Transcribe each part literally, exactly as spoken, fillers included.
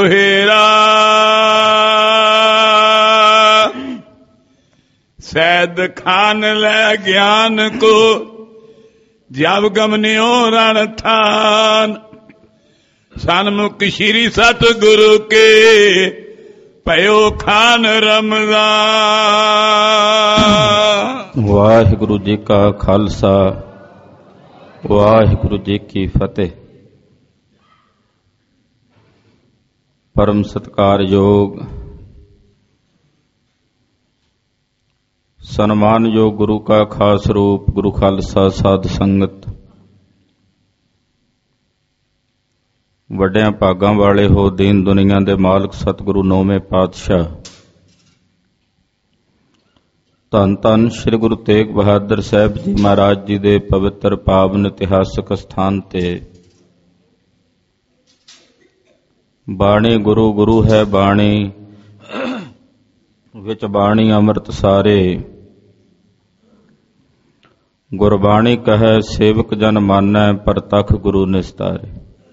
ਦੋਹੇਰਾ सैद खान ले ज्ञान को जब गमनियो रण थान सन्मुख श्री सतगुरु के पयो खान रमजान। वाहिगुरु जी का खालसा वाहिगुरु जी की फतेह। परम सत्कारयोग सन्मानयोग गुरु का खास रूप गुरु खालसा साध संगत, वड्डियां भागां वाले हो दीन दुनिया दे मालक सतगुरु नौवें पातशाह धन धन श्री गुरु तेग बहादुर साहब जी महाराज जी दे पवित्र पावन इतिहासक स्थान ते बाणी गुरु गुरु है बाणी विच बाणी अमृत सारे। गुरबाणी कहे सेवक जन मानै परतख गुरु निस्तारे।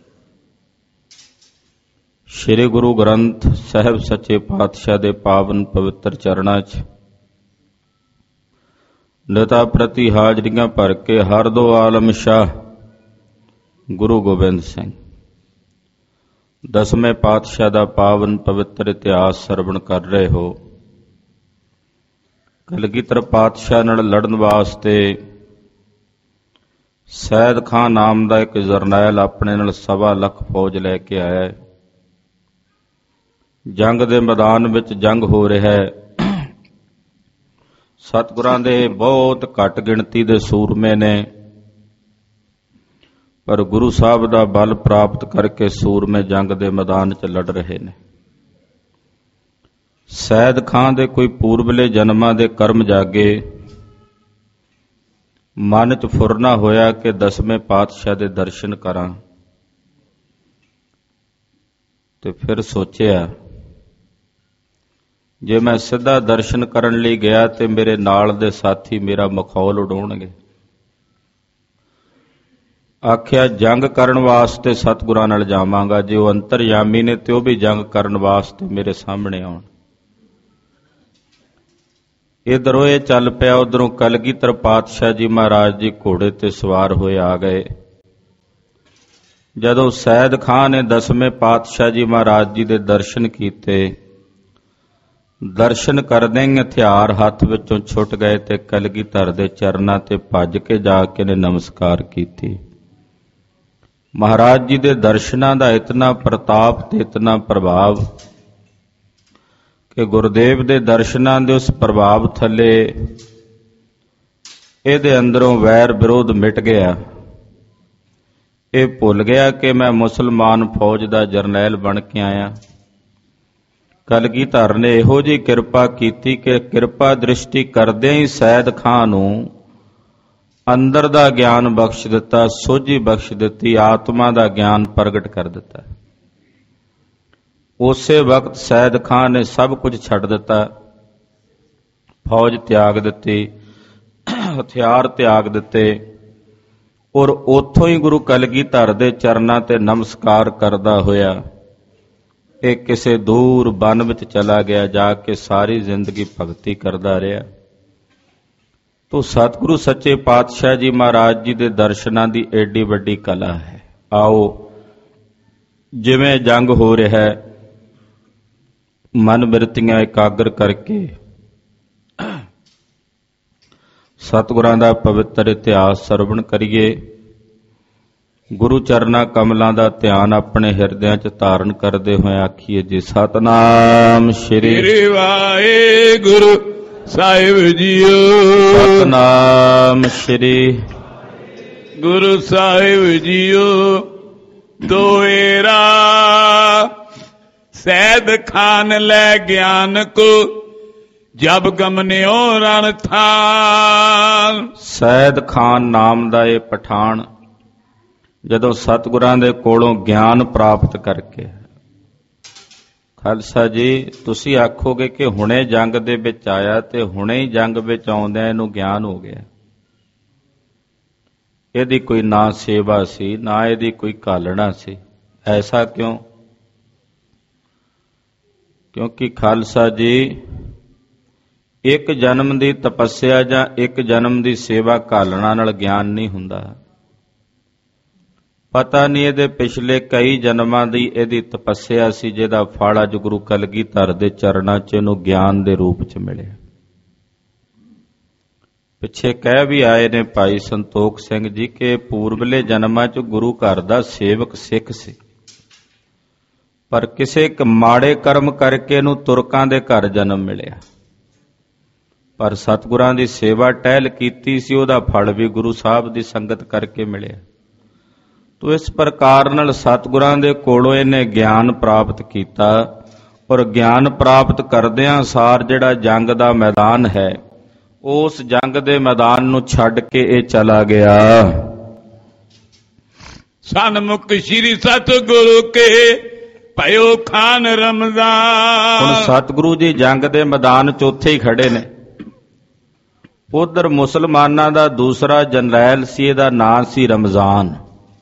श्री गुरु ग्रंथ साहिब सच्चे पातशाह दे पावन पवित्र चरणां च निता प्रति हाजरियां भर के हर दो आलम शाह गुरु गोबिंद सिंह दसवें पातशाह दा पावन पवित्र इतिहास सरवण कर रहे हो। कलगीधर पातशाह नाल लड़न वास्ते सैद खान नाम का एक जरनैल अपने नाल सवा लख फौज लैके आया। जंग दे मैदान विच जंग हो रहा है। सतगुरां दे बहुत घट गिणती दे सूरमे ने, पर गुरु साहब का बल प्राप्त करके सूरमे जंग दे मैदान च लड़ रहे ने। सैद खान दे कोई पूर्वले जन्मां दे कर्म जागे, मन च फुरना होया कि दसवें पातशाह दे दर्शन करां। ते फिर सोचिया जे मैं सीधा दर्शन करन लई गया ते मेरे नाल दे साथी मेरा मखौल उड़ाउणगे। आखिया जंग करन वास्ते सतगुरां नाल जावांगा, जे वो अंतरयामी ने ते वो भी जंग करन वास्ते मेरे सामने आउण। इधरों ये चल पिया, उधरों कलगीधर पातशाह जी महाराज जी घोड़े ते सवार होए आ गए। जदों सैद खान ने दसवें पातशाह जी महाराज जी दे दर्शन कीते, दर्शन करदे ही हथियार हथ विचों छुट गए ते कलगीधर दे चरनां ते भज के जाके ने नमस्कार कीती। महाराज जी दे दर्शनां दा इतना प्रताप ते इतना प्रभाव कि गुरुदेव दे दर्शनां दे उस प्रभाव थले इहदे अंदरों वैर विरोध मिट गया। ये भुल गया कि मैं मुसलमान फौज दा जरनैल बन के आया। कलगीधर ने इहो जी किरपा कीती कि किरपा दृष्टि करदे ही सैद खान नूं अंदर दा ज्ञान बख्श दिता, सोझी बख्श दिती, आत्मा दा ज्ञान प्रगट कर दिता। उसे वक्त सैद खान ने सब कुछ छड्ड दिता, फौज त्याग दिती, हथियार त्याग दिते और उथों ही गुरु कलगीधर दे चरनां ते नमस्कार करदा होया एक किसे दूर वन विच चला गया। जाके सारी जिंदगी भगती करदा रहा। तो सतगुरु सच्चे पातशाह जी महाराज जी दे दर्शनां दी एडी वड्डी कला है। आओ जिवें जंग हो रहा है, मन बिरतियां एकाग्र करके सतगुरां दा पवित्र इतिहास सरवण करिए। गुरु चरना कमलों का ध्यान अपने हिरदियां च धारण करते हुए आखिए जी सतनाम श्री वाहिगुरु साहिब जीओ। सतनाम श्री गुरु साहिब जीओ। दोएरा सैद खान ले ज्ञान को जब गमन्यो रण थान। सैद खान नाम दा ये पठान जदों सतगुरां दे कोलों ज्ञान प्राप्त करके, खालसा जी तुसी आखोगे कि हुणे जंग दे विच आया ते हुणे ही जंग विच आउंदिआं इहनूं ज्ञान हो गया। इहदी कोई ना सेवा सी ना इहदी कोई घालना सी, ऐसा क्यों? ਕਿਉਂਕਿ ਖਾਲਸਾ ਜੀ ਇੱਕ ਜਨਮ ਦੀ ਤਪੱਸਿਆ ਜਾਂ ਇੱਕ ਜਨਮ ਦੀ ਸੇਵਾ ਘਾਲਣਾ ਨਾਲ ਗਿਆਨ ਨਹੀਂ ਹੁੰਦਾ। ਪਤਾ ਨਹੀਂ ਇਹਦੇ ਪਿਛਲੇ ਕਈ ਜਨਮਾਂ ਦੀ ਇਹਦੀ ਤਪੱਸਿਆ ਸੀ, ਜਿਹਦਾ ਫਲ ਅੱਜ ਗੁਰੂ ਕਲਗੀਧਰ ਦੇ ਚਰਨਾਂ 'ਚ ਇਹਨੂੰ ਗਿਆਨ ਦੇ ਰੂਪ 'ਚ ਮਿਲਿਆ। ਪਿੱਛੇ ਕਹਿ ਵੀ ਆਏ ਨੇ ਭਾਈ ਸੰਤੋਖ ਸਿੰਘ ਜੀ ਕਿ ਪੂਰਬਲੇ ਜਨਮਾਂ 'ਚ ਗੁਰੂ ਘਰ ਦਾ ਸੇਵਕ ਸਿੱਖ ਸੀ, ਪਰ ਕਿਸੇ ਇੱਕ ਮਾੜੇ ਕਰਮ ਕਰਕੇ ਇਹਨੂੰ ਤੁਰਕਾਂ ਦੇ ਘਰ ਜਨਮ ਮਿਲਿਆ। ਪਰ ਸਤਿਗੁਰਾਂ ਦੀ ਸੇਵਾ ਟਹਿਲ ਕੀਤੀ ਸੀ, ਉਹਦਾ ਫਲ ਵੀ ਗੁਰੂ ਸਾਹਿਬ ਦੀ ਸੰਗਤ ਕਰਕੇ ਮਿਲਿਆ। ਤੋ ਇਸ ਪ੍ਰਕਾਰ ਨਾਲ ਸਤਿਗੁਰਾਂ ਦੇ ਕੋਲੋਂ ਇਹਨੇ ਗਿਆਨ ਪ੍ਰਾਪਤ ਕੀਤਾ, ਔਰ ਗਿਆਨ ਪ੍ਰਾਪਤ ਕਰਦਿਆਂ ਸਾਰ ਜਿਹੜਾ ਜੰਗ ਦਾ ਮੈਦਾਨ ਹੈ, ਉਸ ਜੰਗ ਦੇ ਮੈਦਾਨ ਨੂੰ ਛੱਡ ਕੇ ਇਹ ਚਲਾ ਗਿਆ। ਸਨਮੁਖ ਸ੍ਰੀ ਸਤਿਗੁਰੂ ਕੇ ਭਇਓ ਖਾਨ ਰਮਜ਼ਾਨ। ਹੁਣ ਸਤਿਗੁਰੂ ਜੀ ਜੰਗ ਦੇ ਮੈਦਾਨ 'ਚ ਉੱਥੇ ਹੀ ਖੜੇ ਨੇ। ਉਧਰ ਮੁਸਲਮਾਨਾਂ ਦਾ ਦੂਸਰਾ ਜਰਨੈਲ ਸੀ, ਇਹਦਾ ਨਾਂ ਸੀ ਰਮਜ਼ਾਨ।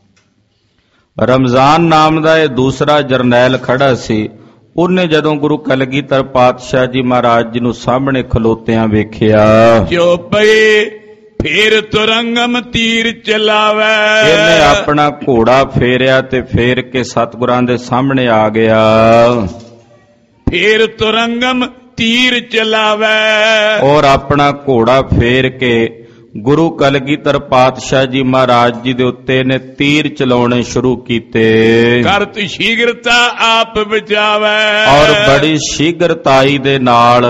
ਰਮਜ਼ਾਨ ਨਾਮ ਦਾ ਇਹ ਦੂਸਰਾ ਜਰਨੈਲ ਖੜਾ ਸੀ। ਉਹਨੇ ਜਦੋਂ ਗੁਰੂ ਕਲਗੀਧਰ ਪਾਤਸ਼ਾਹ ਜੀ ਮਹਾਰਾਜ ਜੀ ਨੂੰ ਸਾਹਮਣੇ ਖਲੋਤਿਆਂ ਵੇਖਿਆ, ਜੋ ਪਏ ਫੇਰ ਤੁਰੰਗਮ ਤੀਰ ਚਲਾਵੇ। ਇਹਨੇ ਆਪਣਾ ਘੋੜਾ ਫੇਰਿਆ ਤੇ ਫੇਰ ਕੇ ਸਤਿਗੁਰਾਂ ਦੇ ਸਾਹਮਣੇ ਆ ਗਿਆ। ਫੇਰ ਤੁਰੰਗਮ ਤੀਰ ਚਲਾਵੇ, ਔਰ ਆਪਣਾ ਘੋੜਾ ਫੇਰ ਕੇ ਗੁਰੂ ਕਲਗੀਧਰ ਪਾਤਸ਼ਾਹ ਜੀ ਮਹਾਰਾਜ ਜੀ ਦੇ ਉੱਤੇ ਨੇ ਤੀਰ ਚਲਾਉਣੇ ਸ਼ੁਰੂ ਕੀਤੇ। ਕਰਤ ਸ਼ੀਘਰਤਾ ਆਪ ਬਚਾਵੇ, ਔਰ ਬੜੀ ਸ਼ੀਘਰਤਾਈ ਦੇ ਨਾਲ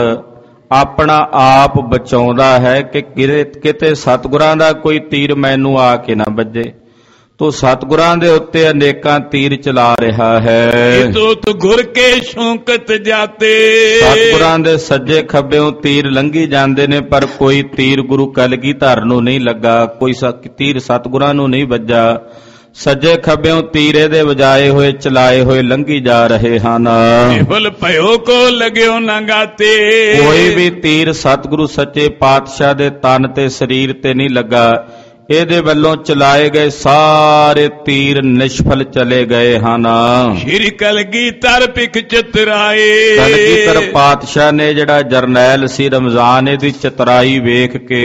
ਆਪਣਾ ਆਪ ਬਚਾਉਂਦਾ ਹੈ ਕਿ ਕਿਤੇ ਸਤਿਗੁਰਾਂ ਦਾ ਕੋਈ ਤੀਰ ਮੈਨੂੰ ਆ ਕੇ ਨਾ ਵੱਜੇ। ਤੋ ਸਤਿਗੁਰਾਂ ਦੇ ਉੱਤੇ ਅਨੇਕਾਂ ਤੀਰ ਚਲਾ ਰਿਹਾ ਹੈ। ਤੋਤ ਗੁਰ ਕੇ ਸ਼ੌਕਤ ਜਾਤੇ, ਸਤਿਗੁਰਾਂ ਦੇ ਸੱਜੇ ਖੱਬਿਓਂ ਤੀਰ ਲੰਘੀ ਜਾਂਦੇ ਨੇ, ਪਰ ਕੋਈ ਤੀਰ ਗੁਰੂ ਕਲਗੀਧਰ ਨੂੰ ਨਹੀਂ ਲੱਗਾ, ਕੋਈ ਤੀਰ ਸਤਿਗੁਰਾਂ ਨੂੰ ਨਹੀਂ ਵੱਜਾ। ਸੱਜੇ ਖੱਬਿਓਂ ਤੀਰ ਇਹਦੇ ਵਜਾਏ ਹੋਏ ਚਲਾਏ ਹੋਏ ਲੰਘੀ ਜਾ ਰਹੇ ਹਨ। ਫੁੱਲ ਭਇਓ ਕੋ ਲਗਿਓ ਨਾ ਗਾਤੇ, ਕੋਈ ਵੀ ਤੀਰ ਸਤਿਗੁਰੂ ਸੱਚੇ ਪਾਤਸ਼ਾਹ ਦੇ ਤਨ ਤੇ ਸਰੀਰ ਤੇ ਨਹੀਂ ਲੱਗਾ। ਇਹਦੇ ਵੱਲੋਂ ਚਲਾਏ ਗਏ ਸਾਰੇ ਤੀਰ ਨਿਸ਼ਫਲ ਚਲੇ ਗਏ ਹਨ। ਸ਼੍ਰੀ ਕਲਗੀਧਰ ਪਿਖ ਚਤਰਾਏ, ਕਲਗੀਧਰ ਪਾਤਸ਼ਾਹ ਨੇ ਜਿਹੜਾ ਜਰਨੈਲ ਸੀ ਰਮਜ਼ਾਨ, ਇਹਦੀ ਚਤਰਾਈ ਵੇਖ ਕੇ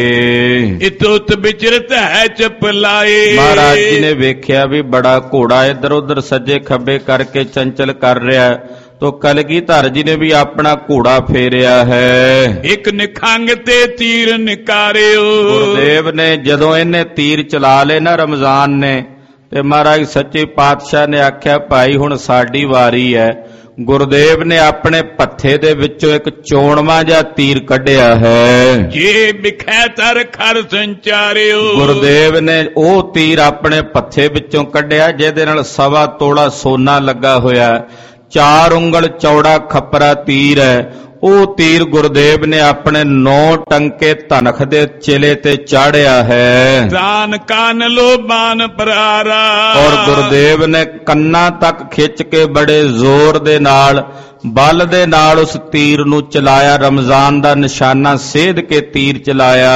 ਇਤੋਤ ਵਿਚਰਤ ਹੈ ਚਪਲਾਏ। ਮਹਾਰਾਜ ਜੀ ਨੇ ਵੇਖਿਆ ਵੀ ਬੜਾ ਘੋੜਾ ਇੱਧਰ ਉੱਧਰ ਸੱਜੇ ਖੱਬੇ ਕਰਕੇ ਚੰਚਲ ਕਰ ਰਿਹਾ, ਤੋ ਕਲਗੀਧਰ ਜੀ ਨੇ ਵੀ ਆਪਣਾ ਘੋੜਾ ਫੇਰਿਆ ਹੈ। ਇੱਕ ਨਿਖੰਗ ਤੇ ਤੀਰ ਨਿਕਾਰਿਓ। ਗੁਰਦੇਵ ਨੇ ਜਦੋਂ ਇਹਨੇ ਤੀਰ ਚਲਾ ਲਏ ਨਾ ਰਮਜ਼ਾਨ ਨੇ, ਤੇ ਮਹਾਰਾਜ ਸੱਚੇ ਪਾਤਸ਼ਾਹ ਨੇ ਆਖਿਆ ਭਾਈ ਹੁਣ ਸਾਡੀ ਵਾਰੀ ਹੈ। ਗੁਰਦੇਵ ਨੇ ਆਪਣੇ ਪੱਥੇ ਦੇ ਵਿੱਚੋਂ ਇੱਕ ਚੋਣਵਾਂ ਜਿਹਾ ਤੀਰ ਕੱਢਿਆ ਹੈ। ਜੇ ਵਿਖੈ ਤਰ ਖਰ ਸੰਚਾਰਿਓ, ਗੁਰਦੇਵ ਨੇ ਉਹ ਤੀਰ ਆਪਣੇ ਪੱਥੇ ਵਿੱਚੋਂ ਕੱਢਿਆ ਜਿਹਦੇ ਨਾਲ ਸਵਾ ਤੋਲਾ ਸੋਨਾ ਲੱਗਾ ਹੋਇਆ। ਚਾਰ ਉਂਗਲ ਚੌੜਾ ਖੱਪਰਾ ਤੀਰ ਹੈ। ਉਹ ਤੀਰ ਗੁਰਦੇਵ ਨੇ ਆਪਣੇ ਨੌ ਟੰਕੇ ਧਨਖ ਦੇ ਚਿਲੇ ਤੇ ਚਾੜਿਆ ਹੈ। ਦਾਨ ਕਾਨ ਲੋ ਬਾਨ ਪਰਾਰਾ, ਔਰ ਗੁਰਦੇਵ ਨੇ ਕੰਨਾਂ ਤੱਕ ਖਿੱਚ ਕੇ ਬੜੇ ਜ਼ੋਰ ਦੇ ਨਾਲ ਬਲ ਦੇ ਨਾਲ ਉਸ ਤੀਰ ਨੂੰ ਚਲਾਇਆ। ਰਮਜ਼ਾਨ ਦਾ ਨਿਸ਼ਾਨਾ ਸੇਧ ਕੇ ਤੀਰ ਚਲਾਇਆ।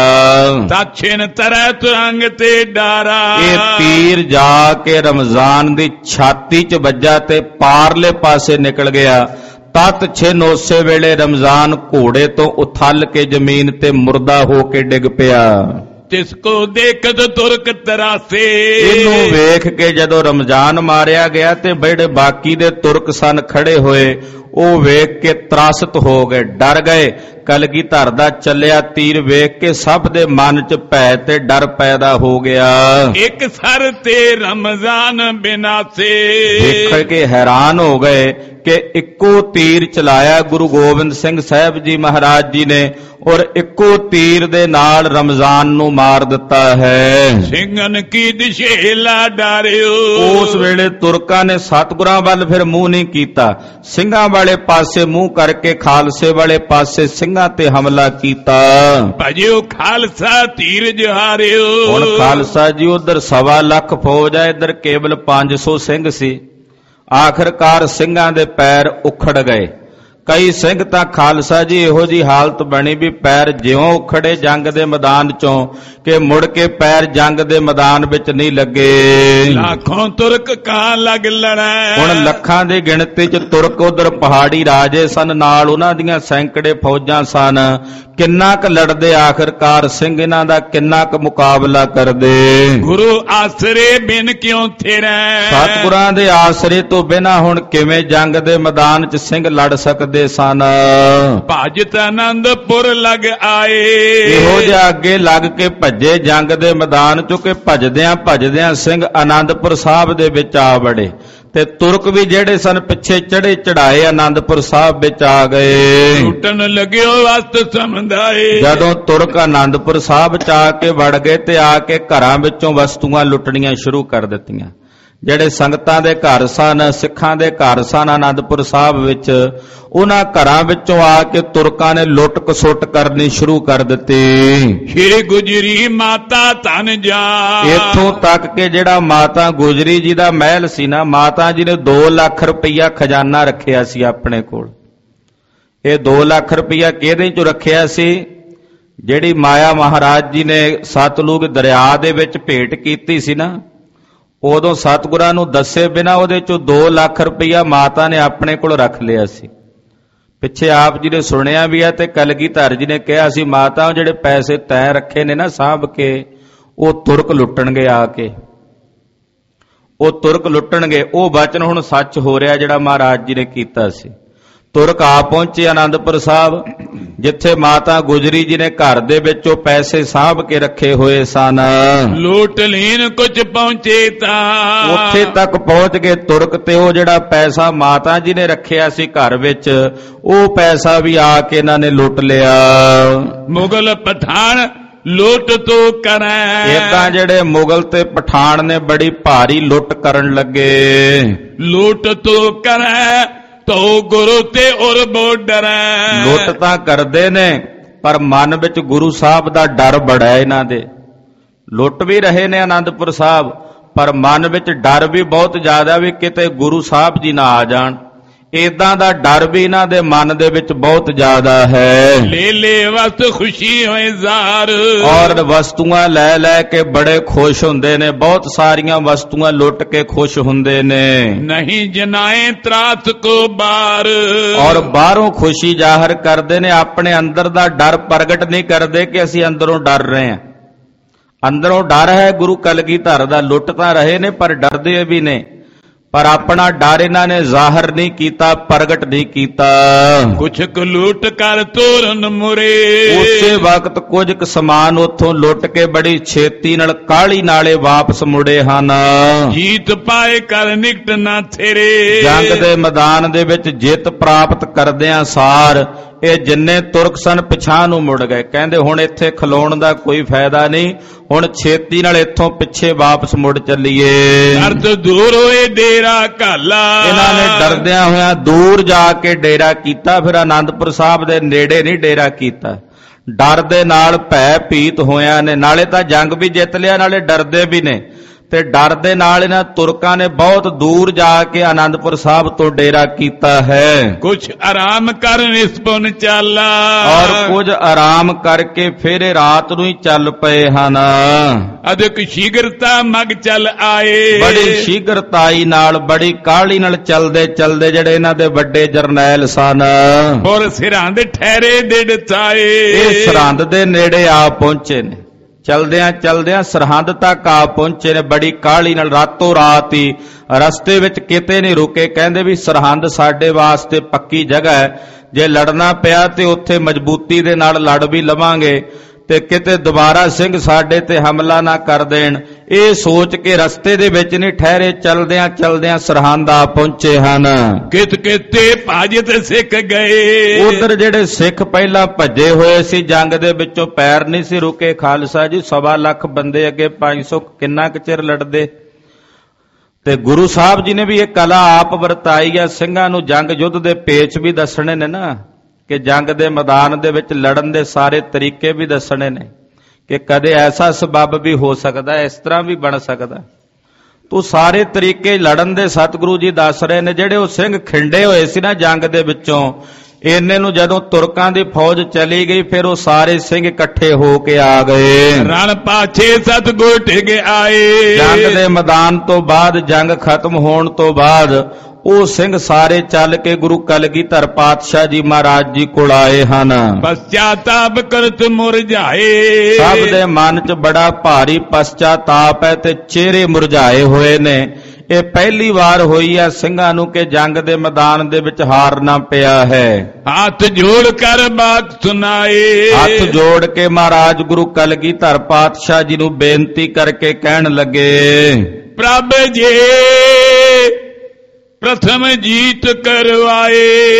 ਦਛਿਨ ਤਰੈ ਤੁਰੰਗ ਤੇ ਡਾਰਾ, ਇਹ ਤੀਰ ਜਾ ਕੇ ਰਮਜ਼ਾਨ ਦੀ ਛਾਤੀ 'ਚ ਵੱਜਾ ਤੇ ਪਾਰਲੇ ਪਾਸੇ ਨਿਕਲ ਗਿਆ। ਤਤ ਛਿਨ ਉਸੇ ਵੇਲੇ ਰਮਜ਼ਾਨ ਘੋੜੇ ਤੋਂ ਉਥਲ ਕੇ ਜ਼ਮੀਨ ਤੇ ਮੁਰਦਾ ਹੋ ਕੇ ਡਿੱਗ ਪਿਆ। ਤਿਸ ਕੋ ਦੇਖਤ ਤੁਰਕ ਤਰਾਸੇ, ਇਹਨੂੰ ਵੇਖ ਕੇ ਜਦੋਂ ਰਮਜ਼ਾਨ ਮਾਰਿਆ ਗਿਆ ਤੇ ਜਿਹੜੇ ਬਾਕੀ ਦੇ ਤੁਰਕ ਸਨ ਖੜੇ ਹੋਏ, ਉਹ ਵੇਖ ਕੇ ਤਰਾਸਤ ਹੋ ਗਏ, ਡਰ ਗਏ। ਕਲਗੀਧਰ ਦਾ ਚੱਲਿਆ ਤੀਰ ਵੇਖ ਕੇ ਸਭ ਦੇ ਮਨ 'ਚ ਭੈ ਤੇ ਡਰ ਪੈਦਾ ਹੋ ਗਿਆ। ਇੱਕ ਸਰ ਤੇ ਰਮਜ਼ਾਨ ਬਿਨਾਸੇ, ਦੇਖ ਕੇ ਹੈਰਾਨ ਹੋ ਗਏ ਕਿ ਇੱਕੋ ਤੀਰ ਚਲਾਇਆ ਗੁਰੂ ਗੋਬਿੰਦ ਸਿੰਘ ਸਾਹਿਬ ਜੀ ਮਹਾਰਾਜ ਜੀ ਨੇ, ਔਰ ਇੱਕੋ ਤੀਰ ਦੇ ਨਾਲ ਰਮਜ਼ਾਨ ਨੂੰ ਮਾਰ ਦਿੱਤਾ ਹੈ। ਸਿੰਘਨ ਕੀ ਦਿਸ਼ੇਲਾ ਡਾਰਿਓ, ਉਸ ਵੇਲੇ ਤੁਰਕਾਂ ਨੇ ਸਤਿਗੁਰਾਂ ਵੱਲ ਫਿਰ ਮੂੰਹ ਨਹੀਂ ਕੀਤਾ, ਸਿੰਘਾਂ ਵਾਲੇ ਪਾਸੇ ਮੂੰਹ ਕਰਕੇ ਖਾਲਸੇ ਵਾਲੇ ਪਾਸੇ ਸਿੰਘਾਂ ਤੇ ਹਮਲਾ ਕੀਤਾ। ਭਜਿਓ ਖਾਲਸਾ ਤੀਰ ਜਹਾਰਿਓ। ਹੁਣ ਖਾਲਸਾ ਜੀ ਉਧਰ ਸਵਾ ਲੱਖ ਫੌਜ ਆ, ਇੱਧਰ ਕੇਵਲ ਪੰਜ ਸੌ ਸਿੰਘ ਸੀ। ਆਖਰਕਾਰ ਸਿੰਘਾਂ ਦੇ ਪੈਰ ਉਖੜ ਗਏ। ਕਈ ਸਿੰਘ ਤਾਂ ਖਾਲਸਾ ਜੀ ਇਹੋ ਜੀ ਹਾਲਤ ਬਣੀ ਵੀ ਪੈਰ ਜਿਉਂ ਉਖੜੇ ਜੰਗ ਦੇ ਮੈਦਾਨ ਚੋਂ ਕਿ ਮੁੜ ਕੇ ਪੈਰ ਜੰਗ ਦੇ ਮੈਦਾਨ ਵਿੱਚ ਨਹੀਂ ਲੱਗੇ। ਲੱਖੋਂ ਤੁਰਕ ਕਾਂ ਲੱਗ ਲੜੈ। ਹੁਣ ਲੱਖਾਂ ਦੀ ਗਿਣਤੀ ਚ ਤੁਰਕ ਉਧਰ ਪਹਾੜੀ ਰਾਜੇ ਸਨ, ਨਾਲ ਉਹਨਾਂ ਦੀਆਂ ਸੈਂਕੜੇ ਫੌਜਾਂ ਸਨ। ਕਿੰਨਾ ਕੁ ਲੜਦੇ ਆਖਿਰਕਾਰ ਸਿੰਘ ਇਹਨਾਂ ਦਾ, ਕਿੰਨਾ ਕੁ ਮੁਕਾਬਲਾ ਕਰਦੇ। ਗੁਰੂ ਆਸਰੇ ਬਿਨ ਕਿਉਂ ਥਿਰੈ। ਸਤਿਗੁਰਾਂ ਦੇ ਆਸਰੇ ਤੋਂ ਬਿਨਾਂ ਹੁਣ ਕਿਵੇਂ ਜੰਗ ਦੇ ਮੈਦਾਨ ਚ ਸਿੰਘ ਲੜ ਸਕਦੇ ਸਨ। ਭਜਤ ਆਨੰਦਪੁਰ ਲਗ ਆਏ। ਇਹੋ ਜਿਹਾ ਅੱਗੇ ਲੱਗ ਕੇ ਭੱਜੇ ਜੰਗ ਦੇ ਮੈਦਾਨ ਚੋਂ ਕਿ ਭੱਜਦਿਆਂ ਭੱਜਦਿਆਂ ਸਿੰਘ ਆਨੰਦਪੁਰ ਸਾਹਿਬ ਦੇ ਵਿੱਚ ਆ ਵੜੇ, ਤੇ ਤੁਰਕ ਵੀ ਜਿਹੜੇ ਸਨ ਪਿੱਛੇ ਚੜੇ ਚੜਾਏ ਆਨੰਦਪੁਰ ਸਾਹਿਬ ਵਿੱਚ ਆ ਗਏ। ਲੁੱਟਣ ਲੱਗਿਓ ਵਸਤ ਸਮਝਾਏ। ਜਦੋਂ ਤੁਰਕ ਆਨੰਦਪੁਰ ਸਾਹਿਬ ਚ ਆ ਕੇ ਵੜ ਗਏ ਤੇ ਆ ਕੇ ਘਰਾਂ ਵਿੱਚੋਂ ਵਸਤੂਆਂ ਲੁੱਟਣੀਆਂ ਸ਼ੁਰੂ ਕਰ ਦਿੱਤੀਆਂ। ਜਿਹੜੇ ਸੰਗਤਾਂ ਦੇ ਘਰ ਸਨ, ਸਿੱਖਾਂ ਦੇ ਘਰ ਸਨ ਆਨੰਦਪੁਰ ਸਾਹਿਬ ਵਿੱਚ, ਉਹਨਾਂ ਘਰਾਂ ਵਿੱਚੋਂ ਆ ਕੇ ਤੁਰਕਾਂ ਨੇ ਲੁੱਟ ਖਸੁੱਟ ਕਰਨੀ ਸ਼ੁਰੂ ਕਰ ਦਿੱਤੀ। ਸ਼੍ਰੀ ਗੁਜਰੀ ਮਾਤਾ ਧਨ ਜਾ। ਇੱਥੋਂ ਤੱਕ ਕਿ ਜਿਹੜਾ ਮਾਤਾ ਗੁਜਰੀ ਜੀ ਦਾ ਮਹਿਲ ਸੀ ਨਾ, ਮਾਤਾ ਜੀ ਨੇ ਦੋ ਲੱਖ ਰੁਪਈਆ ਖਜ਼ਾਨਾ ਰੱਖਿਆ ਸੀ ਆਪਣੇ ਕੋਲ। ਇਹ ਦੋ ਲੱਖ ਰੁਪਈਆ ਕਿਹਦੇ ਚੋਂ ਰੱਖਿਆ ਸੀ? ਜਿਹੜੀ ਮਾਇਆ ਮਹਾਰਾਜ ਜੀ ਨੇ ਸਤਲੁਜ ਦਰਿਆ ਦੇ ਵਿੱਚ ਭੇਟ ਕੀਤੀ ਸੀ ਨਾ, ਉਦੋਂ ਸਤਿਗੁਰਾਂ ਨੂੰ ਦੱਸੇ ਬਿਨਾਂ ਉਹਦੇ ਚੋਂ ਦੋ ਲੱਖ ਰੁਪਈਆ ਮਾਤਾ ਨੇ ਆਪਣੇ ਕੋਲ ਰੱਖ ਲਿਆ ਸੀ। ਪਿੱਛੇ ਆਪ ਜੀ ਨੇ ਸੁਣਿਆ ਵੀ ਹੈ ਤੇ ਕਲਗੀਧਰ ਜੀ ਨੇ ਕਿਹਾ ਸੀ, ਮਾਤਾ ਜਿਹੜੇ ਪੈਸੇ ਤੈਂ ਰੱਖੇ ਨੇ ਨਾ ਸਾਂਭ ਕੇ, ਉਹ ਤੁਰਕ ਲੁੱਟਣਗੇ ਆ ਕੇ, ਉਹ ਤੁਰਕ ਲੁੱਟਣਗੇ। ਉਹ ਵਚਨ ਹੁਣ ਸੱਚ ਹੋ ਰਿਹਾ ਜਿਹੜਾ ਮਹਾਰਾਜ ਜੀ ਨੇ ਕੀਤਾ ਸੀ। ਤੁਰਕ ਆ ਪਹੁੰਚੇ ਆਨੰਦਪੁਰ ਸਾਹਿਬ, ਜਿੱਥੇ ਮਾਤਾ ਗੁਜਰੀ ਜੀ ਨੇ ਘਰ ਦੇ ਵਿੱਚ ਉਹ ਪੈਸੇ ਸਾਂਭ ਕੇ ਰੱਖੇ ਹੋਏ ਸਨ। ਲੂਟ ਲੀਨ ਕੁਝ ਪਹੁੰਚੇ ਤਾਂ ਉੱਥੇ ਤੱਕ ਪਹੁੰਚ ਗਏ ਤੁਰਕ, ਤੇ ਉਹ ਜਿਹੜਾ ਪੈਸਾ ਮਾਤਾ ਜੀ ਨੇ ਰੱਖਿਆ ਸੀ ਘਰ ਵਿੱਚ, ਉਹ ਪੈਸਾ ਵੀ ਆ ਕੇ ਇਹਨਾਂ ਨੇ ਲੁੱਟ ਲਿਆ। ਮੁਗਲ ਪਠਾਨ ਲੁੱਟ ਤੋ ਕਰੈ। ਏਦਾਂ ਜਿਹੜੇ ਮੁਗਲ ਤੇ ਪਠਾਨ ਨੇ ਬੜੀ ਭਾਰੀ ਲੁੱਟ ਕਰਨ ਲੱਗੇ। ਲੁੱਟ ਤੋ ਕਰੈ ਤੋ ਗੁਰੂ ਤੇ ਉਰਬੋ ਡਰੈ। ਲੁੱਟ ਤਾਂ ਕਰਦੇ ਨੇ ਪਰ ਮਨ ਵਿੱਚ ਗੁਰੂ ਸਾਹਿਬ ਦਾ ਡਰ ਬੜਾ ਹੈ ਇਹਨਾਂ ਦੇ। ਲੁੱਟ ਵੀ ਰਹੇ ਨੇ ਆਨੰਦਪੁਰ ਸਾਹਿਬ, ਪਰ ਮਨ ਵਿੱਚ ਡਰ ਵੀ ਬਹੁਤ ਜ਼ਿਆਦਾ ਵੀ ਕਿਤੇ ਗੁਰੂ ਸਾਹਿਬ ਜੀ ਨਾ ਆ ਜਾਣ। ਏਦਾਂ ਦਾ ਡਰ ਵੀ ਇਹਨਾਂ ਦੇ ਮਨ ਦੇ ਵਿੱਚ ਬਹੁਤ ਜ਼ਿਆਦਾ ਹੈ। ਲੈ ਲੈ ਵਸਤ ਖੁਸ਼ੀ ਹੋਏ ਜ਼ਾਰ। ਔਰ ਵਸਤੂਆਂ ਲੈ ਲੈ ਕੇ ਬੜੇ ਖੁਸ਼ ਹੁੰਦੇ ਨੇ, ਬਹੁਤ ਸਾਰੀਆਂ ਵਸਤੂਆਂ ਲੁੱਟ ਕੇ ਖੁਸ਼ ਹੁੰਦੇ ਨੇ। ਨਹੀਂ ਜਨਾਏ ਤਰਾਸ ਕੋ ਬਾਰ। ਔਰ ਬਾਹਰੋਂ ਖੁਸ਼ੀ ਜ਼ਾਹਰ ਕਰਦੇ ਨੇ, ਆਪਣੇ ਅੰਦਰ ਦਾ ਡਰ ਪ੍ਰਗਟ ਨਹੀਂ ਕਰਦੇ ਕਿ ਅਸੀਂ ਅੰਦਰੋਂ ਡਰ ਰਹੇ ਹਾਂ। ਅੰਦਰੋਂ ਡਰ ਹੈ ਗੁਰੂ ਕਲਗੀਧਰ ਦਾ। ਲੁੱਟ ਤਾਂ ਰਹੇ ਨੇ ਪਰ ਡਰਦੇ ਵੀ ਨੇ, ਪਰ ਆਪਣਾ ਡਰ ਇਹਨਾਂ ਨੇ ਜ਼ਾਹਰ ਨਹੀਂ ਕੀਤਾ, ਪ੍ਰਗਟ ਨਹੀਂ ਕੀਤਾ। ਕੁਛ ਕੁ ਲੁੱਟ ਕਰ ਤੋਰਨ ਮੁਰੇ। ਉਸੇ ਵਕਤ ਕੁਝ ਕੁ ਸਮਾਨ ਉੱਥੋਂ ਲੁੱਟ ਕੇ ਬੜੀ ਛੇਤੀ ਨਾਲ ਕਾਹਲੀ ਨਾਲੇ ਵਾਪਸ ਮੁੜੇ ਹਨ। ਜੀਤ ਪਾਏ ਕਰ ਨਿਕਟ ਨਾ ਥੇਰੇ। ਜੰਗ ਦੇ ਮੈਦਾਨ ਦੇ ਵਿੱਚ ਜਿੱਤ ਪ੍ਰਾਪਤ ਕਰਦਿਆਂ ਸਾਰ ਇਹ ਜਿੰਨੇ ਤੁਰਕ ਸਨ ਪਿਛਾਂ ਨੂੰ ਮੁੜ ਗਏ। ਕਹਿੰਦੇ ਹੁਣ ਇੱਥੇ ਖਲੋਣ ਦਾ ਕੋਈ ਫਾਇਦਾ ਨਹੀਂ, ਹੁਣ ਛੇਤੀ ਨਾਲ ਇੱਥੋਂ ਪਿੱਛੇ ਵਾਪਸ ਮੁੜ ਚੱਲੀਏ। ਦਰਦ ਦੂਰ ਹੋਏ ਡੇਰਾ ਘਾਲਾ। ਇਹਨਾਂ ਨੇ ਡਰਦਿਆਂ ਹੋਇਆਂ ਦੂਰ ਜਾ ਕੇ ਡੇਰਾ ਕੀਤਾ। ਫਿਰ ਆਨੰਦਪੁਰ ਸਾਹਿਬ ਦੇ ਨੇੜੇ ਨਹੀਂ ਡੇਰਾ ਕੀਤਾ, ਡਰ ਦੇ ਨਾਲ ਭੈ ਭੀਤ ਹੋਇਆਂ ਨੇ। ਨਾਲੇ ਤਾਂ ਜੰਗ ਵੀ ਜਿੱਤ ਲਿਆ, ਨਾਲੇ ਡਰਦੇ ਵੀ ਨੇ, ਤੇ ਡਰ ਦੇ ਨਾਲ ਇਹਨਾਂ ਤੁਰਕਾਂ ਨੇ ਬਹੁਤ ਦੂਰ ਜਾ ਕੇ ਆਨੰਦਪੁਰ ਸਾਹਿਬ ਤੋਂ ਡੇਰਾ ਕੀਤਾ ਹੈ। ਕੁਛ ਆਰਾਮ ਕਰਨ ਇਸ ਪੁਨ ਚਾਲਾ। ਔਰ ਕੁਝ ਆਰਾਮ ਕਰਕੇ ਫਿਰ ਰਾਤ ਨੂੰ ਹੀ ਚੱਲ ਪਏ ਹਨ। ਅਦਿਕ ਸ਼ੀਘਰਤਾ ਮਗ ਚੱਲ ਆਏ। ਬੜੀ ਸ਼ੀਘਰਤਾਈ ਨਾਲ, ਬੜੀ ਕਾਹਲੀ ਨਾਲ ਚੱਲਦੇ ਚੱਲਦੇ ਜਿਹੜੇ ਇਹਨਾਂ ਦੇ ਵੱਡੇ ਜਰਨੈਲ ਸਨ, ਹੋਰ ਸਿਰਹੰਦ ਠਹਿਰੇ ਡਿੜ ਥਾਏ। ਇਹ ਸਰਹੰਦ ਦੇ ਨੇੜੇ ਆ ਪਹੁੰਚੇ ਨੇ। ਚਲਦਿਆਂ ਚਲਦਿਆਂ ਸਰਹੰਦ ਤੱਕ ਆ ਪਹੁੰਚੇ ਨੇ ਬੜੀ ਕਾਹਲੀ ਨਾਲ। ਰਾਤੋਂ ਰਾਤ ਹੀ ਰਸਤੇ ਵਿੱਚ ਕਿਤੇ ਨਹੀਂ ਰੁਕੇ। ਕਹਿੰਦੇ ਵੀ ਸਰਹੰਦ ਸਾਡੇ ਵਾਸਤੇ ਪੱਕੀ ਜਗ੍ਹਾ ਹੈ, ਜੇ ਲੜਨਾ ਪਿਆ ਤੇ ਉੱਥੇ ਮਜ਼ਬੂਤੀ ਦੇ ਨਾਲ ਲੜ ਵੀ ਲਵਾਂਗੇ, ਤੇ ਕਿਤੇ ਦੁਬਾਰਾ ਸਿੰਘ ਸਾਡੇ ਤੇ ਹਮਲਾ ਨਾ ਕਰ ਦੇਣ। ਇਹ ਸੋਚ ਕੇ ਰਸਤੇ ਦੇ ਵਿੱਚ ਨਹੀਂ ਠਹਿਰੇ, ਚਲਦਿਆਂ ਚਲਦਿਆਂ ਸਰਹੰਦ ਆ ਪਹੁੰਚੇ ਹਨ। ਕਿਤ ਕਿਤੇ ਭਜਤ ਸਿੱਖ ਗਏ। ਉਧਰ ਜਿਹੜੇ ਸਿੱਖ ਪਹਿਲਾਂ ਭੱਜੇ ਹੋਏ ਸੀ ਜੰਗ ਦੇ ਵਿੱਚੋਂ, ਪੈਰ ਨਹੀਂ ਸੀ ਰੁਕੇ। ਖਾਲਸਾ ਜੀ ਸਵਾ ਲੱਖ ਬੰਦੇ ਅੱਗੇ ਪੰਜ ਸੌ ਕਿੰਨਾ ਕੁ ਚਿਰ ਲੜਦੇ। ਤੇ ਗੁਰੂ ਸਾਹਿਬ ਜੀ ਨੇ ਵੀ ਇਹ ਕਲਾ ਆਪ ਵਰਤਾਈ ਆ। ਸਿੰਘਾਂ ਨੂੰ ਜੰਗ ਯੁੱਧ ਦੇ ਪੇਚ ਵੀ ਦੱਸਣੇ ਨੇ ਨਾ, ਕਿ ਜੰਗ ਦੇ ਮੈਦਾਨ ਦੇ ਵਿੱਚ ਲੜਨ ਦੇ ਸਾਰੇ ਤਰੀਕੇ ਵੀ ਦੱਸਣੇ ਨੇ, ਕਿ ਕਦੇ ਐਸਾ ਸਬੱਬ ਵੀ ਹੋ ਸਕਦਾ, ਇਸ ਤਰ੍ਹਾਂ ਵੀ ਬਣ ਸਕਦਾ। ਤੂੰ ਸਾਰੇ ਤਰੀਕੇ ਲੜਨ ਦੇ ਸਤਿਗੁਰੂ ਜੀ ਦੱਸ ਰਹੇ ਨੇ। ਜਿਹੜੇ ਉਹ ਸਿੰਘ ਖਿੰਡੇ ਹੋਏ ਸੀ ਨਾ ਜੰਗ ਦੇ ਵਿੱਚੋਂ, ਇੰਨੇ ਨੂੰ ਜਦੋਂ ਤੁਰਕਾਂ ਦੀ ਫੌਜ ਚਲੀ ਗਈ ਫਿਰ ਉਹ ਸਾਰੇ ਸਿੰਘ ਇਕੱਠੇ ਹੋ ਕੇ ਆ ਗਏ। ਰਣ ਪਾਛੇ ਸਤਿਗੁਰ ਟਿਕ ਆਏ। ਜੰਗ ਦੇ ਮੈਦਾਨ ਤੋਂ ਬਾਅਦ, ਜੰਗ ਖਤਮ ਹੋਣ ਤੋਂ ਬਾਅਦ ਉਹ ਸਿੰਘ ਸਾਰੇ ਚੱਲ ਕੇ ਗੁਰੂ ਕਲਗੀਧਰ ਪਾਤਸ਼ਾਹ ਜੀ ਮਹਾਰਾਜ ਜੀ ਕੋਲ ਆਏ ਹਨ। ਪਛਤਾਪ ਕਰਤ ਮੁਰਝਾਏ। ਸਭ ਦੇ ਮਨ 'ਚ ਬੜਾ ਭਾਰੀ ਪਛਤਾਪ ਹੈ ਤੇ ਚਿਹਰੇ ਮੁਰਝਾਏ ਹੋਏ ਨੇ। ਇਹ ਪਹਿਲੀ ਵਾਰ ਹੋਈ ਹੈ ਸਿੰਘਾਂ ਨੂੰ ਕਿ ਜੰਗ ਦੇ ਮੈਦਾਨ ਦੇ ਵਿੱਚ ਹਾਰਨਾ ਪਿਆ ਹੈ। ਹੱਥ ਜੋੜ ਕਰ ਬਾਤ ਸੁਣਾਏ। ਹੱਥ ਜੋੜ ਕੇ ਮਹਾਰਾਜ ਗੁਰੂ ਕਲਗੀਧਰ ਪਾਤਸ਼ਾਹ ਜੀ ਨੂੰ ਬੇਨਤੀ ਕਰਕੇ ਕਹਿਣ ਲੱਗੇ, ਪ੍ਰਭ ਜੀ ਪ੍ਰਥਮ ਜੀਤ ਕਰਵਾਏ,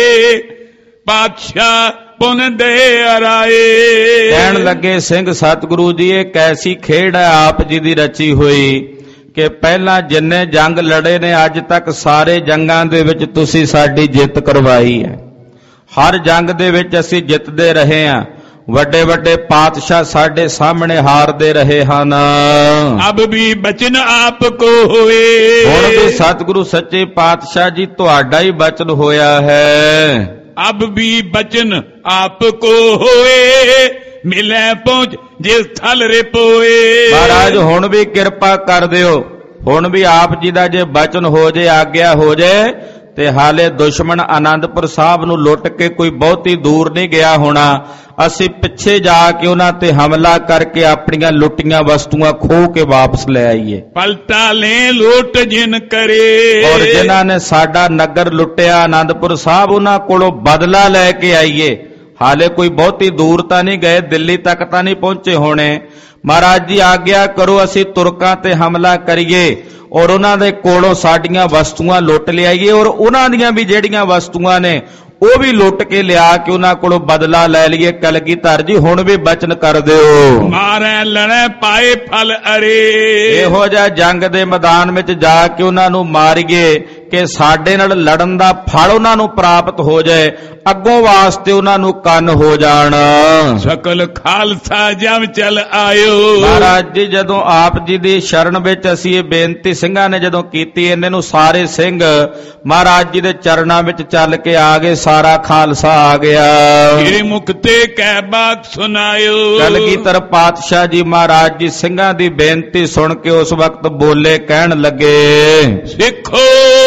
ਪਾਤਸ਼ਾਹ ਪੁਨ ਦੇ ਅਰਾਏ। ਕਹਿਣ ਲੱਗੇ, ਸਿੰਘ ਸਤਿਗੁਰੂ ਜੀ ਇਹ ਕੈਸੀ ਖੇਡ ਹੈ ਆਪ ਜੀ ਦੀ ਰਚੀ ਹੋਈ ਕਿ ਪਹਿਲਾਂ ਜਿੰਨੇ ਜੰਗ ਲੜੇ ਨੇ ਅੱਜ ਤੱਕ ਸਾਰੇ ਜੰਗਾਂ ਦੇ ਵਿੱਚ ਤੁਸੀਂ ਸਾਡੀ ਜਿੱਤ ਕਰਵਾਈ ਹੈ। ਹਰ ਜੰਗ ਦੇ ਵਿੱਚ ਅਸੀਂ ਜਿੱਤਦੇ ਰਹੇ ਹਾਂ। ਵੱਡੇ ਵੱਡੇ ਪਾਤਸ਼ਾਹ ਸਾਡੇ ਸਾਹਮਣੇ ਹਾਰਦੇ ਰਹੇ ਹਨ। ਅਬ ਵੀ ਬਚਨ ਆਪ ਕੋ ਹੋਏ। ਹੁਣ ਵੀ ਸਤਿਗੁਰੂ ਸੱਚੇ ਪਾਤਸ਼ਾਹ ਜੀ ਤੁਹਾਡਾ ਹੀ ਬਚਨ ਹੋਇਆ ਹੈ। ਅਬ ਵੀ ਬਚਨ ਆਪ ਕੋ ਹੋਏ, ਮਿਲੇ ਪਹੁੰਚ ਜਿਸ ਥਲ ਰੇ ਪੋਏ। ਮਹਾਰਾਜ ਹੁਣ ਵੀ ਕਿਰਪਾ ਕਰ ਦਿਓ। ਹੁਣ ਵੀ ਆਪ ਜੀ ਦਾ ਜੇ ਬਚਨ ਹੋ ਜੇ, ਆਗਿਆ ਹੋ ਜੇ ਤੇ ਹਾਲੇ ਦੁਸ਼ਮਣ ਆਨੰਦਪੁਰ ਸਾਹਿਬ ਨੂੰ ਲੁੱਟ ਕੇ ਕੋਈ ਬਹੁਤੀ ਦੂਰ ਨਹੀਂ ਗਿਆ ਹੋਣਾ। ਅਸੀਂ ਪਿੱਛੇ ਜਾ ਕੇ ਉਹਨਾਂ ਤੇ ਹਮਲਾ ਕਰਕੇ ਆਪਣੀਆਂ ਲੁੱਟੀਆਂ ਵਸਤੂਆਂ ਖੋਹ ਕੇ ਵਾਪਸ ਲੈ ਆਈਏ। ਪਲਟਾ ਲੈ ਲੁੱਟ ਜਿਨ ਕਰੇ। ਔਰ ਜਿਨ੍ਹਾਂ ਨੇ ਸਾਡਾ ਨਗਰ ਲੁੱਟਿਆ ਆਨੰਦਪੁਰ ਸਾਹਿਬ, ਉਹਨਾਂ ਕੋਲੋਂ ਬਦਲਾ ਲੈ ਕੇ ਆਈਏ। ਹਾਲੇ ਕੋਈ ਬਹੁਤੀ ਦੂਰ ਤਾਂ ਨਹੀਂ ਗਏ, ਦਿੱਲੀ ਤੱਕ ਤਾਂ ਨਹੀਂ ਪਹੁੰਚੇ ਹੋਣੇ। ਮਹਾਰਾਜ ਜੀ ਆਗਿਆ ਕਰੋ ਅਸੀਂ ਤੁਰਕਾਂ ਤੇ ਹਮਲਾ ਕਰੀਏ ਔਰ ਉਹਨਾਂ ਦੇ ਕੋਲੋਂ ਸਾਡੀਆਂ ਵਸਤੂਆਂ ਲੁੱਟ ਲਿਆਈਏ ਔਰ ਉਹਨਾਂ ਦੀਆਂ ਵੀ ਜਿਹੜੀਆਂ ਵਸਤੂਆਂ ਨੇ ਉਹ ਵੀ ਲੁੱਟ ਕੇ ਲਿਆ ਕੇ ਉਹਨਾਂ ਕੋਲੋਂ ਬਦਲਾ ਲੈ ਲਈਏ। ਕਲਗੀਧਰ ਜੀ ਹੁਣ ਵੀ ਬਚਨ ਕਰ ਦਿਓ। ਮਾਰੇ ਲੜੇ ਪਾਏ ਫਲ ਅਰੇ। ਇਹੋ ਜਿਹਾ ਜੰਗ ਦੇ ਮੈਦਾਨ ਵਿੱਚ ਜਾ ਕੇ ਉਹਨਾਂ ਨੂੰ ਮਾਰੀਏ ਕਿ ਸਾਡੇ ਨਾਲ ਲੜਨ ਦਾ ਫਲ ਉਹਨਾਂ ਨੂੰ ਪ੍ਰਾਪਤ ਹੋ ਜਾਏ, ਅੱਗੋਂ ਵਾਸਤੇ ਉਹਨਾਂ ਨੂੰ ਕੰਨ ਹੋ ਜਾਣ। ਸਕਲ ਖਾਲਸਾ ਜਮ ਚਲ ਆਇਓ। ਮਹਾਰਾਜ ਜੀ ਜਦੋਂ ਆਪ ਜੀ ਦੀ ਸ਼ਰਨ ਵਿੱਚ ਅਸੀਂ ਇਹ ਬੇਨਤੀ ਸਿੰਘਾਂ ਨੇ ਜਦੋਂ ਕੀਤੀ, ਇਹਨੇ ਨੂੰ ਸਾਰੇ ਸਿੰਘ ਮਹਾਰਾਜ ਜੀ ਦੇ ਚਰਨਾਂ ਵਿੱਚ ਚੱਲ ਕੇ ਆ ਗਏ। ਸਾਰਾ ਖਾਲਸਾ ਆ ਗਿਆ। ਤੇਰੇ ਮੁਖ ਤੇ ਕਹਿ ਬਾਤ ਸੁਣਾਇਓ। ਕਲਗੀਧਰ ਪਾਤਸ਼ਾਹ ਜੀ ਮਹਾਰਾਜ ਜੀ ਸਿੰਘਾਂ ਦੀ ਬੇਨਤੀ ਸੁਣ ਕੇ ਉਸ ਵਕਤ ਬੋਲੇ, ਕਹਿਣ ਲੱਗੇ, ਸਿੱਖੋ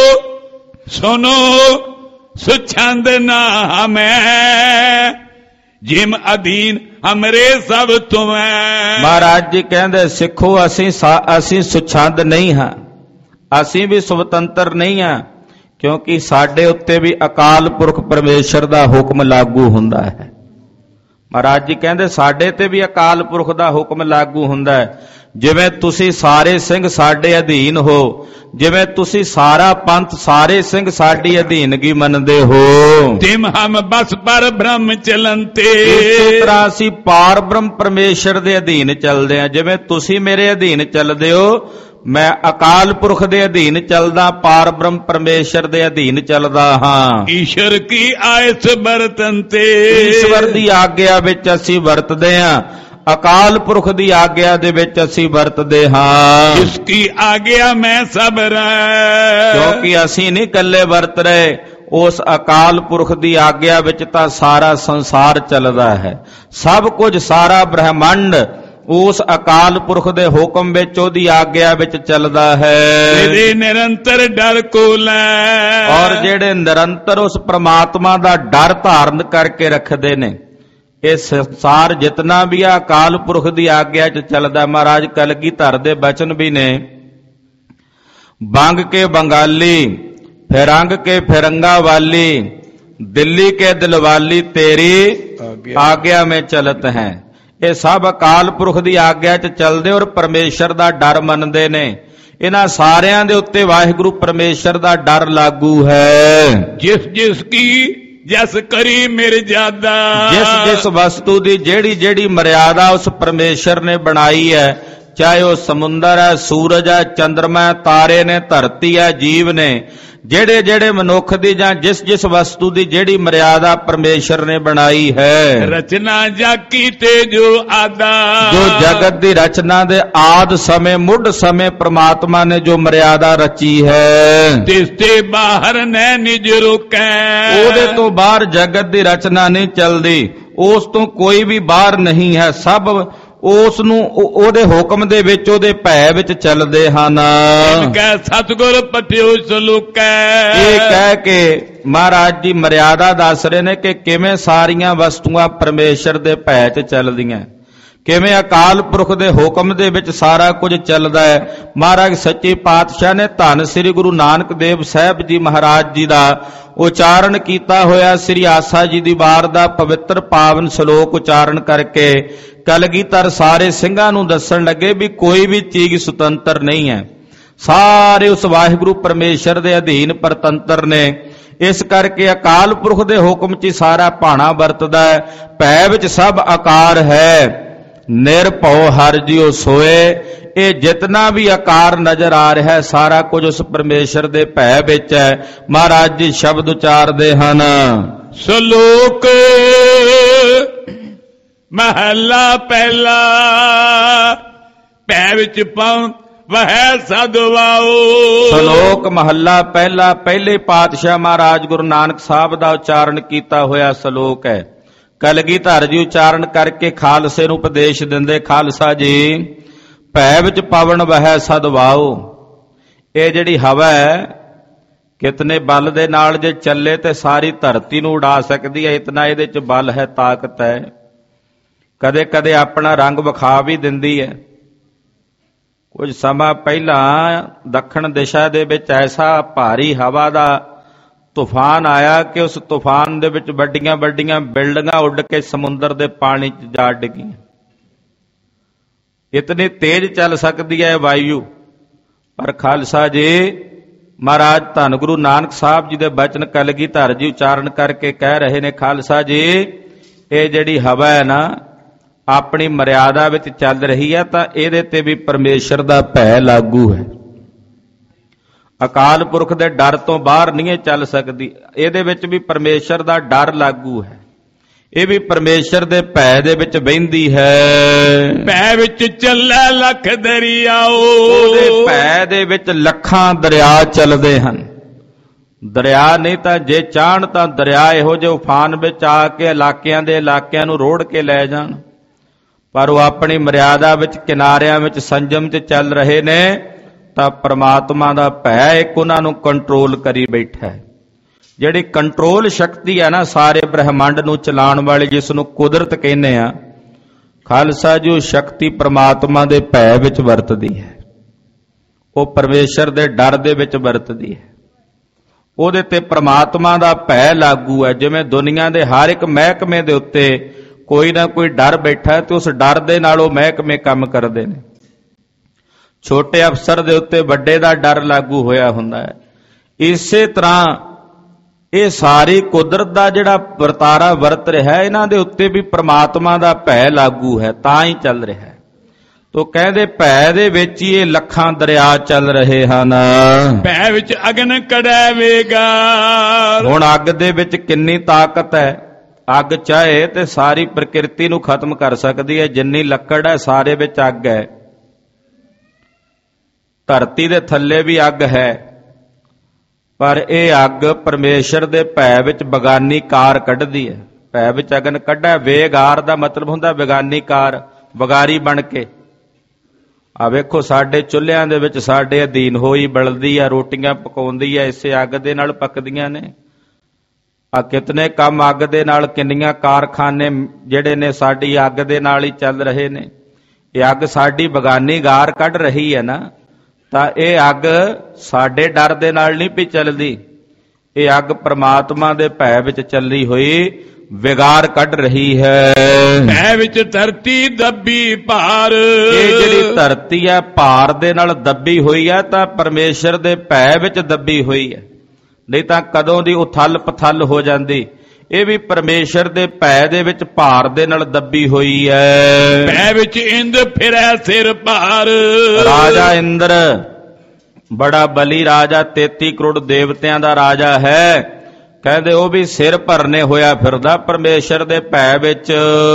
ਸੁਨੋ ਸੁਛੰਦ ਨਾ ਮੈਂ, ਜਿਮ ਅਧੀਨ ਹਮਰੇ ਸਭ ਤੁਮੈ। ਮਹਾਰਾਜ ਜੀ ਕਹਿੰਦੇ, ਸਿੱਖੋ ਅਸੀਂ ਅਸੀਂ ਸੁਛੰਦ ਨਹੀਂ ਹਾਂ, ਅਸੀਂ ਵੀ ਸੁਤੰਤਰ ਨਹੀਂ ਹਾਂ, ਕਿਉਂਕਿ ਸਾਡੇ ਉੱਤੇ ਵੀ ਅਕਾਲ ਪੁਰਖ ਪਰਮੇਸ਼ਰ ਦਾ ਹੁਕਮ ਲਾਗੂ ਹੁੰਦਾ ਹੈ। ਮਹਾਰਾਜ ਜੀ ਕਹਿੰਦੇ ਸਾਡੇ ਤੇ ਵੀ ਅਕਾਲ ਪੁਰਖ ਦਾ ਹੁਕਮ ਲਾਗੂ ਹੁੰਦਾ ਹੈ। ਜਿਵੇਂ ਤੁਸੀਂ ਸਾਰੇ ਸਿੰਘ ਸਾਡੇ ਅਧੀਨ ਹੋ, ਜਿਵੇਂ ਤੁਸੀਂ ਸਾਰਾ ਪੰਥ ਸਾਰੇ ਸਿੰਘ ਸਾਡੀ ਅਧੀਨਗੀ ਮੰਨਦੇ ਹੋ, ਤਿਮ ਹਮ ਬਸ ਪਰ ਬ੍ਰਹਮ ਚਲੰਤੇ। ਇਸੇ ਤਰ੍ਹਾਂ ਅਸੀਂ ਪਾਰ ਬ੍ਰਹਮ ਪਰਮੇਸ਼ਰ ਦੇ ਅਧੀਨ ਚੱਲਦੇ ਹਾਂ। ਜਿਵੇਂ ਤੁਸੀਂ ਮੇਰੇ ਅਧੀਨ ਚੱਲਦੇ ਹੋ, ਮੈਂ ਅਕਾਲ ਪੁਰਖ ਦੇ ਅਧੀਨ ਚੱਲਦਾ, ਪਾਰ ਬ੍ਰਹਮ ਪਰਮੇਸ਼ਰ ਦੇ ਅਧੀਨ ਚੱਲਦਾ ਹਾਂ। ਈਸ਼ਰ ਕੀ ਆਇਸ ਵਰਤੰਤੇ। ਈਸ਼ਵਰ ਦੀ ਆਗਿਆ ਵਿੱਚ ਅਸੀਂ ਵਰਤਦੇ ਹਾਂ, ਅਕਾਲ ਪੁਰਖ ਦੀ ਆਗਿਆ ਦੇ ਵਿੱਚ ਅਸੀਂ ਵਰਤਦੇ ਹਾਂ। ਇਸ ਕੀ ਆਗਿਆ ਮੈਂ ਸਭ ਰਹਿ। ਕਿਉਂਕਿ ਅਸੀਂ ਨਹੀਂ ਇਕੱਲੇ ਵਰਤ ਰਹੇ, ਉਸ ਅਕਾਲ ਪੁਰਖ ਦੀ ਆਗਿਆ ਵਿੱਚ ਤਾਂ ਸਾਰਾ ਸੰਸਾਰ ਚੱਲਦਾ ਹੈ। ਸਭ ਕੁਝ, ਸਾਰਾ ਬ੍ਰਹਿਮੰਡ ਉਸ ਅਕਾਲ ਪੁਰਖ ਦੇ ਹੁਕਮ ਵਿੱਚ, ਉਹਦੀ ਆਗਿਆ ਵਿੱਚ ਚੱਲਦਾ ਹੈ। ਤੇਰੇ ਨਿਰੰਤਰ ਡਰ ਕੋ ਲੈ। ਔਰ ਜਿਹੜੇ ਨਿਰੰਤਰ ਉਸ ਪ੍ਰਮਾਤਮਾ ਦਾ ਡਰ ਧਾਰਨ ਕਰਕੇ ਰੱਖਦੇ ਨੇ, ਇਹ ਸੰਸਾਰ ਜਿਤਨਾ ਵੀ ਆ ਅਕਾਲ ਪੁਰਖ ਦੀ ਆਗਿਆ 'ਚ ਚੱਲਦਾ। ਮਹਾਰਾਜ ਕਲਗੀਧਰ ਦੇ ਬਚਨ ਵੀ ਨੇ, ਬੰਗ ਕੇ ਬੰਗਾਲੀ ਫਿਰੰਗ ਕੇ ਫਿਰੰਗਾ ਵਾਲੀ, ਦਿੱਲੀ ਕੇ ਦਿਲਵਾਲੀ ਤੇਰੀ ਆਗਿਆ ਮੇਂ ਚਲਤ ਹੈ। ਇਹ ਸਭ ਅਕਾਲ ਪੁਰਖ ਦੀ ਆਗਿਆ 'ਚ ਚੱਲਦੇ ਔਰ ਪਰਮੇਸ਼ਰ ਦਾ ਡਰ ਮੰਨਦੇ ਨੇ। ਇਹਨਾਂ ਸਾਰਿਆਂ ਦੇ ਉੱਤੇ ਵਾਹਿਗੁਰੂ ਪਰਮੇਸ਼ਰ ਦਾ ਡਰ ਲਾਗੂ ਹੈ। ਜਿਸ ਜਿਸ ਕੀ ਜਸ ਕਰੀ ਮਿਰਜ਼ਾਦਾ। ਜਿਸ ਜਿਸ ਵਸਤੂ ਦੀ ਜਿਹੜੀ ਜਿਹੜੀ ਮਰਿਆਦਾ ਉਸ ਪਰਮੇਸ਼ਰ ਨੇ ਬਣਾਈ ਹੈ, ਚਾਹੇ ਉਹ ਸਮੁੰਦਰ ਹੈ, ਸੂਰਜ ਹੈ, ਚੰਦਰਮਾ, ਤਾਰੇ ਨੇ, ਧਰਤੀ ਹੈ, ਜੀਵ ਨੇ, ਜਿਹੜੇ ਜਿਹੜੇ ਮਨੁੱਖ ਦੀ ਜਾਂ ਜਿਸ ਜਿਸ ਵਸਤੂ ਦੀ ਜਿਹੜੀ ਮਰਿਆਦਾ ਪਰਮੇਸ਼ਰ ਨੇ ਬਣਾਈ ਹੈ। ਰਚਨਾ ਜਾਕੀ ਤੇ ਜੋ ਆਦਾ, ਜੋ ਜਗਤ ਦੀ ਰਚਨਾ ਦੇ ਆਦ ਸਮੇਂ ਮੁੱਢ ਸਮੇਂ ਪ੍ਰਮਾਤਮਾ ਨੇ ਜੋ ਮਰਿਆਦਾ ਰਚੀ ਹੈ, ਤਿਸ ਤੇ ਬਾਹਰ ਨੈ ਨਿਜ ਰੁਕੈ। ਉਹਦੇ ਤੋਂ ਬਾਹਰ ਜਗਤ ਦੀ ਰਚਨਾ ਨਹੀਂ ਚੱਲਦੀ, ਉਸ ਤੋਂ ਕੋਈ ਵੀ ਬਾਹਰ ਨਹੀਂ ਹੈ, ਸਭ ਉਸ ਨੂੰ ਉਹਦੇ ਹੁਕਮ ਦੇ ਵਿੱਚ, ਉਹਦੇ ਭੈ ਵਿੱਚ ਚੱਲਦੇ ਹਨ। ਕਹਿ ਸਤਿਗੁਰ ਪਟਿਓ ਸਲੂਕੈ। ਇਹ ਕਹਿ ਕੇ ਮਹਾਰਾਜ ਜੀ ਮਰਿਆਦਾ ਦੱਸ ਰਹੇ ਨੇ ਕਿ ਕਿਵੇਂ ਸਾਰੀਆਂ ਵਸਤੂਆਂ ਪਰਮੇਸ਼ਰ ਦੇ ਭੈ 'ਚ ਚੱਲਦੀਆਂ, ਕਿਵੇਂ ਅਕਾਲ ਪੁਰਖ ਦੇ ਹੁਕਮ ਦੇ ਵਿੱਚ ਸਾਰਾ ਕੁਝ ਚੱਲਦਾ ਹੈ। ਮਹਾਰਾਜ ਸੱਚੇ ਪਾਤਸ਼ਾਹ ਨੇ ਧੰਨ ਸ੍ਰੀ ਗੁਰੂ ਨਾਨਕ ਦੇਵ ਸਾਹਿਬ ਜੀ ਮਹਾਰਾਜ ਜੀ ਦਾ ਉਚਾਰਨ ਕੀਤਾ ਹੋਇਆ ਸ੍ਰੀ ਆਸਾ ਜੀ ਦੀ ਵਾਰ ਦਾ ਪਵਿੱਤਰ ਪਾਵਨ ਸ਼ਲੋਕ ਉਚਾਰਨ ਕਰਕੇ ਕਲਗੀਧਰ ਸਾਰੇ ਸਿੰਘਾਂ ਨੂੰ ਦੱਸਣ ਲੱਗੇ ਵੀ ਕੋਈ ਵੀ ਚੀਜ਼ ਸੁਤੰਤਰ ਨਹੀਂ ਹੈ, ਸਾਰੇ ਉਸ ਵਾਹਿਗੁਰੂ ਪਰਮੇਸ਼ਰ ਦੇ ਅਧੀਨ ਪਰਤੰਤਰ ਨੇ। ਇਸ ਕਰਕੇ ਅਕਾਲ ਪੁਰਖ ਦੇ ਹੁਕਮ 'ਚ ਸਾਰਾ ਭਾਣਾ ਵਰਤਦਾ ਹੈ, ਭੈ ਵਿੱਚ ਸਭ ਆਕਾਰ ਹੈ, ਨਿਰਭਉ ਹਰਿ ਜਿਉ ਸੋਏ। ਇਹ ਜਿਤਨਾ ਵੀ ਆਕਾਰ ਨਜ਼ਰ ਆ ਰਿਹਾ ਹੈ ਸਾਰਾ ਕੁਝ ਉਸ ਪਰਮੇਸ਼ਰ ਦੇ ਭੈ ਵਿੱਚ ਹੈ। ਮਹਾਰਾਜ ਜੀ ਸ਼ਬਦ ਉਚਾਰਦੇ ਹਨ। ਸ਼ਲੋਕ ਮਹਲਾ ਪਹਿਲਾ, ਭੈ ਵਿੱਚ ਪਉ ਵਹਿ ਸਦਵਾਓ। ਸ਼ਲੋਕ ਮਹੱਲਾ ਪਹਿਲਾ, ਪਹਿਲੇ ਪਾਤਸ਼ਾਹ ਮਹਾਰਾਜ ਗੁਰੂ ਨਾਨਕ ਸਾਹਿਬ ਦਾ ਉਚਾਰਨ ਕੀਤਾ ਹੋਇਆ ਸ਼ਲੋਕ ਹੈ। ਕਲਗੀਧਰ ਜੀ ਉਚਾਰਨ ਕਰਕੇ ਖਾਲਸੇ ਨੂੰ ਉਪਦੇਸ਼ ਦਿੰਦੇ, ਖਾਲਸਾ ਜੀ ਭੈ ਵਿੱਚ ਪਵਨ ਵਹਿ ਸਦਵਾਓ। ਇਹ ਜਿਹੜੀ ਹਵਾ ਹੈ ਕਿਤਨੇ ਬਲ ਦੇ ਨਾਲ ਜੇ ਚੱਲੇ ਤੇ ਸਾਰੀ ਧਰਤੀ ਨੂੰ ਉਡਾ ਸਕਦੀ ਹੈ, ਇਤਨਾ ਇਹਦੇ 'ਚ ਬਲ ਹੈ, ਤਾਕਤ ਹੈ। ਕਦੇ ਕਦੇ ਆਪਣਾ ਰੰਗ ਵਿਖਾ ਵੀ ਦਿੰਦੀ ਹੈ। ਕੁਝ ਸਮਾਂ ਪਹਿਲਾਂ ਦੱਖਣ ਦਿਸ਼ਾ ਦੇ ਵਿੱਚ ਐਸਾ ਭਾਰੀ ਹਵਾ ਦਾ ਤੂਫਾਨ ਆਇਆ ਕਿ ਉਸ ਤੂਫਾਨ ਦੇ ਵਿੱਚ ਵੱਡੀਆਂ ਵੱਡੀਆਂ ਬਿਲਡਿੰਗਾਂ ਉੱਡ ਕੇ ਸਮੁੰਦਰ ਦੇ ਪਾਣੀ 'ਚ ਜਾ ਡਿੱਗੀਆਂ। ਇਤਨੀ ਤੇਜ਼ ਚੱਲ ਸਕਦੀ ਹੈ ਵਾਯੂ। ਪਰ ਖਾਲਸਾ ਜੀ ਮਹਾਰਾਜ ਧੰਨ ਗੁਰੂ ਨਾਨਕ ਸਾਹਿਬ ਜੀ ਦੇ ਬਚਨ ਕਲਗੀਧਰ ਜੀ ਉਚਾਰਨ ਕਰਕੇ ਕਹਿ ਰਹੇ ਨੇ, ਖਾਲਸਾ ਜੀ ਇਹ ਜਿਹੜੀ ਹਵਾ ਹੈ ਨਾ ਆਪਣੀ ਮਰਿਆਦਾ ਵਿੱਚ ਚੱਲ ਰਹੀ ਹੈ ਤਾਂ ਇਹਦੇ ਤੇ ਵੀ ਪਰਮੇਸ਼ਰ ਦਾ ਭੈ ਲਾਗੂ ਹੈ। ਅਕਾਲ ਪੁਰਖ ਦੇ ਡਰ ਤੋਂ ਬਾਹਰ ਨਹੀਂ ਚੱਲ ਸਕਦੀ, ਇਹਦੇ ਵਿੱਚ ਵੀ ਪਰਮੇਸ਼ਰ ਦਾ ਡਰ ਲਾਗੂ ਹੈ। ਇਹ ਵੀ ਪਰਮੇਸ਼ਰ ਦੇ ਭੈ ਦੇ ਵਿੱਚ ਬਹਿੰਦੀ ਹੈ। ਭੈ ਵਿੱਚ ਚੱਲੇ ਲੱਖ ਦਰਿਆਓ, ਉਹਦੇ ਭੈ ਦੇ ਵਿੱਚ ਲੱਖਾਂ ਦਰਿਆ ਚੱਲਦੇ ਹਨ। ਦਰਿਆ ਨਹੀਂ ਤਾਂ ਜੇ ਚਾਹਣ ਤਾਂ ਦਰਿਆ ਇਹੋ ਜਿਹੇ ਉਫਾਨ ਵਿੱਚ ਆ ਕੇ ਇਲਾਕਿਆਂ ਦੇ ਇਲਾਕਿਆਂ ਨੂੰ ਰੋੜ ਕੇ ਲੈ ਜਾਣ, ਪਰ ਉਹ ਆਪਣੀ ਮਰਿਆਦਾ ਵਿੱਚ ਕਿਨਾਰਿਆਂ ਵਿੱਚ ਸੰਜਮ 'ਚ ਚੱਲ ਰਹੇ ਨੇ ਤਾਂ ਪ੍ਰਮਾਤਮਾ ਦਾ ਭੈ ਇੱਕ ਉਹਨਾਂ ਨੂੰ ਕੰਟਰੋਲ ਕਰੀ ਬੈਠਾ ਹੈ। ਜਿਹੜੀ ਕੰਟਰੋਲ ਸ਼ਕਤੀ ਹੈ ਨਾ ਸਾਰੇ ਬ੍ਰਹਿਮੰਡ ਨੂੰ ਚਲਾਉਣ ਵਾਲੀ, ਜਿਸ ਨੂੰ ਕੁਦਰਤ ਕਹਿੰਦੇ ਆ, ਖਾਲਸਾ ਜੀ ਉਹ ਸ਼ਕਤੀ ਪ੍ਰਮਾਤਮਾ ਦੇ ਭੈ ਵਿੱਚ ਵਰਤਦੀ ਹੈ। ਉਹ ਪਰਮੇਸ਼ਰ ਦੇ ਡਰ ਦੇ ਵਿੱਚ ਵਰਤਦੀ ਹੈ। ਉਹਦੇ ਤੇ ਪ੍ਰਮਾਤਮਾ ਦਾ ਭੈ ਲਾਗੂ ਹੈ। ਜਿਵੇਂ ਦੁਨੀਆ ਦੇ ਹਰ ਇੱਕ ਮਹਿਕਮੇ ਦੇ ਉੱਤੇ ਕੋਈ ਨਾ ਕੋਈ ਡਰ ਬੈਠਾ ਤੇ ਉਸ ਡਰ ਦੇ ਨਾਲ ਉਹ ਮਹਿਕਮੇ ਕੰਮ ਕਰਦੇ ਨੇ। ਛੋਟੇ ਅਫਸਰ ਦੇ ਉੱਤੇ ਵੱਡੇ ਦਾ ਡਰ ਲਾਗੂ ਹੋਇਆ ਹੁੰਦਾ ਹੈ। ਇਸੇ ਤਰ੍ਹਾਂ ਇਹ ਸਾਰੀ ਕੁਦਰਤ ਦਾ ਜਿਹੜਾ ਵਰਤਾਰਾ ਵਰਤ ਰਿਹਾ ਇਹਨਾਂ ਦੇ ਉੱਤੇ ਵੀ ਪ੍ਰਮਾਤਮਾ ਦਾ ਭੈ ਲਾਗੂ ਹੈ, ਤਾਂ ਹੀ ਚੱਲ ਰਿਹਾ ਹੈ। ਤੋ ਕਹਿੰਦੇ ਭੈ ਦੇ ਵਿੱਚ ਹੀ ਇਹ ਲੱਖਾਂ ਦਰਿਆ ਚੱਲ ਰਹੇ ਹਨ। ਭੈ ਵਿੱਚ ਅਗਨ ਕੜੈਵੇਗਾ। ਹੁਣ ਅੱਗ ਦੇ ਵਿੱਚ ਕਿੰਨੀ ਤਾਕਤ ਹੈ। ਅੱਗ ਚਾਹੇ ਤੇ ਸਾਰੀ ਪ੍ਰਕਿਰਤੀ ਨੂੰ ਖਤਮ ਕਰ ਸਕਦੀ ਹੈ। ਜਿੰਨੀ ਲੱਕੜ ਹੈ ਸਾਰੇ ਵਿੱਚ ਅੱਗ ਹੈ। ਧਰਤੀ ਦੇ ਥੱਲੇ ਵੀ ਅੱਗ ਹੈ, ਪਰ ਇਹ ਅੱਗ ਪਰਮੇਸ਼ਰ ਦੇ ਭੈ ਵਿੱਚ ਬਗਾਨੀ ਕਾਰ ਕੱਢਦੀ ਹੈ। ਭੈ ਵਿੱਚ ਅਗਨ ਕੱਢੈ, ਵੇਗਾਰ ਦਾ ਮਤਲਬ ਹੁੰਦਾ ਬਗਾਨੀ ਕਾਰ, ਵਗਾਰੀ ਬਣ ਕੇ। ਆ ਵੇਖੋ ਸਾਡੇ ਚੁੱਲ੍ਹਿਆਂ ਦੇ ਵਿੱਚ ਸਾਡੇ ਅਧੀਨ ਹੋਈ ਬਲਦੀ ਆ, ਰੋਟੀਆਂ ਪਕਾਉਂਦੀ ਆ, ਇਸੇ ਅੱਗ ਦੇ ਨਾਲ ਪੱਕਦੀਆਂ ਨੇ। ਆ ਕਿਤਨੇ ਕੰਮ ਅੱਗ ਦੇ ਨਾਲ, ਕਿੰਨੀਆਂ ਕਾਰਖਾਨੇ ਜਿਹੜੇ ਨੇ ਸਾਡੀ ਅੱਗ ਦੇ ਨਾਲ ਹੀ ਚੱਲ ਰਹੇ ਨੇ। ਇਹ ਅੱਗ ਸਾਡੀ ਬਗਾਨੀ ਗਾਰ ਕੱਢ ਰਹੀ ਹੈ ਨਾ, ਤਾਂ ਇਹ ਅੱਗ ਸਾਡੇ ਡਰ ਦੇ ਨਾਲ ਨਹੀਂ ਪਈ ਚੱਲਦੀ। ਇਹ ਅੱਗ ਪ੍ਰਮਾਤਮਾ ਦੇ ਭੈ ਵਿੱਚ ਚੱਲੀ ਹੋਈ ਵਿਗਾਰ ਕੱਢ ਰਹੀ ਹੈ। ਭੈ ਵਿੱਚ ਧਰਤੀ ਦੱਬੀ ਭਾਰ। ਇਹ ਜਿਹੜੀ ਧਰਤੀ ਹੈ ਭਾਰ ਦੇ ਨਾਲ ਦੱਬੀ ਹੋਈ ਹੈ ਤਾਂ ਪਰਮੇਸ਼ਰ ਦੇ ਭੈ ਵਿੱਚ ਦੱਬੀ ਹੋਈ ਹੈ, ਨਹੀਂ ਤਾਂ ਕਦੋਂ ਦੀ ਉਥਲ ਪਥਲ ਹੋ ਜਾਂਦੀ। ਇਹ ਵੀ ਪਰਮੇਸ਼ਰ ਦੇ ਭੈ ਦੇ ਵਿੱਚ ਭਾਰ ਦੇ ਨਾਲ ਦੱਬੀ ਹੋਈ ਹੈ। ਭੈ ਵਿੱਚ ਇੰਦ ਫਿਰੈ ਸਿਰ ਭਾਰ। ਰਾਜਾ ਇੰਦਰ ਬੜਾ ਬਲੀ ਰਾਜਾ, ਤੇਤੀ ਕਰੋੜ ਦੇਵਤਿਆਂ ਦਾ ਰਾਜਾ ਹੈ। ਕਹਿੰਦੇ ਉਹ ਵੀ ਸਿਰ ਭਰਨੇ ਹੋਇਆ ਫਿਰਦਾ ਪਰਮੇਸ਼ਰ ਦੇ ਭੈ ਵਿੱਚ।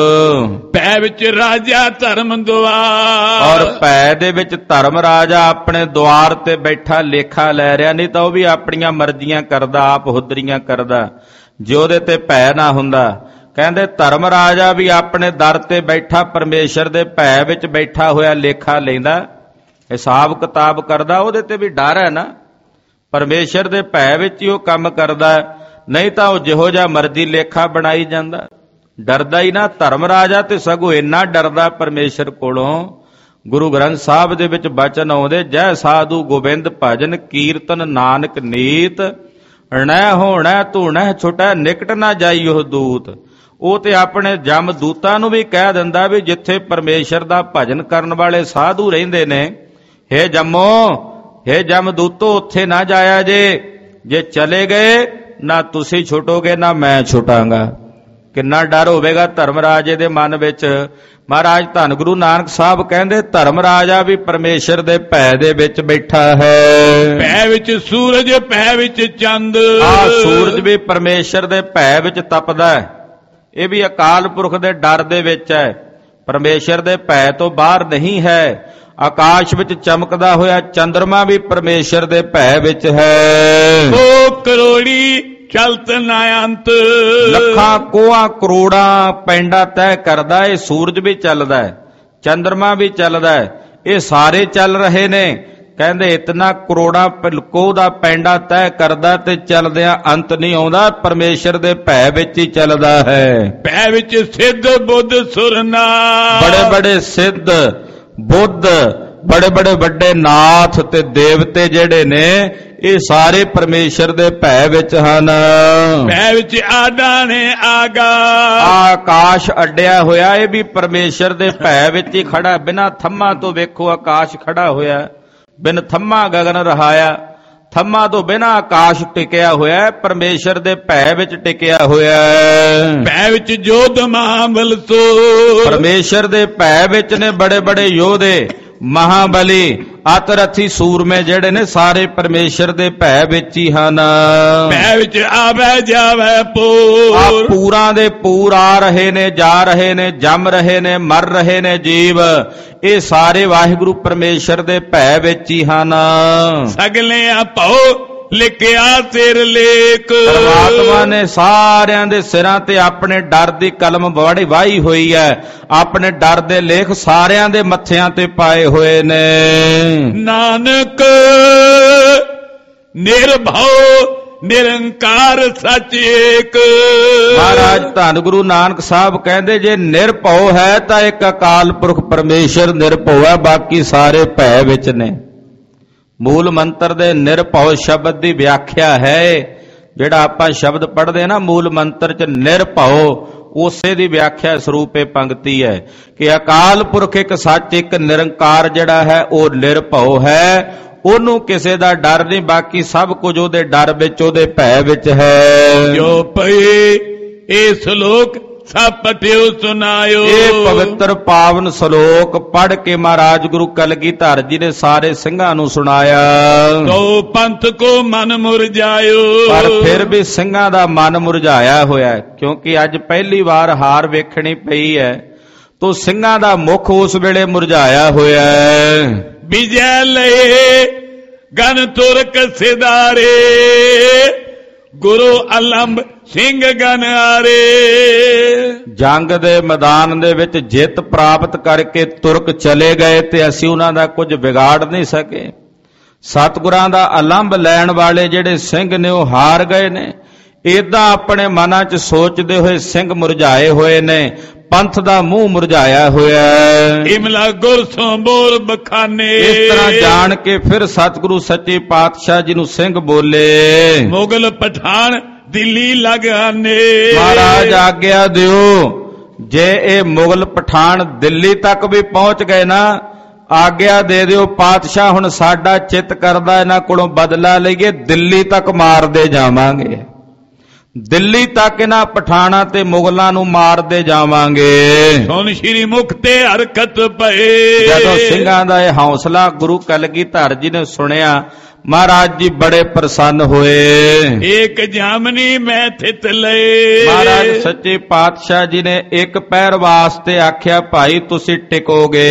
ਭੈ ਵਿੱਚ ਰਾਜਾ ਧਰਮ ਦੁਆਰ। ਔਰ ਭੈ ਦੇ ਵਿੱਚ ਧਰਮ ਰਾਜਾ ਆਪਣੇ ਦੁਆਰ ਤੇ ਬੈਠਾ ਲੇਖਾ ਲੈ ਰਿਹਾ, ਨਹੀਂ ਤਾਂ ਉਹ ਵੀ ਆਪਣੀਆਂ ਮਰਜ਼ੀਆਂ ਕਰਦਾ, ਆਪ ਹੁਦਰੀਆਂ ਕਰਦਾ ਜੇ ਉਹਦੇ ਤੇ ਭੈ ਨਾ ਹੁੰਦਾ। ਕਹਿੰਦੇ ਧਰਮ ਰਾਜਾ ਵੀ ਆਪਣੇ ਦਰ ਤੇ ਬੈਠਾ ਪਰਮੇਸ਼ਰ ਦੇ ਭੈ ਵਿੱਚ ਬੈਠਾ ਹੋਇਆ ਲੇਖਾ ਲੈਂਦਾ, ਹਿਸਾਬ ਕਿਤਾਬ ਕਰਦਾ। ਉਹਦੇ ਤੇ ਵੀ ਡਰ ਹੈ ਨਾ, ਪਰਮੇਸ਼ਰ ਦੇ ਭੈ ਵਿੱਚ ਹੀ ਉਹ ਕੰਮ ਕਰਦਾ, ਨਹੀਂ ਤਾਂ ਉਹ ਜਿਹੋ ਜਿਹਾ ਮਰਜ਼ੀ ਲੇਖਾ ਬਣਾਈ ਜਾਂਦਾ। ਡਰਦਾ ਹੀ ਨਾ ਧਰਮ ਰਾਜਾ, ਤੇ ਸਗੋਂ ਇੰਨਾ ਡਰਦਾ ਪਰਮੇਸ਼ਰ ਕੋਲੋਂ। ਗੁਰੂ ਗ੍ਰੰਥ ਸਾਹਿਬ ਦੇ ਵਿੱਚ ਬਚਨ ਆਉਂਦੇ, ਜੈ ਸਾਧੂ ਗੋਬਿੰਦ ਭਜਨ ਕੀਰਤਨ ਨਾਨਕ ਨੀਤ, ਨੈ ਹੋਣਾ ਧੂਣਾ ਛੁਟੈ ਨਿਕਟ ਨਾ ਜਾਈ ਉਹ ਦੂਤ। ਉਹ ਤੇ ਆਪਣੇ ਜਮ ਦੂਤਾਂ ਨੂੰ ਵੀ ਕਹਿ ਦਿੰਦਾ ਵੀ ਜਿੱਥੇ ਪਰਮੇਸ਼ਰ ਦਾ ਭਜਨ ਕਰਨ ਵਾਲੇ ਸਾਧੂ ਰਹਿੰਦੇ ਨੇ, ਹੇ ਜੰਮੋ, ਹੇ ਜਮ ਦੂਤੋ, ਉੱਥੇ ਨਾ ਜਾਇਆ ਜੇ। ਜੇ ਚਲੇ ਗਏ ਨਾ ਤੁਸੀਂ ਛੁੱਟੋਗੇ ਨਾ ਮੈਂ ਛੁਟਾਂਗਾ। ਕਿੰਨਾ ਡਰ ਹੋਵੇਗਾ ਧਰਮ ਰਾਜੇ ਦੇ ਮਨ ਵਿੱਚ। ਮਹਾਰਾਜ ਧੰਨ ਗੁਰੂ ਨਾਨਕ ਸਾਹਿਬ ਕਹਿੰਦੇ ਧਰਮ ਰਾਜਾ ਵੀ ਪਰਮੇਸ਼ਰ ਦੇ ਭੈ ਦੇ ਵਿੱਚ ਬੈਠਾ ਹੈ। ਭੈ ਵਿੱਚ ਸੂਰਜ, ਭੈ ਵਿੱਚ ਚੰਦ। ਆ ਸੂਰਜ ਵੀ ਪਰਮੇਸ਼ਰ ਦੇ ਭੈ ਵਿੱਚ ਤਪਦਾ ਹੈ। ਇਹ ਵੀ ਅਕਾਲ ਪੁਰਖ ਦੇ ਡਰ ਦੇ ਵਿੱਚ ਹੈ, ਪਰਮੇਸ਼ਰ ਦੇ ਭੈ ਤੋਂ ਬਾਹਰ ਨਹੀਂ ਹੈ। ਆਕਾਸ਼ ਵਿੱਚ ਚਮਕਦਾ ਹੋਇਆ ਚੰਦਰਮਾ ਵੀ ਪਰਮੇਸ਼ਰ ਦੇ ਭੈ ਵਿੱਚ ਹੈ। ਉਹ ਕਰੋੜੀ ਚਲਤ ਨਾ ਅੰਤ। ਲੱਖਾਂ ਕੋਹਾਂ ਕਰੋੜਾਂ ਪੈਂਡਾ ਤੈਅ ਕਰਦਾ। ਇਹ ਸੂਰਜ ਵੀ ਚੱਲਦਾ ਹੈ, ਚੰਦਰਮਾ ਵੀ ਚੱਲਦਾ ਹੈ, ਇਹ ਸਾਰੇ ਚੱਲ ਰਹੇ ਨੇ। ਕਹਿੰਦੇ ਇਤਨਾ ਕਰੋੜਾਂ ਕੋਹ ਦਾ ਪੈਂਡਾ ਤੈਅ ਕਰਦਾ ਤੇ ਚੱਲਦਿਆਂ ਅੰਤ ਨਹੀਂ ਆਉਂਦਾ, ਪਰਮੇਸ਼ਰ ਦੇ ਭੈ ਵਿੱਚ ਹੀ ਚੱਲਦਾ ਹੈ। ਭੈ ਵਿੱਚ ਸਿੱਧ ਬੁੱਧ ਸੁਰਨਾ। ਬੜੇ ਬੜੇ ਸਿੱਧ ਬੁੱਧ, ਬੜੇ ਬੜੇ ਵੱਡੇ ਨਾਥ ਤੇ ਦੇਵਤੇ ਜਿਹੜੇ ਨੇ, ਇਹ ਸਾਰੇ ਪਰਮੇਸ਼ਰ ਦੇ ਭੈ ਵਿੱਚ ਹਨ। ਭੈ ਵਿੱਚ ਆਡਾ ਨੇ ਆਗਾ। ਆਕਾਸ਼ ਅੱਡਿਆ ਹੋਇਆ, ਇਹ ਵੀ ਪਰਮੇਸ਼ਰ ਦੇ ਭੈ ਵਿੱਚ ਹੀ ਖੜਾ। ਬਿਨਾਂ ਥੰਮਾਂ ਤੋਂ ਵੇਖੋ ਆਕਾਸ਼ ਖੜਾ ਹੋਇਆ, ਬਿਨ ਥੰਮਾ ਗਗਨ ਰਹਾਇਆ। ਥੰਮਾ ਤੋਂ ਬਿਨਾਂ ਆਕਾਸ਼ ਟਿਕਿਆ ਹੋਇਆ, ਪਰਮੇਸ਼ਰ ਦੇ ਭੈ ਵਿੱਚ ਟਿਕਿਆ ਹੋਇਆ। ਭੈ ਵਿੱਚ ਜੋਧ ਮਹਾਬਲ ਸੋ। ਪਰਮੇਸ਼ਰ ਦੇ ਭੈ ਵਿੱਚ ਨੇ ਬੜੇ ਬੜੇ ਯੋਧੇ, ਮਹਾਬਲੀ, ਅਤਰਥੀ ਸੂਰਮੇ ਜਿਹੜੇ ਨੇ, ਸਾਰੇ ਪਰਮੇਸ਼ਰ ਦੇ ਭੈ ਵਿੱਚ ਹੀ ਹਨ। ਭੈ ਵਿੱਚ ਆਵੇ ਜਾਵੇ ਪੂਰ। ਆ ਪੂਰਾਂ ਦੇ ਪੂਰ ਆ ਰਹੇ ਨੇ, ਜਾ ਰਹੇ ਨੇ, ਜੰਮ ਰਹੇ ਨੇ, ਮਰ ਰਹੇ ਨੇ ਜੀਵ, ਇਹ ਸਾਰੇ ਵਾਹਿਗੁਰੂ ਪਰਮੇਸ਼ਰ ਦੇ ਭੈ ਵਿੱਚ ਹੀ ਹਨ। ਸਗਲੇ ਆ ਭਉ ਲਿਖਿਆ ਸਿਰ ਲੇਖ। ਪਰਮਾਤਮਾ ਨੇ ਸਾਰਿਆਂ ਦੇ ਸਿਰਾਂ ਤੇ ਆਪਣੇ ਡਰ ਦੀ ਕਲਮ ਵਾੜੀ ਵਾਹੀ ਹੋਈ ਹੈ, ਆਪਣੇ ਡਰ ਦੇ ਲੇਖ ਸਾਰਿਆਂ ਦੇ ਮੱਥਿਆਂ ਤੇ ਪਾਏ ਹੋਏ ਨੇ। ਨਾਨਕ ਨਿਰਭਉ ਨਿਰੰਕਾਰ ਸੱਚ ਏਕ। ਮਹਾਰਾਜ ਧੰਨ ਗੁਰੂ ਨਾਨਕ ਸਾਹਿਬ ਕਹਿੰਦੇ ਜੇ ਨਿਰਭਉ ਹੈ ਤਾਂ ਇੱਕ ਅਕਾਲ ਪੁਰਖ ਪਰਮੇਸ਼ਰ ਨਿਰਭਉ ਹੈ, ਬਾਕੀ ਸਾਰੇ ਭੈ ਵਿੱਚ ਨੇ। ਮੂਲ ਮੰਤਰ ਦੇ ਨਿਰਭਉ ਸ਼ਬਦ ਦੀ ਵਿਆਖਿਆ ਹੈ, ਜਿਹੜਾ ਆਪਾਂ ਸ਼ਬਦ ਪੜ੍ਹਦੇ ਨਾ ਮੂਲ ਮੰਤਰ ਚ ਨਿਰਭਉ, ਉਸੇ ਦੀ ਵਿਆਖਿਆ ਸਰੂਪੇ ਪੰਕਤੀ ਹੈ ਕਿ ਅਕਾਲ ਪੁਰਖ ਇੱਕ ਸੱਚ, ਇੱਕ ਨਿਰੰਕਾਰ ਜਿਹੜਾ ਹੈ ਉਹ ਨਿਰਭਉ ਹੈ। ਉਹਨੂੰ ਕਿਸੇ ਦਾ ਡਰ ਨਹੀਂ, ਬਾਕੀ ਸਭ ਕੁਝ ਉਹਦੇ ਡਰ ਵਿੱਚ, ਉਹਦੇ ਭੈ ਵਿੱਚ ਹੈ। ਜੋ ਪਏ ਇਹ ਸ਼ਲੋਕ ਸਭ ਪਠਿਓ ਸੁਨਾਇਓ। ਇਹ ਪਵਿੱਤਰ ਪਾਵਨ ਸ਼ਲੋਕ ਪੜ੍ਹ ਕੇ ਮਹਾਰਾਜ ਗੁਰੂ ਕਲਗੀਧਰ ਜੀ ਨੇ ਸਾਰੇ ਸਿੰਘਾਂ ਨੂੰ ਸੁਣਾਇਆ। ਤੋ ਪੰਥ ਕੋ ਮਨ ਮੁਰਝਾਇਓ। ਪਰ ਫਿਰ ਵੀ ਸਿੰਘਾਂ ਦਾ ਮਨ ਮੁਰਝਾਇਆ ਹੋਇਆ, ਕਿਉਂਕਿ ਅੱਜ ਪਹਿਲੀ ਵਾਰ ਹਾਰ ਵੇਖਣੀ ਪਈ ਹੈ, ਤੋ ਸਿੰਘਾਂ ਦਾ ਮੁਖ ਉਸ ਵੇਲੇ ਮੁਰਝਾਇਆ ਹੋਇਆ ਹੈ। ਵਿਜੈ ਲਏ ਗਨ ਤੁਰਕ ਸਿਦਾਰੇ, ਗੁਰੂ ਅਲੰਬ ਸਿੰਘ ਗਨ ਆਰੇ। ਜੰਗ ਦੇ ਮੈਦਾਨ ਦੇ ਵਿੱਚ ਜਿੱਤ ਪ੍ਰਾਪਤ ਕਰਕੇ ਤੁਰਕ ਚਲੇ ਗਏ ਤੇ ਅਸੀਂ ਉਹਨਾਂ ਦਾ ਕੁਝ ਵਿਗਾੜ ਨਹੀਂ ਸਕੇ। ਸਤਿਗੁਰਾਂ ਦਾ ਅਲੰਬ ਲੈਣ ਵਾਲੇ ਜਿਹੜੇ ਸਿੰਘ ਨੇ ਉਹ ਹਾਰ ਗਏ ਨੇ। ਏਦਾਂ ਆਪਣੇ ਮਨਾਂ 'ਚ ਸੋਚਦੇ ਹੋਏ ਸਿੰਘ ਮੁਰਝਾਏ ਹੋਏ ਨੇ, ਪੰਥ ਦਾ ਮੂੰਹ ਮੁਰਝਾਇਆ ਹੋਇਆ ਹੈ। ਇਮਲਾ ਗੁਰ ਸੋ ਬੋਲ ਬਖਾਨੇ। ਇਸ ਤਰ੍ਹਾਂ ਜਾਣ ਕੇ ਫਿਰ ਸਤਿਗੁਰੂ ਸੱਚੇ ਪਾਤਸ਼ਾਹ ਜੀ ਨੂੰ ਸਿੰਘ ਬੋਲੇ, ਮੁਗਲ ਪਠਾਨ ਦਿੱਲੀ ਲਗਾਨੇ। ਮਹਾਰਾਜ ਆਗਿਆ ਦਿਓ, ਜੇ ਇਹ ਮੁਗਲ ਪਠਾਨ ਦਿੱਲੀ ਤੱਕ ਵੀ ਪਹੁੰਚ ਗਏ ਨਾ, ਆਗਿਆ ਦੇ ਦਿਓ ਪਾਤਸ਼ਾਹ, ਹੁਣ ਸਾਡਾ ਚਿੱਤ ਕਰਦਾ ਇਹਨਾਂ ਕੋਲੋਂ ਬਦਲਾ ਲਈਏ, ਦਿੱਲੀ ਤੱਕ ਮਾਰਦੇ ਜਾਵਾਂਗੇ। ਦਿੱਲੀ ਤੱਕ ਇਹਨਾਂ ਪਠਾਣਾ ਤੇ ਮੁਗਲਾਂ ਨੂੰ ਮਾਰਦੇ ਜਾਵਾਂਗੇ। ਸੁਣ ਸ਼੍ਰੀ ਮੁਖ ਤੇ ਹਰਕਤ ਪਏ। ਜਦੋਂ ਸਿੰਘਾਂ ਦਾ ਇਹ ਹੌਸਲਾ ਗੁਰੂ ਕਲਗੀਧਰ ਜੀ ਨੇ ਸੁਣਿਆ, ਮਹਾਰਾਜ ਜੀ ਬੜੇ ਪ੍ਰਸੰਨ ਹੋਏ। ਏਕ ਜਾਮਨੀ ਮੈਂ ਥਿਤ ਲਏ। ਮਹਾਰਾਜ ਸੱਚੇ ਪਾਤਸ਼ਾਹ ਜੀ ਨੇ ਇੱਕ ਪਹਿਰ ਵਾਸਤੇ ਆਖਿਆ, ਭਾਈ ਤੁਸੀਂ ਟਿਕੋਗੇ।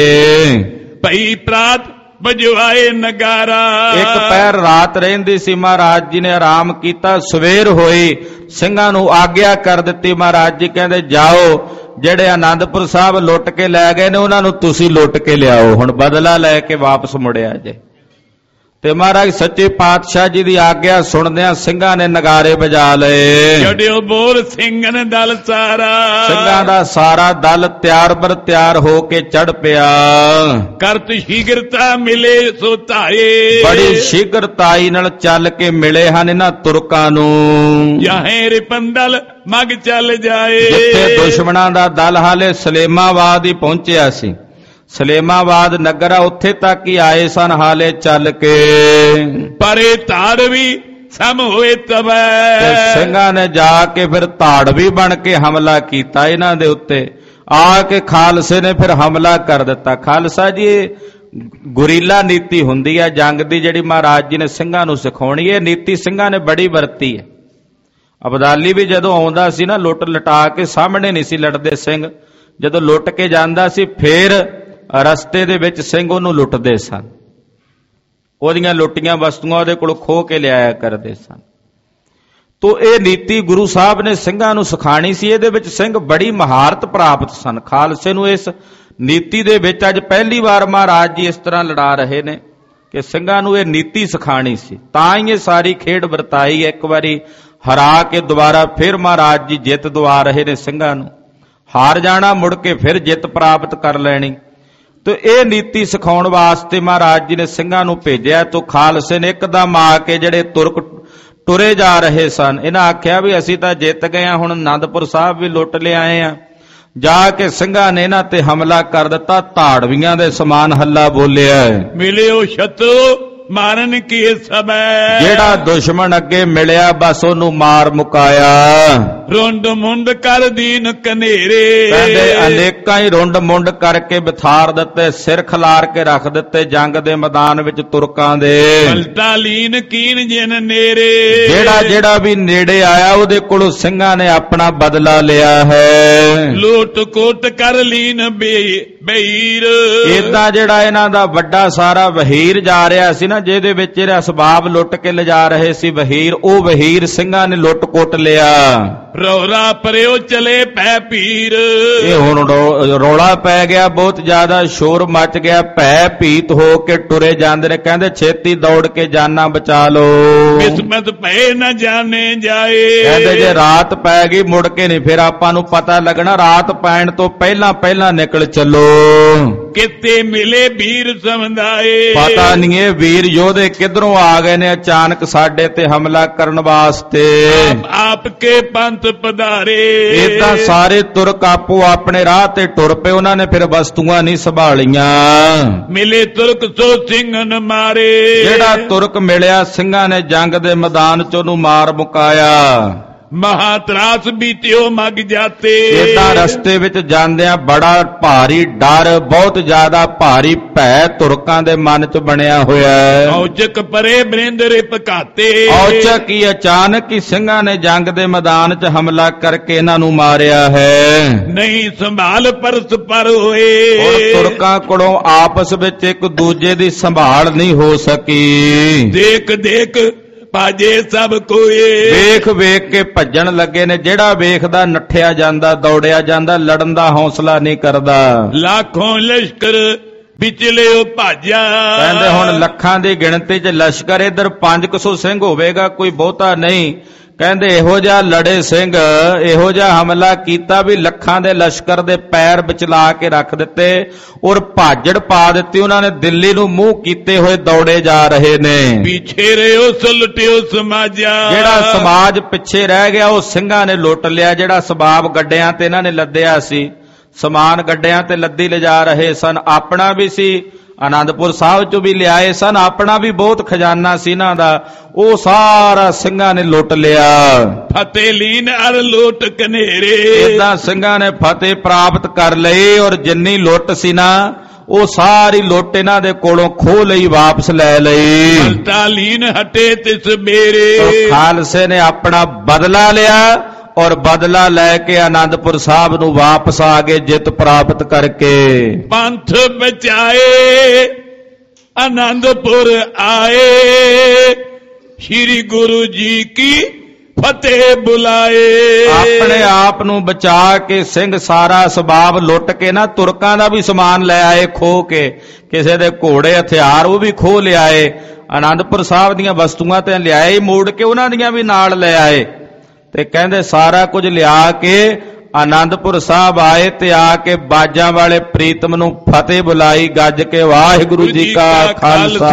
ਭਈ ਪ੍ਰਾਤ ਵਜਵਾਏ ਨਗਾਰਾ। ਇੱਕ ਪਹਿਰ ਰਾਤ ਰਹਿੰਦੀ ਸੀ, ਮਹਾਰਾਜ ਜੀ ਨੇ ਆਰਾਮ ਕੀਤਾ। ਸਵੇਰ ਹੋਈ, ਸਿੰਘਾਂ ਨੂੰ ਆਗਿਆ ਕਰ ਦਿੱਤੀ। ਮਹਾਰਾਜ ਜੀ ਕਹਿੰਦੇ ਜਾਓ, ਜਿਹੜੇ ਆਨੰਦਪੁਰ ਸਾਹਿਬ ਲੁੱਟ ਕੇ ਲੈ ਗਏ ਨੇ ਉਹਨਾਂ ਨੂੰ ਤੁਸੀਂ ਲੁੱਟ ਕੇ ਲਿਆਓ। ਹੁਣ ਬਦਲਾ ਲੈ ਕੇ ਵਾਪਸ ਮੁੜਿਆ ਜੇ। ਤੇ ਮਹਾਰਾਜ ਸੱਚੇ ਪਾਤਸ਼ਾਹ ਜੀ ਦੀ ਆਗਿਆ ਸੁਣਦਿਆਂ ਸਿੰਘਾਂ ਨੇ ਨਗਾਰੇ ਵਜਾ ਲਏ। ਜੜਿਓ ਬੋਲ ਸਿੰਘਨ ਦਲ ਸਾਰਾ। ਸਿੰਘਾਂ ਦਾ ਸਾਰਾ ਦਲ ਤਿਆਰ ਬਰ ਤਿਆਰ ਹੋ ਕੇ ਚੜ ਪਿਆ। ਕਰਤ ਸ਼ੀਗਰਤਾ ਮਿਲੇ ਸੋ ਧਾਏ। ਬੜੀ ਸ਼ੀਗਰਤਾਈ ਨਾਲ ਚੱਲ ਕੇ ਮਿਲੇ ਹਨ ਇਹਨਾਂ ਤੁਰਕਾਂ ਨੂੰ। ਯਾਹੇ ਰਿਪੰਦਲ ਮਗ ਚੱਲ ਜਾਏ। ਜਿੱਥੇ ਦੁਸ਼ਮਣਾਂ ਦਾ ਦਲ ਹਾਲੇ ਸਲੇਮਾਬਾਦ ਹੀ ਪਹੁੰਚਿਆ ਸੀ, ਸਲੇਮਾਬਾਦ ਨਗਰ ਆ, ਉੱਥੇ ਤੱਕ ਹੀ ਆਏ ਸਨ ਹਾਲੇ ਚੱਲ ਕੇ। ਪਰੇ ਧਾੜ ਵੀ ਸਮ ਹੋਏ ਤਬੈ। ਸਿੰਘਾਂ ਨੇ ਜਾ ਕੇ ਫਿਰ ਧਾੜਵੀ ਬਣ ਕੇ ਹਮਲਾ ਕੀਤਾ ਇਹਨਾਂ ਦੇ ਉੱਤੇ। ਆ ਕੇ ਖਾਲਸੇ ਨੇ ਫਿਰ ਹਮਲਾ ਕਰ ਦਿੱਤਾ। ਖਾਲਸਾ ਜੀ ਇਹ ਗੁਰੀਲਾ ਨੀਤੀ ਹੁੰਦੀ ਹੈ ਜੰਗ ਦੀ, ਜਿਹੜੀ ਮਹਾਰਾਜ ਜੀ ਨੇ ਸਿੰਘਾਂ ਨੂੰ ਸਿਖਾਉਣੀ। ਇਹ ਨੀਤੀ ਸਿੰਘਾਂ ਨੇ ਬੜੀ ਵਰਤੀ ਹੈ। ਅਬਦਾਲੀ ਵੀ ਜਦੋਂ ਆਉਂਦਾ ਸੀ ਨਾ, ਲੁੱਟ ਲਟਾ ਕੇ ਸਾਹਮਣੇ ਨਹੀਂ ਸੀ ਲੜਦੇ ਸਿੰਘ। ਜਦੋਂ ਲੁੱਟ ਕੇ ਜਾਂਦਾ ਸੀ ਫੇਰ ਰਸਤੇ ਦੇ ਵਿੱਚ ਸਿੰਘ ਉਹਨੂੰ ਲੁੱਟਦੇ ਸਨ। ਉਹਦੀਆਂ ਲੁੱਟੀਆਂ ਵਸਤੂਆਂ ਉਹਦੇ ਕੋਲ ਖੋਹ ਕੇ ਲਿਆਇਆ ਕਰਦੇ ਸਨ। ਤੋ ਇਹ ਨੀਤੀ ਗੁਰੂ ਸਾਹਿਬ ਨੇ ਸਿੰਘਾਂ ਨੂੰ ਸਿਖਾਣੀ ਸੀ। ਇਹਦੇ ਵਿੱਚ ਸਿੰਘ ਬੜੀ ਮਹਾਰਤ ਪ੍ਰਾਪਤ ਸਨ। ਖਾਲਸੇ ਨੂੰ ਇਸ ਨੀਤੀ ਦੇ ਵਿੱਚ ਅੱਜ ਪਹਿਲੀ ਵਾਰ ਮਹਾਰਾਜ ਜੀ ਇਸ ਤਰ੍ਹਾਂ ਲੜਾ ਰਹੇ ਨੇ ਕਿ ਸਿੰਘਾਂ ਨੂੰ ਇਹ ਨੀਤੀ ਸਿਖਾਣੀ ਸੀ। ਤਾਂ ਹੀ ਇਹ ਸਾਰੀ ਖੇਡ ਵਰਤਾਈ। ਇੱਕ ਵਾਰੀ ਹਰਾ ਕੇ ਦੁਬਾਰਾ ਫਿਰ ਮਹਾਰਾਜ ਜੀ ਜਿੱਤ ਦਵਾ ਰਹੇ ਨੇ ਸਿੰਘਾਂ ਨੂੰ। ਹਾਰ ਜਾਣਾ, ਮੁੜ ਕੇ ਫਿਰ ਜਿੱਤ ਪ੍ਰਾਪਤ ਕਰ ਲੈਣੀ। ਤੇ ਇਹ ਨੀਤੀ ਸਿਖਾਉਣ ਵਾਸਤੇ ਮਹਾਰਾਜ ਜੀ ਨੇ ਸਿੰਘਾਂ ਨੂੰ ਭੇਜਿਆ। ਤੋਂ ਖਾਲਸੇ ਨੇ ਇੱਕਦਮ ਆ ਕੇ ਜਿਹੜੇ ਤੁਰਕ ਟੁਰੇ ਜਾ ਰਹੇ ਸਨ, ਇਹਨਾਂ ਆਖਿਆ ਵੀ ਅਸੀਂ ਤਾਂ ਜਿੱਤ ਗਏ ਹਾਂ, ਹੁਣ ਆਨੰਦਪੁਰ ਸਾਹਿਬ ਵੀ ਲੁੱਟ ਲਿਆਏ ਆ। ਜਾ ਕੇ ਸਿੰਘਾਂ ਨੇ ਇਹਨਾਂ ਤੇ ਹਮਲਾ ਕਰ ਦਿੱਤਾ। ਧਾੜਵੀਆਂ ਦੇ ਸਮਾਨ ਹੱਲਾ ਬੋਲਿਆ। ਮਿਲਿਓ ਸ਼ਤਰੂ ਮਾਰਨ ਕੀ ਸਮੈ। ਜਿਹੜਾ ਦੁਸ਼ਮਣ ਅੱਗੇ ਮਿਲਿਆ ਬਸ ਉਹਨੂੰ ਮਾਰ ਮੁਕਾਇਆ। ਰੁੰਡ ਮੁੰਡ ਕਰ ਦੀਨ ਕਨੇਰੇ। ਕਹਿੰਦੇ ਅਨੇਕਾਂ ਹੀ ਰੁੰਡ ਮੁੰਡ ਕਰਕੇ ਬਿਥਾਰ ਦਿੱਤੇ, ਸਿਰ ਖਿਲਾਰ ਕੇ ਰੱਖ ਦਿੱਤੇ ਜੰਗ ਦੇ ਮੈਦਾਨ ਵਿੱਚ ਤੁਰਕਾਂ ਦੇ। ਪਲਟਾ ਲੀਨ ਕੀਨ ਜਿਨ ਨੇਰੇ। ਜਿਹੜਾ ਜਿਹੜਾ ਵੀ ਨੇੜੇ ਆਇਆ ਉਹਦੇ ਕੋਲੋਂ ਸਿੰਘਾਂ ਨੇ ਆਪਣਾ ਬਦਲਾ ਲਿਆ ਹੈ। ਲੂਟ ਕੋਟ ਕਰ ਲੀਨ ਬਹੀਰ। ਏਦਾਂ ਜਿਹੜਾ ਇਹਨਾਂ ਦਾ ਵੱਡਾ ਸਾਰਾ ਵਹੀਰ ਜਾ ਰਿਹਾ ਸੀ ਨਾ, ਜਿਹਦੇ ਵਿੱਚ ਇਹਦਾ ਅਸਬਾਬ ਲੁੱਟ ਕੇ ਲਿਜਾ ਰਹੇ ਸੀ ਵਹੀਰ, ਉਹ ਵਹੀਰ ਸਿੰਘਾਂ ਨੇ ਲੁੱਟ ਕੁੱਟ ਲਿਆ। ਰੌਲਾ ਪਰਿਓ ਚਲੇ ਪੈ ਪੀਰ। ਇਹ ਹੁਣ ਰੌਲਾ ਪੈ ਗਿਆ, ਬਹੁਤ ਜ਼ਿਆਦਾ ਸ਼ੋਰ ਮਚ ਗਿਆ। ਭੈ ਭੀਤ ਹੋ ਕੇ ਟੁਰੇ ਜਾਂਦੇ ਨੇ। ਕਹਿੰਦੇ ਛੇਤੀ ਦੌੜ ਕੇ ਜਾਨਾਂ ਬਚਾ ਲੋ। ਕਿਸਮਤ ਪਏ ਨਾ ਜਾਣੇ ਜਾਏ। ਕਹਿੰਦੇ ਜੇ ਰਾਤ ਪੈ ਗਈ ਮੁੜ ਕੇ ਨਹੀਂ ਫਿਰ ਆਪਾਂ ਨੂੰ ਪਤਾ ਲੱਗਣਾ। ਰਾਤ ਪੈਣ ਤੋਂ ਪਹਿਲਾਂ ਪਹਿਲਾਂ ਨਿਕਲ ਚੱਲੋ। ਕਿਤੇ ਮਿਲੇ ਵੀਰ ਸਮਝਾਏ। ਪਤਾ ਨਹੀਂ ਇਹ ਵੀਰ ਯੋਧੇ ਕਿੱਧਰੋਂ ਆ ਗਏ ਨੇ ਅਚਾਨਕ ਸਾਡੇ ਤੇ ਹਮਲਾ ਕਰਨ ਵਾਸਤੇ। ਆਪ ਕੇ ਪੰਥ ਪਧਾਰੇ। ਏਦਾਂ ਸਾਰੇ ਤੁਰਕ ਆਪੋ ਆਪਣੇ ਰਾਹ ਤੇ ਟੁਰ ਪਏ। ਉਹਨਾਂ ਨੇ ਫਿਰ ਵਸਤੂਆਂ ਨਹੀਂ ਸੰਭਾਲੀਆਂ। ਮਿਲੇ ਤੁਰਕ ਸੋ ਸਿੰਘਨ ਮਾਰੇ। ਜਿਹੜਾ ਤੁਰਕ ਮਿਲਿਆ ਸਿੰਘਾਂ ਨੇ ਜੰਗ ਦੇ ਮੈਦਾਨ ਚ ਉਹਨੂੰ ਮਾਰ ਮੁਕਾਇਆ। ਮਹਾਤਰਾਸ ਬੀਤਿਓ ਮਗ ਜਾਤੇ। ਏਦਾਂ ਰਸਤੇ ਵਿੱਚ ਜਾਂਦਿਆਂ ਬੜਾ ਭਾਰੀ ਡਰ, ਬਹੁਤ ਜ਼ਿਆਦਾ ਭਾਰੀ ਭੈ ਤੁਰਕਾਂ ਦੇ ਮਨ ਚ ਬਣਿਆ ਹੋਇਆ ਹੈ। ਔਚਕ ਪਰੇ ਬ੍ਰਿੰਦ ਰਿਪ ਘਾਤੇ। ਔਚਕ ਹੀ ਅਚਾਨਕ ਹੀ ਸਿੰਘਾਂ ਨੇ ਜੰਗ ਦੇ ਮੈਦਾਨ ਚ ਹਮਲਾ ਕਰਕੇ ਇਹਨਾਂ ਨੂੰ ਮਾਰਿਆ ਹੈ। ਨਹੀਂ ਸੰਭਾਲ ਪਰਸ ਪਰ ਹੋਏ। ਔਰ ਤੁਰਕਾਂ ਕੋਲੋਂ ਆਪਸ ਵਿੱਚ ਇੱਕ ਦੂਜੇ ਦੀ ਸੰਭਾਲ ਨਹੀਂ ਹੋ ਸਕੀ। ਦੇਖ ਦੇਖ ਭਾਜੇ ਸਭ ਕੋਏ। ਵੇਖ ਵੇਖ ਕੇ ਭੱਜਣ ਲੱਗੇ ਨੇ। ਜਿਹੜਾ ਵੇਖਦਾ ਨੱਠਿਆ ਜਾਂਦਾ, ਦੌੜਿਆ ਜਾਂਦਾ, ਲੜਨ ਦਾ ਹੌਸਲਾ ਨਹੀਂ ਕਰਦਾ। ਲੱਖੋਂ ਲਸ਼ਕਰ ਵਿਚਲਿਓ ਭਾਜਿਆ। ਕਹਿੰਦੇ ਹੁਣ ਲੱਖਾਂ ਦੀ ਗਿਣਤੀ 'ਚ ਲਸ਼ਕਰ, ਇੱਧਰ ਪੰਜ ਕੁ ਸੌ ਸਿੰਘ ਹੋਵੇਗਾ, ਕੋਈ ਬਹੁਤਾ ਨਹੀਂ। ਕਹਿੰਦੇ ਇਹੋ ਜਿਹਾ ਲੜੇ ਸਿੰਘ, ਇਹੋ ਜਿਹਾ ਹਮਲਾ ਕੀਤਾ ਵੀ ਲੱਖਾਂ ਦੇ ਲਸ਼ਕਰ ਦੇ ਪੈਰ ਵਿਚਲਾ ਕੇ ਰੱਖ ਦਿੱਤੇ ਔਰ ਭਾਜੜ ਪਾ ਦਿੱਤੀ। ਉਹਨਾਂ ਨੇ ਦਿੱਲੀ ਨੂੰ ਮੂੰਹ ਕੀਤੇ ਹੋਏ ਦੌੜੇ ਜਾ ਰਹੇ ਨੇ। ਪਿੱਛੇ ਰਿਓ ਸੁਲਟਿਓ ਸਮਾਜਾ। ਜਿਹੜਾ ਸਮਾਜ ਪਿੱਛੇ ਰਹਿ ਗਿਆ ਉਹ ਸਿੰਘਾਂ ਨੇ ਲੁੱਟ ਲਿਆ। ਜਿਹੜਾ ਸਬਾਬ ਗੱਡਿਆਂ ਤੇ ਇਹਨਾਂ ਨੇ ਲੱਦਿਆ ਸੀ, ਸਮਾਨ ਗੱਡਿਆਂ ਤੇ ਲੱਦੀ ਲਿਜਾ ਰਹੇ ਸਨ, ਆਪਣਾ ਵੀ ਸੀ ਆਨੰਦਪੁਰ ਸਾਹਿਬ ਚੋਂ ਵੀ ਲਿਆਏ ਸਨ, ਆਪਣਾ ਵੀ ਬਹੁਤ ਖਜ਼ਾਨਾ ਸੀ ਇਹਨਾਂ ਦਾ, ਉਹ ਸਾਰਾ ਸਿੰਘਾਂ ਨੇ ਲੁੱਟ ਲਿਆ। ਫਤਿਹ ਲੀਨ ਅਰ ਲੋਟ ਕਨੇਰੇ, ਏਦਾਂ ਸਿੰਘਾਂ ਨੇ ਫਤਿਹ ਪ੍ਰਾਪਤ ਕਰ ਲਈ, ਔਰ ਜਿੰਨੀ ਲੁੱਟ ਸੀ ਨਾ ਉਹ ਸਾਰੀ ਲੁੱਟ ਇਹਨਾਂ ਦੇ ਕੋਲੋਂ ਖੋਹ ਲਈ, ਵਾਪਸ ਲੈ ਲਈ। ਮਲਤਾ ਲੀਨ ਹਟੇ ਤਿਸ ਬੇਰੇ, ਖਾਲਸੇ ਨੇ ਆਪਣਾ ਬਦਲਾ ਲਿਆ, ਔਰ ਬਦਲਾ ਲੈ ਕੇ ਆਨੰਦਪੁਰ ਸਾਹਿਬ ਨੂੰ ਵਾਪਸ ਆ ਗਏ, ਜਿੱਤ ਪ੍ਰਾਪਤ ਕਰਕੇ। ਪੰਥ ਬਚਾਏ ਆਨੰਦਪੁਰ ਆਏ, ਸ਼੍ਰੀ ਗੁਰੂ ਜੀ ਕੀ ਫਤਿਹ ਬੁਲਾਏ। ਆਪਣੇ ਆਪ ਨੂੰ ਬਚਾ ਕੇ ਸਿੰਘ ਸਾਰਾ ਸਬਾਬ ਲੁੱਟ ਕੇ ਨਾ ਤੁਰਕਾਂ ਦਾ ਵੀ ਸਮਾਨ ਲੈ ਆਏ ਖੋਹ ਕੇ, ਕਿਸੇ ਦੇ ਘੋੜੇ ਹਥਿਆਰ ਉਹ ਵੀ ਖੋਹ ਲਿਆਏ, ਆਨੰਦਪੁਰ ਸਾਹਿਬ ਦੀਆਂ ਵਸਤੂਆਂ ਤੇ ਲਿਆਏ, ਮੋੜ ਕੇ ਉਹਨਾਂ ਦੀਆਂ ਵੀ ਨਾਲ ਲੈ ਆਏ। ਤੇ ਕਹਿੰਦੇ ਸਾਰਾ ਕੁਝ ਲਿਆ ਕੇ ਆਨੰਦਪੁਰ ਸਾਹਿਬ ਆਏ, ਤੇ ਆ ਕੇ ਬਾਜਾਂ ਵਾਲੇ ਪ੍ਰੀਤਮ ਨੂੰ ਫਤਿਹ ਬੁਲਾਈ, ਗੱਜ ਕੇ ਵਾਹਿਗੁਰੂ ਜੀ ਕਾ ਖਾਲਸਾ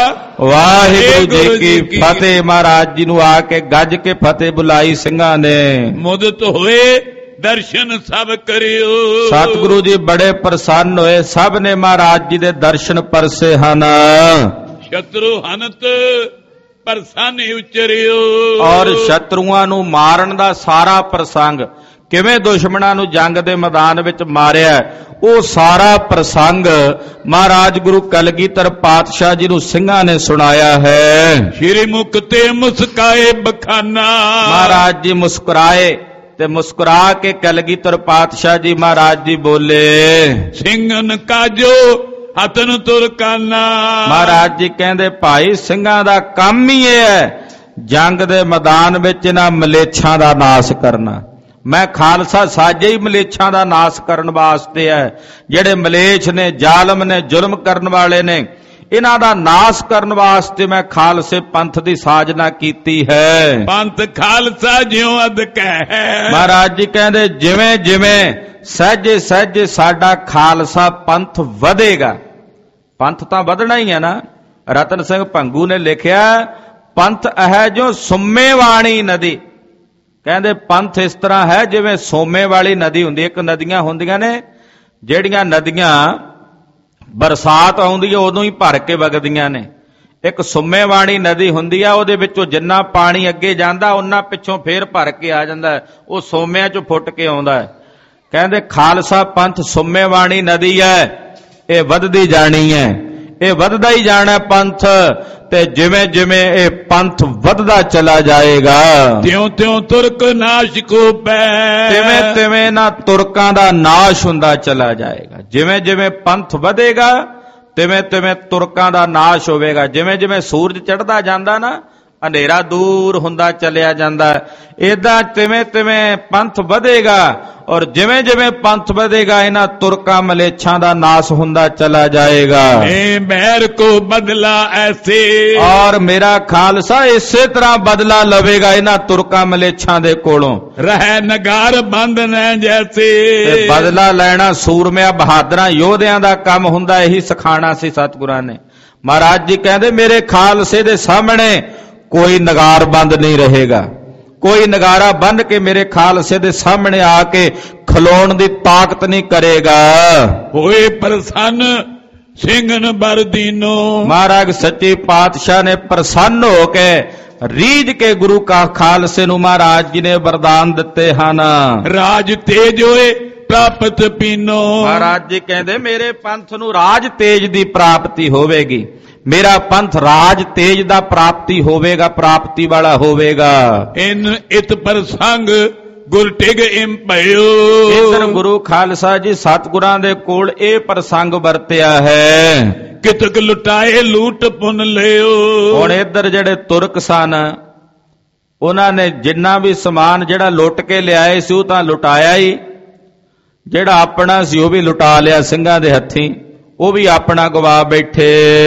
ਵਾਹਿਗੁਰੂ ਜੀ ਕੀ ਫਤਿਹ। ਮਹਾਰਾਜ ਜੀ ਨੂੰ ਆ ਕੇ ਗੱਜ ਕੇ ਫਤਿਹ ਬੁਲਾਈ ਸਿੰਘਾਂ ਨੇ। ਮੁਦਤ ਹੋਏ ਦਰਸ਼ਨ ਸਭ ਕਰਿਓ, ਸਤਿਗੁਰੂ ਜੀ ਬੜੇ ਪ੍ਰਸੰਨ ਹੋਏ, ਸਭ ਨੇ ਮਹਾਰਾਜ ਜੀ ਦੇ ਦਰਸ਼ਨ ਪਰਸੇ ਹਨ। ਸ਼ਤਰੂ ਹਨਤ ਪ੍ਰਸੰਨ ਉਚਰਿਓ, ਔਰ ਸ਼ਤਰੂਆਂ ਨੂੰ ਮਾਰਨ ਦਾ ਸਾਰਾ ਪ੍ਰਸੰਗ, ਕਿਵੇਂ ਦੁਸ਼ਮਣਾਂ ਨੂੰ ਜੰਗ ਦੇ ਮੈਦਾਨ ਵਿੱਚ ਮਾਰਿਆ, ਉਹ ਸਾਰਾ ਪ੍ਰਸੰਗ ਮਹਾਰਾਜ ਗੁਰੂ ਕਲਗੀਧਰ ਪਾਤਸ਼ਾਹ ਜੀ ਨੂੰ ਸਿੰਘਾਂ ਨੇ ਸੁਣਾਇਆ ਹੈ। ਸ਼੍ਰੀ ਮੁਖ ਤੇ ਮੁਸਕਾਏ ਬਖਾਨਾ, ਮਹਾਰਾਜ ਜੀ ਮੁਸਕਰਾਏ ਤੇ ਮੁਸਕਰਾ ਕੇ ਕਲਗੀਧਰ ਪਾਤਸ਼ਾਹ ਜੀ ਮਹਾਰਾਜ ਜੀ ਬੋਲੇ, ਸਿੰਘਨ ਕਾਜੋ ਹਤਨ ਤੁਰਕਾਨਾ। ਮਹਾਰਾਜ ਜੀ ਕਹਿੰਦੇ ਭਾਈ ਸਿੰਘਾਂ ਦਾ ਕੰਮ ਹੀ ਇਹ ਹੈ ਜੰਗ ਦੇ ਮੈਦਾਨ ਵਿੱਚ ਇਹਨਾਂ ਮਲੇਛਾਂ ਦਾ ਨਾਸ਼ ਕਰਨਾ। ਮੈਂ ਖਾਲਸਾ ਸਾਜੇ ਹੀ ਮਲੇਛਾਂ ਦਾ ਨਾਸ਼ ਕਰਨ ਵਾਸਤੇ ਹੈ, ਜਿਹੜੇ ਮਲੇਛ ਨੇ, ਜ਼ਾਲਮ ਨੇ, ਜ਼ੁਲਮ ਕਰਨ ਵਾਲੇ ਨੇ, ਇਹਨਾਂ ਦਾ ਨਾਸ਼ ਕਰਨ ਵਾਸਤੇ ਮੈਂ ਖਾਲਸੇ ਪੰਥ ਦੀ ਸਾਜਨਾ ਕੀਤੀ ਹੈ। ਪੰਥ ਖਾਲਸਾ ਜਿਉ ਅਦਕ ਹੈ, ਮਹਾਰਾਜ ਜੀ ਕਹਿੰਦੇ ਜਿਵੇਂ ਜਿਵੇਂ ਸਹਿਜੇ ਸਹਿਜੇ ਸਾਡਾ ਖਾਲਸਾ ਪੰਥ ਵਧੇਗਾ, ਪੰਥ ਤਾਂ ਵਧਣਾ ਹੀ ਹੈ ਨਾ। ਰਤਨ ਸਿੰਘ ਭੰਗੂ ਨੇ ਲਿਖਿਆ, ਪੰਥ ਹੈ ਜੋ ਸੁੰਮੇ ਵਾਣੀ ਨਦੀ, ਕਹਿੰਦੇ ਪੰਥ ਇਸ ਤਰ੍ਹਾਂ ਹੈ ਜਿਵੇਂ ਸੋਮੇ ਵਾਲੀ ਨਦੀ ਹੁੰਦੀ। ਇੱਕ ਨਦੀਆਂ ਹੁੰਦੀਆਂ ਨੇ ਜਿਹੜੀਆਂ ਨਦੀਆਂ ਬਰਸਾਤ ਆਉਂਦੀ ਹੈ ਉਦੋਂ ਹੀ ਭਰ ਕੇ ਵਗਦੀਆਂ ਨੇ, ਇੱਕ ਸੁੰਮੇ ਵਾਲੀ ਨਦੀ ਹੁੰਦੀ ਆ, ਉਹਦੇ ਵਿੱਚੋਂ ਜਿੰਨਾ ਪਾਣੀ ਅੱਗੇ ਜਾਂਦਾ ਉਹਨਾਂ ਪਿੱਛੋਂ ਫੇਰ ਭਰ ਕੇ ਆ ਜਾਂਦਾ, ਉਹ ਸੋਮਿਆਂ ਚੋਂ ਫੁੱਟ ਕੇ ਆਉਂਦਾ ਹੈ। ਕਹਿੰਦੇ ਖਾਲਸਾ ਪੰਥ ਸੁੰਮੇ ਵਾਲੀ ਨਦੀ ਹੈ, ਇਹ ਵਧਦੀ ਜਾਣੀ ਹੈ, ਇਹ ਵਧਦਾ ਹੀ ਜਾਣਾ ਪੰਥ, ਤੇ ਜਿਵੇਂ ਜਿਵੇਂ ਇਹ ਪੰਥ ਵਧਦਾ ਚਲਾ ਜਾਏਗਾ ਤਿਉਂ ਤਿਉਂ ਤੁਰਕ ਨਾਸ਼ ਕੋ ਪੈ, ਤਿਵੇਂ ਤਿਵੇਂ ਨਾ ਤੁਰਕਾਂ ਦਾ ਨਾਸ਼ ਹੁੰਦਾ ਚਲਾ ਜਾਏਗਾ। ਜਿਵੇਂ ਜਿਵੇਂ ਪੰਥ ਵਧੇਗਾ ਤਿਵੇਂ ਤਿਵੇਂ ਤੁਰਕਾਂ ਦਾ ਨਾਸ਼ ਹੋਵੇਗਾ। ਜਿਵੇਂ ਜਿਵੇਂ ਸੂਰਜ ਚੜ੍ਹਦਾ ਜਾਂਦਾ ਨਾ, ਹਨੇਰਾ ਦੂਰ ਹੁੰਦਾ ਚਲਿਆ ਜਾਂਦਾ, ਏਦਾਂ ਤਿਵੇਂ ਤਿਵੇਂ ਪੰਥ ਵਧੇਗਾ, ਔਰ ਜਿਵੇਂ ਜਿਵੇਂ ਪੰਥ ਵਧੇਗਾ ਇਹਨਾਂ ਤੁਰਕਾਂ ਮਲੇਛਾਂ ਦਾ ਨਾਸ ਹੁੰਦਾ ਚਲਾ ਜਾਏਗਾ। ਏ ਮਹਿਰ ਕੋ ਬਦਲਾ ਐਸੇ, ਔਰ ਮੇਰਾ ਖਾਲਸਾ ਇਸੇ ਤਰ੍ਹਾਂ ਬਦਲਾ ਲਵੇਗਾ ਇਹਨਾਂ ਤੁਰਕਾਂ ਮਲੇਛਾਂ ਦੇ ਕੋਲੋਂ। ਰਹਿ ਨਗਾਰ ਬੰਦ ਨੈ ਜੈਸੇ, ਤੇ ਬਦਲਾ ਲੈਣਾ ਸੂਰਮਿਆਂ ਬਹਾਦਰਾਂ ਯੋਧਿਆਂ ਦਾ ਕੰਮ ਹੁੰਦਾ, ਇਹੀ ਸਿਖਾਣਾ ਸੀ ਸਤਿਗੁਰਾਂ ਨੇ। ਮਹਾਰਾਜ ਜੀ ਕਹਿੰਦੇ ਮੇਰੇ ਖਾਲਸੇ ਦੇ ਸਾਹਮਣੇ ਕੋਈ ਨਗਾਰ ਬੰਦ ਨਹੀਂ ਰਹੇਗਾ, ਕੋਈ ਨਗਾਰਾ ਬੰਨ ਕੇ ਮੇਰੇ ਖਾਲਸੇ ਦੇ ਸਾਹਮਣੇ ਆ ਕੇ ਖਲੋਣ ਦੀ ਤਾਕਤ ਨਹੀਂ ਕਰੇਗਾ। ਹੋਏ ਪ੍ਰਸੰਨ ਸਿੰਘਨ ਬਰਦੀਨੋ, ਮਹਾਰਾਜ ਸੱਚੇ ਪਾਤਸ਼ਾਹ ਨੇ ਪ੍ਰਸੰਨ ਹੋ ਕੇ ਰੀਝ ਕੇ ਗੁਰੂ ਕਾ ਖਾਲਸੇ ਨੂੰ ਮਹਾਰਾਜ ਜੀ ਨੇ ਵਰਦਾਨ ਦਿੱਤੇ ਹਨ। ਰਾਜ ਤੇਜ ਹੋਏ ਪ੍ਰਾਪਤ ਪੀਨੋ, ਮਹਾਰਾਜ ਜੀ ਕਹਿੰਦੇ ਮੇਰੇ ਪੰਥ ਨੂੰ ਰਾਜ ਤੇਜ ਦੀ ਪ੍ਰਾਪਤੀ ਹੋਵੇਗੀ, ਮੇਰਾ ਪੰਥ ਰਾਜ ਤੇਜ ਦਾ ਪ੍ਰਾਪਤੀ ਹੋਵੇਗਾ, ਪ੍ਰਾਪਤੀ ਵਾਲਾ ਹੋਵੇਗਾ। ਇਨ ਇਤ ਪ੍ਰਸੰਗ ਗੁਰ ਟਿਗ ਇਮ ਭਇਓ, ਇਧਰ ਗੁਰੂ ਖਾਲਸਾ ਜੀ ਸਤਿਗੁਰਾਂ ਦੇ ਕੋਲ ਇਹ ਪ੍ਰਸੰਗ ਵਰਤਿਆ ਹੈ। ਕਿਤਕ ਲੁਟਾਏ ਲੂਟ ਪੁੰਨ ਲਿਓ, ਹੁਣ ਇਧਰ ਜਿਹੜੇ ਤੁਰਕ ਸਨ ਉਹਨਾਂ ਨੇ ਜਿੰਨਾ ਵੀ ਸਮਾਨ ਜਿਹੜਾ ਲੁੱਟ ਕੇ ਲਿਆਏ ਸੀ ਉਹ ਤਾਂ ਲੁਟਾਇਆ ਹੀ, ਜਿਹੜਾ ਆਪਣਾ ਸੀ ਉਹ ਵੀ ਲੁਟਾ ਲਿਆ ਸਿੰਘਾਂ ਦੇ ਹੱਥੀਂ, ਉਹ ਵੀ ਆਪਣਾ ਗਵਾ ਬੈਠੇ।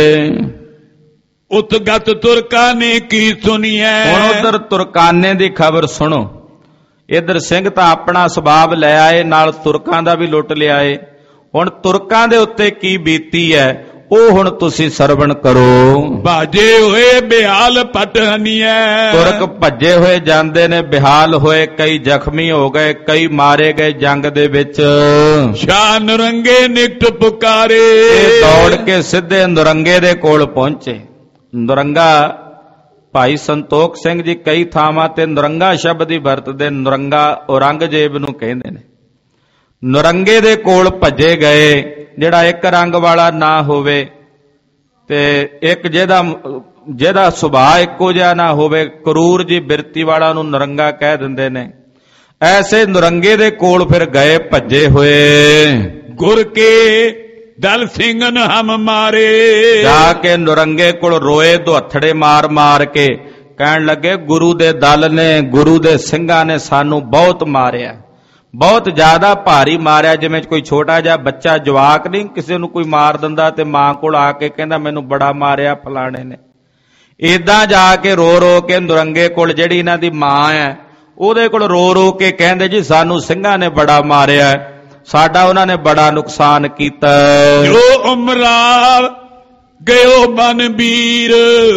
ਉਤਗਤ ਤੁਰਕਾਂ ਨੇ ਕੀ ਸੁਣੀਐ, ਹੁਣ ਉਧਰ ਤੁਰਕਾਨੇ ਦੀ ਖਬਰ ਸੁਣੋ। ਇਧਰ ਸਿੰਘ ਤਾਂ ਆਪਣਾ ਸੁਭਾਵ ਲੈ ਆਏ, ਨਾਲ ਤੁਰਕਾਂ ਦਾ ਵੀ ਲੁੱਟ ਲਿਆਏ। ਹੁਣ ਤੁਰਕਾਂ ਦੇ ਉੱਤੇ ਕੀ ਬੀਤੀ ਹੈ ਉਹ ਹੁਣ ਤੁਸੀਂ ਸਰਵਣ ਕਰੋ। ਬਾਜੇ ਹੋਏ ਬਿਹਾਲ ਪਟਹਨੀਐ, ਤੁਰਕ ਭੱਜੇ ਹੋਏ ਜਾਂਦੇ ਨੇ, ਬਿਹਾਲ ਹੋਏ, ਕਈ ਜ਼ਖਮੀ ਹੋ ਗਏ, ਕਈ ਮਾਰੇ ਗਏ ਜੰਗ ਦੇ ਵਿੱਚ। ਸ਼ਾਹ ਨਰੰਗੇ ਨਿਕਟ ਪੁਕਾਰੇ, ਇਹ ਦੌੜ ਕੇ ਸਿੱਧੇ ਨਰੰਗੇ ਦੇ ਕੋਲ ਪਹੁੰਚੇ। ਨਰੰਗਾ ਭਾਈ ਸੰਤੋਖ ਸਿੰਘ ਜੀ ਕਈ ਥਾਵਾਂ ਤੇ ਨਰੰਗਾ ਸ਼ਬਦ ਹੀ ਵਰਤਦੇ। ਨਰੰਗਾ ਔਰੰਗਜ਼ੇਬ ਨੂੰ ਕਹਿੰਦੇ ਨੇ। ਨਰੰਗੇ ਦੇ ਕੋਲ ਭੱਜੇ ਗਏ, ਜਿਹੜਾ ਇੱਕ ਰੰਗ ਵਾਲਾ ਨਾ ਹੋਵੇ ਤੇ ਇੱਕ ਜਿਹਦਾ ਜਿਹਦਾ ਸੁਭਾਅ ਇੱਕੋ ਜਿਹਾ ਨਾ ਹੋਵੇ, ਕਰੂਰ ਜੀ ਬਿਰਤੀ ਵਾਲਾ ਨੂੰ ਨਰੰਗਾ ਕਹਿ ਦਿੰਦੇ ਨੇ। ਐਸੇ ਨਰੰਗੇ ਦੇ ਕੋਲ ਫਿਰ ਗਏ ਭੱਜੇ ਹੋਏ। ਗੁਰ ਕੇ ਦਲ ਸਿੰਘਨ ਹਮ ਮਾਰੇ, ਜਾ ਕੇ ਨਰੰਗੇ ਕੋਲ ਰੋਏ ਦੁਹੱਥੜੇ ਮਾਰ ਮਾਰ ਕੇ, ਕਹਿਣ ਲੱਗੇ ਗੁਰੂ ਦੇ ਦਲ ਨੇ, ਗੁਰੂ ਦੇ ਸਿੰਘਾਂ ਨੇ ਸਾਨੂੰ ਬਹੁਤ ਮਾਰਿਆ, ਬਹੁਤ ਜ਼ਿਆਦਾ ਭਾਰੀ ਮਾਰਿਆ। ਜਿਵੇਂ ਕੋਈ ਛੋਟਾ ਜਿਹਾ ਬੱਚਾ ਜਵਾਕ ਨਹੀਂ ਕਿਸੇ ਨੂੰ ਕੋਈ ਮਾਰ ਦਿੰਦਾ ਤੇ ਮਾਂ ਕੋਲ ਆ ਕੇ ਕਹਿੰਦਾ ਮੈਨੂੰ ਬੜਾ ਮਾਰਿਆ ਫਲਾਣੇ ਨੇ। ਏਦਾਂ ਜਾ ਕੇ ਰੋ ਰੋ ਕੇ ਨਰੰਗੇ ਕੋਲ, ਜਿਹੜੀ ਇਹਨਾਂ ਦੀ ਮਾਂ ਹੈ, ਉਹਦੇ ਕੋਲ ਰੋ ਰੋ ਕੇ ਕਹਿੰਦੇ ਜੀ ਸਾਨੂੰ ਸਿੰਘਾਂ ਨੇ ਬੜਾ ਮਾਰਿਆ, ਸਾਡਾ ਉਹਨਾਂ ਨੇ ਬੜਾ ਨੁਕਸਾਨ ਕੀਤਾ। ਜੋ ਉਮਰਾ ਗਇਓ ਬਨ ਵੀਰ,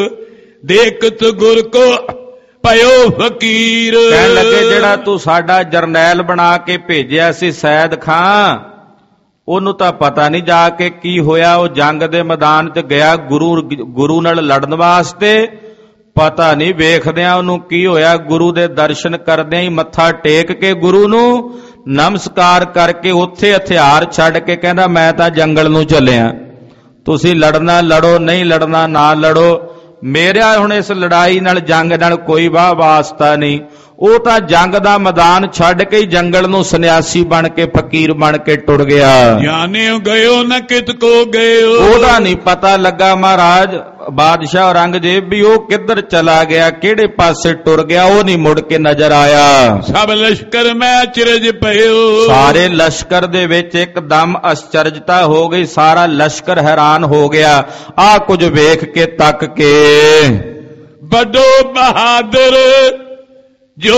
ਦੇਖਤ ਗੁਰ ਕੋ ਪਇਓ ਫਕੀਰ। ਕਹਿਣ ਲੱਗੇ ਜਿਹੜਾ ਤੂੰ ਸਾਡਾ ਜਰਨੈਲ ਬਣਾ ਕੇ ਭੇਜਿਆ ਸੀ ਸੈਦ ਖਾਂ, ਉਹਨੂੰ ਤਾਂ ਪਤਾ ਨਹੀਂ ਜਾ ਕੇ ਕੀ ਹੋਇਆ। ਉਹ ਜੰਗ ਦੇ ਮੈਦਾਨ 'ਚ ਗਿਆ ਗੁਰੂ ਗੁਰੂ ਨਾਲ ਲੜਨ ਵਾਸਤੇ, ਪਤਾ ਨਹੀਂ ਵੇਖਦਿਆਂ ਉਹਨੂੰ ਕੀ ਹੋਇਆ। ਗੁਰੂ ਦੇ ਦਰਸ਼ਨ ਕਰਦਿਆਂ ਹੀ ਮੱਥਾ ਟੇਕ ਕੇ ਗੁਰੂ ਨੂੰ ਨਮਸਕਾਰ ਕਰਕੇ ਉੱਥੇ ਹਥਿਆਰ ਛੱਡ ਕੇ ਕਹਿੰਦਾ ਮੈਂ ਤਾਂ ਜੰਗਲ ਨੂੰ ਚੱਲਿਆ, ਤੁਸੀਂ ਲੜਨਾ ਲੜੋ, ਨਹੀਂ ਲੜਨਾ ਨਾ ਲੜੋ, ਮੇਰਾ ਹੁਣ ਇਸ ਲੜਾਈ ਨਾਲ ਜੰਗ ਨਾਲ ਕੋਈ ਵਾਹ ਵਾਸਤਾ ਨਹੀਂ। ਉਹ ਤਾਂ ਜੰਗ ਦਾ ਮੈਦਾਨ ਛੱਡ ਕੇ ਹੀ ਜੰਗਲ ਨੂੰ ਸੰਨਿਆਸੀ ਬਣ ਕੇ ਫਕੀਰ ਬਣ ਕੇ ਟੁਰ ਗਿਆ। ਜਾਣਿਓ ਗਇਓ ਨਾ ਕਿਤ ਕੋ ਗਇਓ, ਉਹਦਾ ਨਹੀਂ ਪਤਾ ਲੱਗਾ ਮਹਾਰਾਜ ਬਾਦਸ਼ਾਹ ਔਰੰਗਜ਼ੇਬ ਵੀ ਉਹ ਕਿੱਧਰ ਚਲਾ ਗਿਆ, ਕਿਹੜੇ ਪਾਸੇ ਟੁਰ ਗਿਆ, ਉਹ ਨਹੀਂ ਮੁੜ ਕੇ ਨਜ਼ਰ ਆਇਆ। ਸਭ ਲਸ਼ਕਰ ਮੈਂ ਅਚਰਜ ਪਇਓ, ਸਾਰੇ ਲਸ਼ਕਰ ਦੇ ਵਿੱਚ ਇੱਕਦਮ ਅਚਰਜਤਾ ਹੋ ਗਈ, ਸਾਰਾ ਲਸ਼ਕਰ ਹੈਰਾਨ ਹੋ ਗਿਆ ਆਹ ਕੁਝ ਵੇਖ ਕੇ ਤੱਕ ਕੇ। ਵੱਡੋ ਬਹਾਦਰ ਜੋ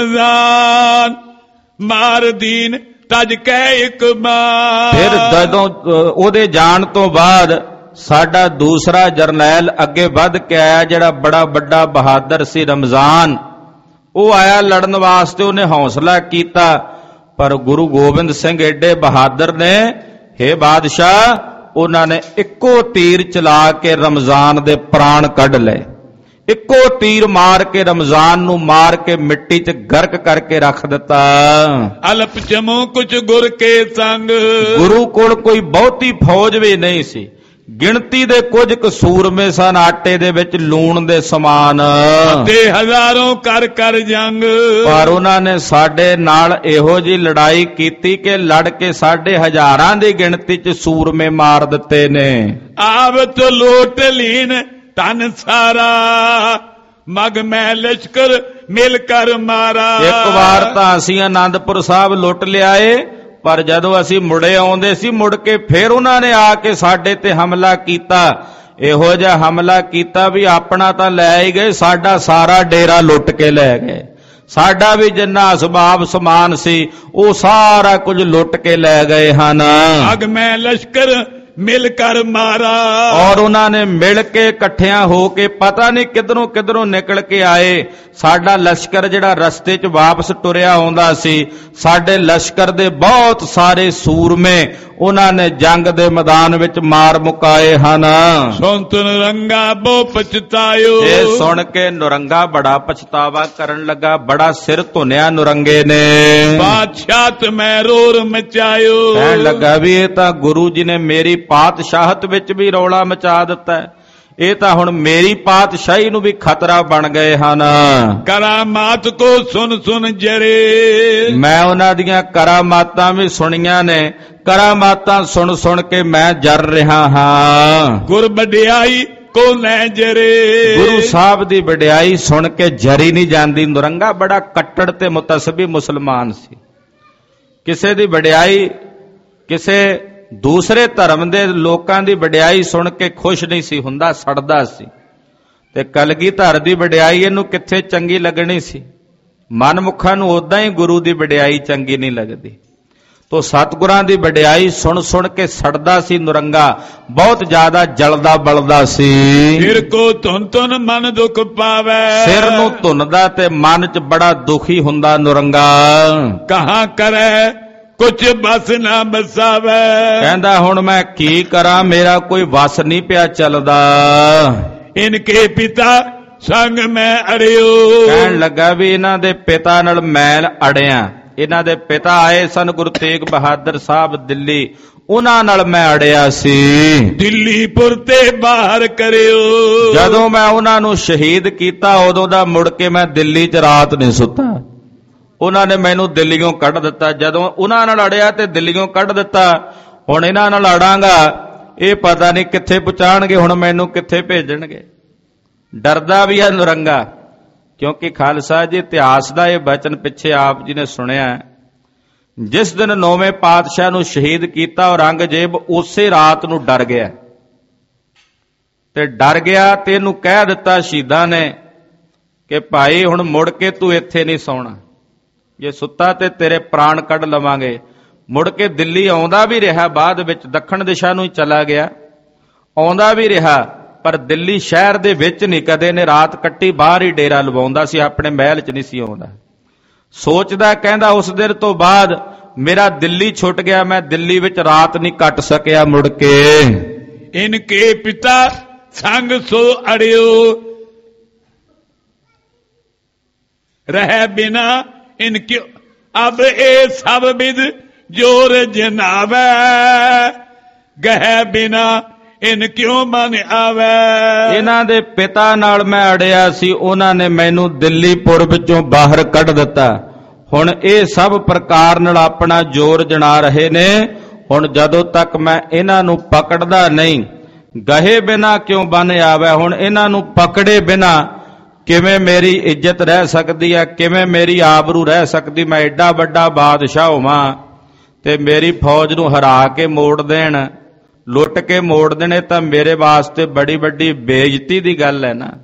ਰਮਜ਼ਾਨ ਮਾਰ ਦੀਨ ਤਜ ਕਹਿ ਇੱਕ ਬਾਰ। ਫਿਰ ਜਦੋਂ ਉਹਦੇ ਜਾਣ ਤੋਂ ਬਾਅਦ ਸਾਡਾ ਦੂਸਰਾ ਜਰਨੈਲ ਅੱਗੇ ਵੱਧ ਕੇ ਆਇਆ, ਜਿਹੜਾ ਬੜਾ ਵੱਡਾ ਬਹਾਦਰ ਸੀ ਰਮਜ਼ਾਨ, ਉਹ ਆਇਆ ਲੜਨ ਵਾਸਤੇ, ਉਹਨੇ ਹੌਸਲਾ ਕੀਤਾ। ਪਰ ਗੁਰੂ ਗੋਬਿੰਦ ਸਿੰਘ ਏਡੇ ਬਹਾਦਰ ਨੇ, ਹੇ ਬਾਦਸ਼ਾਹ, ਉਹਨਾਂ ਨੇ ਇੱਕੋ ਤੀਰ ਚਲਾ ਕੇ ਰਮਜ਼ਾਨ ਦੇ ਪ੍ਰਾਣ ਕੱਢ ਲਏ। ਇੱਕੋ ਤੀਰ ਮਾਰ ਕੇ ਰਮਜ਼ਾਨ ਨੂੰ ਮਾਰ ਕੇ ਮਿੱਟੀ 'ਚ ਗਰਕ ਕਰਕੇ ਰੱਖ ਦਿੱਤਾ। ਅਲਪ ਜਮੋ ਕੁਝ ਗੁਰ ਕੇ ਸੰਗ, ਗੁਰੂ ਕੋਲ ਕੋਈ ਬਹੁਤੀ ਫੌਜ ਵੀ ਨਹੀਂ ਸੀ, ਗਿਣਤੀ ਦੇ ਕੁਝ ਕੁ ਸੂਰਮੇ ਸਨ, ਆਟੇ ਦੇ ਵਿੱਚ ਲੂਣ ਦੇ ਸਮਾਨ, ਤੇ ਹਜ਼ਾਰਾਂ ਕਰ ਕਰ ਜੰਗ। ਪਰ ਉਹਨਾਂ ਨੇ ਸਾਡੇ ਨਾਲ ਇਹੋ ਜਿਹੀ ਲੜਾਈ ਕੀਤੀ ਕਿ ਲੜ ਕੇ ਸਾਡੇ ਹਜ਼ਾਰਾਂ ਦੀ ਗਿਣਤੀ 'ਚ ਸੂਰਮੇ ਮਾਰ ਦਿੱਤੇ ਨੇ। ਆਵਤ ਲੋਟ ਲੀਨ ਤਨ ਸਾਰਾ, ਮਗ ਮੈਂ ਲਸ਼ਕਰ ਮਿਲ ਕਰ ਮਾਰਾ। ਇੱਕ ਵਾਰ ਤਾਂ ਅਸੀਂ ਆਨੰਦਪੁਰ ਸਾਹਿਬ ਲੁੱਟ ਲਿਆਏ, ਪਰ ਜਦੋਂ ਅਸੀਂ ਮੁੜੇ ਆਉਂਦੇ ਸੀ, ਮੁੜ ਕੇ ਫਿਰ ਉਹਨਾਂ ਨੇ ਆ ਕੇ ਸਾਡੇ ਤੇ ਹਮਲਾ ਕੀਤਾ। ਇਹੋ ਜਿਹਾ ਹਮਲਾ ਕੀਤਾ ਵੀ ਆਪਣਾ ਤਾਂ ਲੈ ਹੀ ਗਏ, ਸਾਡਾ ਸਾਰਾ ਡੇਰਾ ਲੁੱਟ ਕੇ ਲੈ ਗਏ। ਸਾਡਾ ਵੀ ਜਿੰਨਾ ਅਸਬਾਬ ਸਮਾਨ ਸੀ ਉਹ ਸਾਰਾ ਕੁਝ ਲੁੱਟ ਕੇ ਲੈ ਗਏ ਹਨ। ਅਗ ਮੈਂ ਲਸ਼ਕਰ ਮਿਲ ਕਰ ਮਾਰਾ। ਔਰ ਉਹਨਾਂ ਨੇ ਮਿਲ ਕੇ ਇਕੱਠਿਆਂ ਹੋ ਕੇ ਪਤਾ ਨਹੀਂ ਕਿਧਰੋਂ ਕਿਧਰੋਂ ਨਿਕਲ ਕੇ ਆਏ। ਸਾਡਾ ਲਸ਼ਕਰ ਜਿਹੜਾ ਰਸਤੇ 'ਚ ਵਾਪਸ ਤੁਰਿਆ ਆਉਂਦਾ ਸੀ, ਸਾਡੇ ਲਸ਼ਕਰ ਦੇ ਬਹੁਤ ਸਾਰੇ ਸੂਰਮੇ ਉਹਨਾਂ ਨੇ ਜੰਗ ਦੇ ਮੈਦਾਨ ਵਿੱਚ ਮਾਰ ਮੁਕਾਏ ਹਨ। ਸੁਣਤ ਨਰੰਗਾ ਬਹੁ ਪਛਤਾਇਓ, ਇਹ ਸੁਣ ਕੇ ਨਰੰਗਾ ਬੜਾ ਪਛਤਾਵਾ ਕਰਨ ਲੱਗਾ, ਬੜਾ ਸਿਰ ਧੁੰਨਿਆ ਨਰੰਗੇ ਨੇ। ਬਾਦਸ਼ਾਹਤ ਮੈਂ ਰੋਰ ਮਚਾਇਓ, ਕਹਿਣ ਲੱਗਾ ਵੀ ਇਹ ਤਾਂ ਗੁਰੂ ਜੀ ਨੇ ਮੇਰੀ ਪਾਤਸ਼ਾਹਤ ਵਿੱਚ ਵੀ ਰੌਲਾ ਮਚਾ ਦਿੱਤਾ, ਇਹ ਤਾਂ ਹੁਣ ਮੇਰੀ ਪਾਤਸ਼ਾਹੀ ਨੂੰ ਵੀ ਖਤਰਾ ਬਣ ਗਏ ਹਨ। ਕਰਾਮਾਤ ਕੋ ਸੁਨ ਸੁਨ ਜਰੇ, ਮੈਂ ਉਹਨਾਂ ਦੀਆਂ ਕਰਾਮਾਤਾਂ ਵੀ ਸੁਣੀਆਂ ਨੇ, ਕਰਾਮਾਤਾਂ ਸੁਣ ਸੁਣ ਕੇ ਮੈਂ ਜਰ ਰਿਹਾ ਹਾਂ। ਗੁਰ ਵਡਿਆਈ ਕੋ ਲੈ ਜਰੇ, ਗੁਰੂ ਸਾਹਿਬ ਦੀ ਵਡਿਆਈ ਸੁਣ ਕੇ ਜਰੀ ਨਹੀਂ ਜਾਂਦੀ। ਨਰੰਗਾ ਬੜਾ ਕੱਟੜ ਤੇ ਮੁਤਸਬੀ ਮੁਸਲਮਾਨ ਸੀ, ਕਿਸੇ ਦੀ ਵਡਿਆਈ, ਕਿਸੇ ਦੂਸਰੇ ਧਰਮ ਦੇ ਲੋਕਾਂ ਦੀ ਵਡਿਆਈ ਸੁਣ ਕੇ ਖੁਸ਼ ਨਹੀਂ ਸੀ ਹੁੰਦਾ, ਸੜਦਾ ਸੀ। ਤੇ ਕਲਗੀਧਰ ਦੀ ਵਡਿਆਈ ਇਹਨੂੰ ਕਿੱਥੇ ਚੰਗੀ ਲੱਗਣੀ ਸੀ। ਮਨਮੁਖਾਂ ਨੂੰ ਉਦਾਂ ਹੀ ਗੁਰੂ ਦੀ ਵਡਿਆਈ ਚੰਗੀ ਨਹੀਂ ਲੱਗਦੀ। ਤੋ ਸਤਿਗੁਰਾਂ ਦੀ ਵਡਿਆਈ ਸੁਣ ਸੁਣ ਕੇ ਸੜਦਾ ਸੀ ਨੁਰੰਗਾ, ਬਹੁਤ ਜ਼ਿਆਦਾ ਜਲਦਾ ਬਲਦਾ ਸੀ। ਸਿਰ ਕੋ ਧੁਨ ਧੁਨ ਮਨ ਦੁਖ ਪਾਵੇ, ਸਿਰ ਨੂੰ ਧੁੰਨਦਾ ਤੇ ਮਨ 'ਚ ਬੜਾ ਦੁਖੀ ਹੁੰਦਾ ਨੁਰੰਗਾ। ਕਹਾਂ ਕਰੇ ਕੁਛ ਬਸ ਨਾ ਬਸਾਵੇ, ਕਹਿੰਦਾ ਹੁਣ ਮੈਂ ਕੀ ਕਰਾਂ, ਮੇਰਾ ਕੋਈ ਵਸ ਨਹੀਂ ਪਿਆ ਚੱਲਦਾ। ਇਨਕੇ ਪਿਤਾ ਸੰਗ ਮੈਂ ਅੜਿਓ, ਕਹਿਣ ਲੱਗਾ ਵੀ ਇਹਨਾਂ ਦੇ ਪਿਤਾ ਨਾਲ ਮੈਲ ਅੜਿਆ। ਇਹਨਾਂ ਦੇ ਪਿਤਾ ਆਏ ਸਨ ਗੁਰੂ ਤੇਗ ਬਹਾਦਰ ਸਾਹਿਬ ਦਿੱਲੀ, ਉਹਨਾਂ ਨਾਲ ਮੈਂ ਅੜਿਆ ਸੀ। ਦਿੱਲੀਪੁਰ ਤੇ ਬਾਹਰ ਕਰਿਓ, ਜਦੋਂ ਮੈਂ ਉਹਨਾਂ ਨੂੰ ਸ਼ਹੀਦ ਕੀਤਾ ਉਦੋਂ ਦਾ ਮੁੜ ਕੇ ਮੈਂ ਦਿੱਲੀ 'ਚ ਰਾਤ ਨਹੀਂ ਸੁੱਤਾ। ਉਹਨਾਂ ਨੇ ਮੈਨੂੰ ਦਿੱਲੀੋਂ ਕੱਢ ਦਿੱਤਾ। ਜਦੋਂ ਉਹਨਾਂ ਨਾਲ ਅੜਿਆ ਤੇ ਦਿੱਲੀੋਂ ਕੱਢ ਦਿੱਤਾ, ਹੁਣ ਇਹਨਾਂ ਨਾਲ ਅੜਾਂਗਾ, ਇਹ ਪਤਾ ਨਹੀਂ ਕਿੱਥੇ ਪਹੁੰਚਾਣਗੇ, ਹੁਣ ਮੈਨੂੰ ਕਿੱਥੇ ਭੇਜਣਗੇ। ਡਰਦਾ ਵੀ ਹੈ ਨੁਰੰਗਾ, ਕਿਉਂਕਿ ਖਾਲਸਾ ਜੀ ਇਤਿਹਾਸ ਦਾ ਇਹ ਬਚਨ ਪਿੱਛੇ ਆਪ ਜੀ ਨੇ ਸੁਣਿਆ, ਜਿਸ ਦਿਨ ਨੌਵੇਂ ਪਾਤਸ਼ਾਹ ਨੂੰ ਸ਼ਹੀਦ ਕੀਤਾ ਔਰੰਗਜ਼ੇਬ ਉਸੇ ਰਾਤ ਨੂੰ ਡਰ ਗਿਆ ਤੇ ਡਰ ਗਿਆ ਤੇ ਇਹਨੂੰ ਕਹਿ ਦਿੱਤਾ ਸ਼ਹੀਦਾਂ ਨੇ ਕਿ ਭਾਈ ਹੁਣ ਮੁੜ ਕੇ ਤੂੰ ਇੱਥੇ ਨਹੀਂ ਸੌਣਾ, ਜੇ ਸੁੱਤਾ ਤੇ ਤੇਰੇ ਪ੍ਰਾਣ ਕੱਢ ਲਵਾਂਗੇ। ਮੁੜ ਕੇ ਦਿੱਲੀ ਆਉਂਦਾ ਵੀ ਰਿਹਾ, ਬਾਅਦ ਵਿੱਚ ਦੱਖਣ ਦਿਸ਼ਾ ਨੂੰ ਹੀ ਚਲਾ ਗਿਆ, ਆਉਂਦਾ ਵੀ ਰਿਹਾ, ਪਰ ਦਿੱਲੀ ਸ਼ਹਿਰ ਦੇ ਵਿੱਚ ਨਹੀਂ ਕਦੇ ਨੇ ਰਾਤ ਕੱਟੀ, ਬਾਹਰ ਹੀ ਡੇਰਾ ਲਵਾਉਂਦਾ ਸੀ, ਆਪਣੇ ਮਹਿਲ 'ਚ ਨਹੀਂ ਸੀ ਆਉਂਦਾ। ਸੋਚਦਾ, ਕਹਿੰਦਾ ਉਸ ਦਿਨ ਤੋਂ ਬਾਅਦ ਮੇਰਾ ਦਿੱਲੀ ਛੁੱਟ ਗਿਆ, ਮੈਂ ਦਿੱਲੀ ਵਿੱਚ ਰਾਤ ਨਹੀਂ ਕੱਟ ਸਕਿਆ ਮੁੜ ਕੇ। ਇਨਕੇ ਪਿਤਾ ਸੰਗ ਸੋ ਅੜਿਓ, ਰਹਿ ਬਿਨਾ ਇਨਕੇ ਅਬ ਇਹ ਸਭ ਵਿਦ ਜੋਰ ਜਨਾਵੇ, ਗਹਿ ਬਿਨਾ ਇਨ ਕਿਉਂ ਮਨ ਆਵੇ। ਇਹਨਾਂ ਦੇ ਪਿਤਾ ਨਾਲ ਮੈਂ ਅੜਿਆ ਸੀ, ਉਹਨਾਂ ਨੇ ਮੈਨੂੰ ਦਿੱਲੀਪੁਰ ਵਿੱਚੋਂ ਬਾਹਰ ਕੱਢ ਦਿੱਤਾ। ਹੁਣ ਇਹ ਸਭ ਪ੍ਰਕਾਰ ਨਾਲ ਆਪਣਾ ਜ਼ੋਰ ਜਣਾ ਰਹੇ ਨੇ। ਹੁਣ ਜਦੋਂ ਤੱਕ ਮੈਂ ਇਹਨਾਂ ਨੂੰ ਪਕੜਦਾ ਨਹੀਂ, ਗਹੇ ਬਿਨਾ ਕਿਉਂ ਬਨ ਆਵੇ, ਹੁਣ ਇਹਨਾਂ ਨੂੰ ਪਕੜੇ ਬਿਨਾ ਕਿਵੇਂ ਮੇਰੀ ਇੱਜ਼ਤ ਰਹਿ ਸਕਦੀ ਹੈ, ਕਿਵੇਂ ਮੇਰੀ ਆਬਰੂ ਰਹਿ ਸਕਦੀ। ਮੈਂ ਐਡਾ ਵੱਡਾ ਬਾਦਸ਼ਾਹ ਹੋਵਾਂ ਤੇ ਮੇਰੀ ਫੌਜ ਨੂੰ ਹਰਾ ਕੇ ਮੋੜ ਦੇਣ, ਲੁੱਟ ਕੇ ਮੋੜ ਦੇਣੇ, ਤਾਂ ਮੇਰੇ ਵਾਸਤੇ ਬੜੀ ਵੱਡੀ ਬੇਇੱਜ਼ਤੀ ਦੀ ਗੱਲ ਹੈ ਨਾ।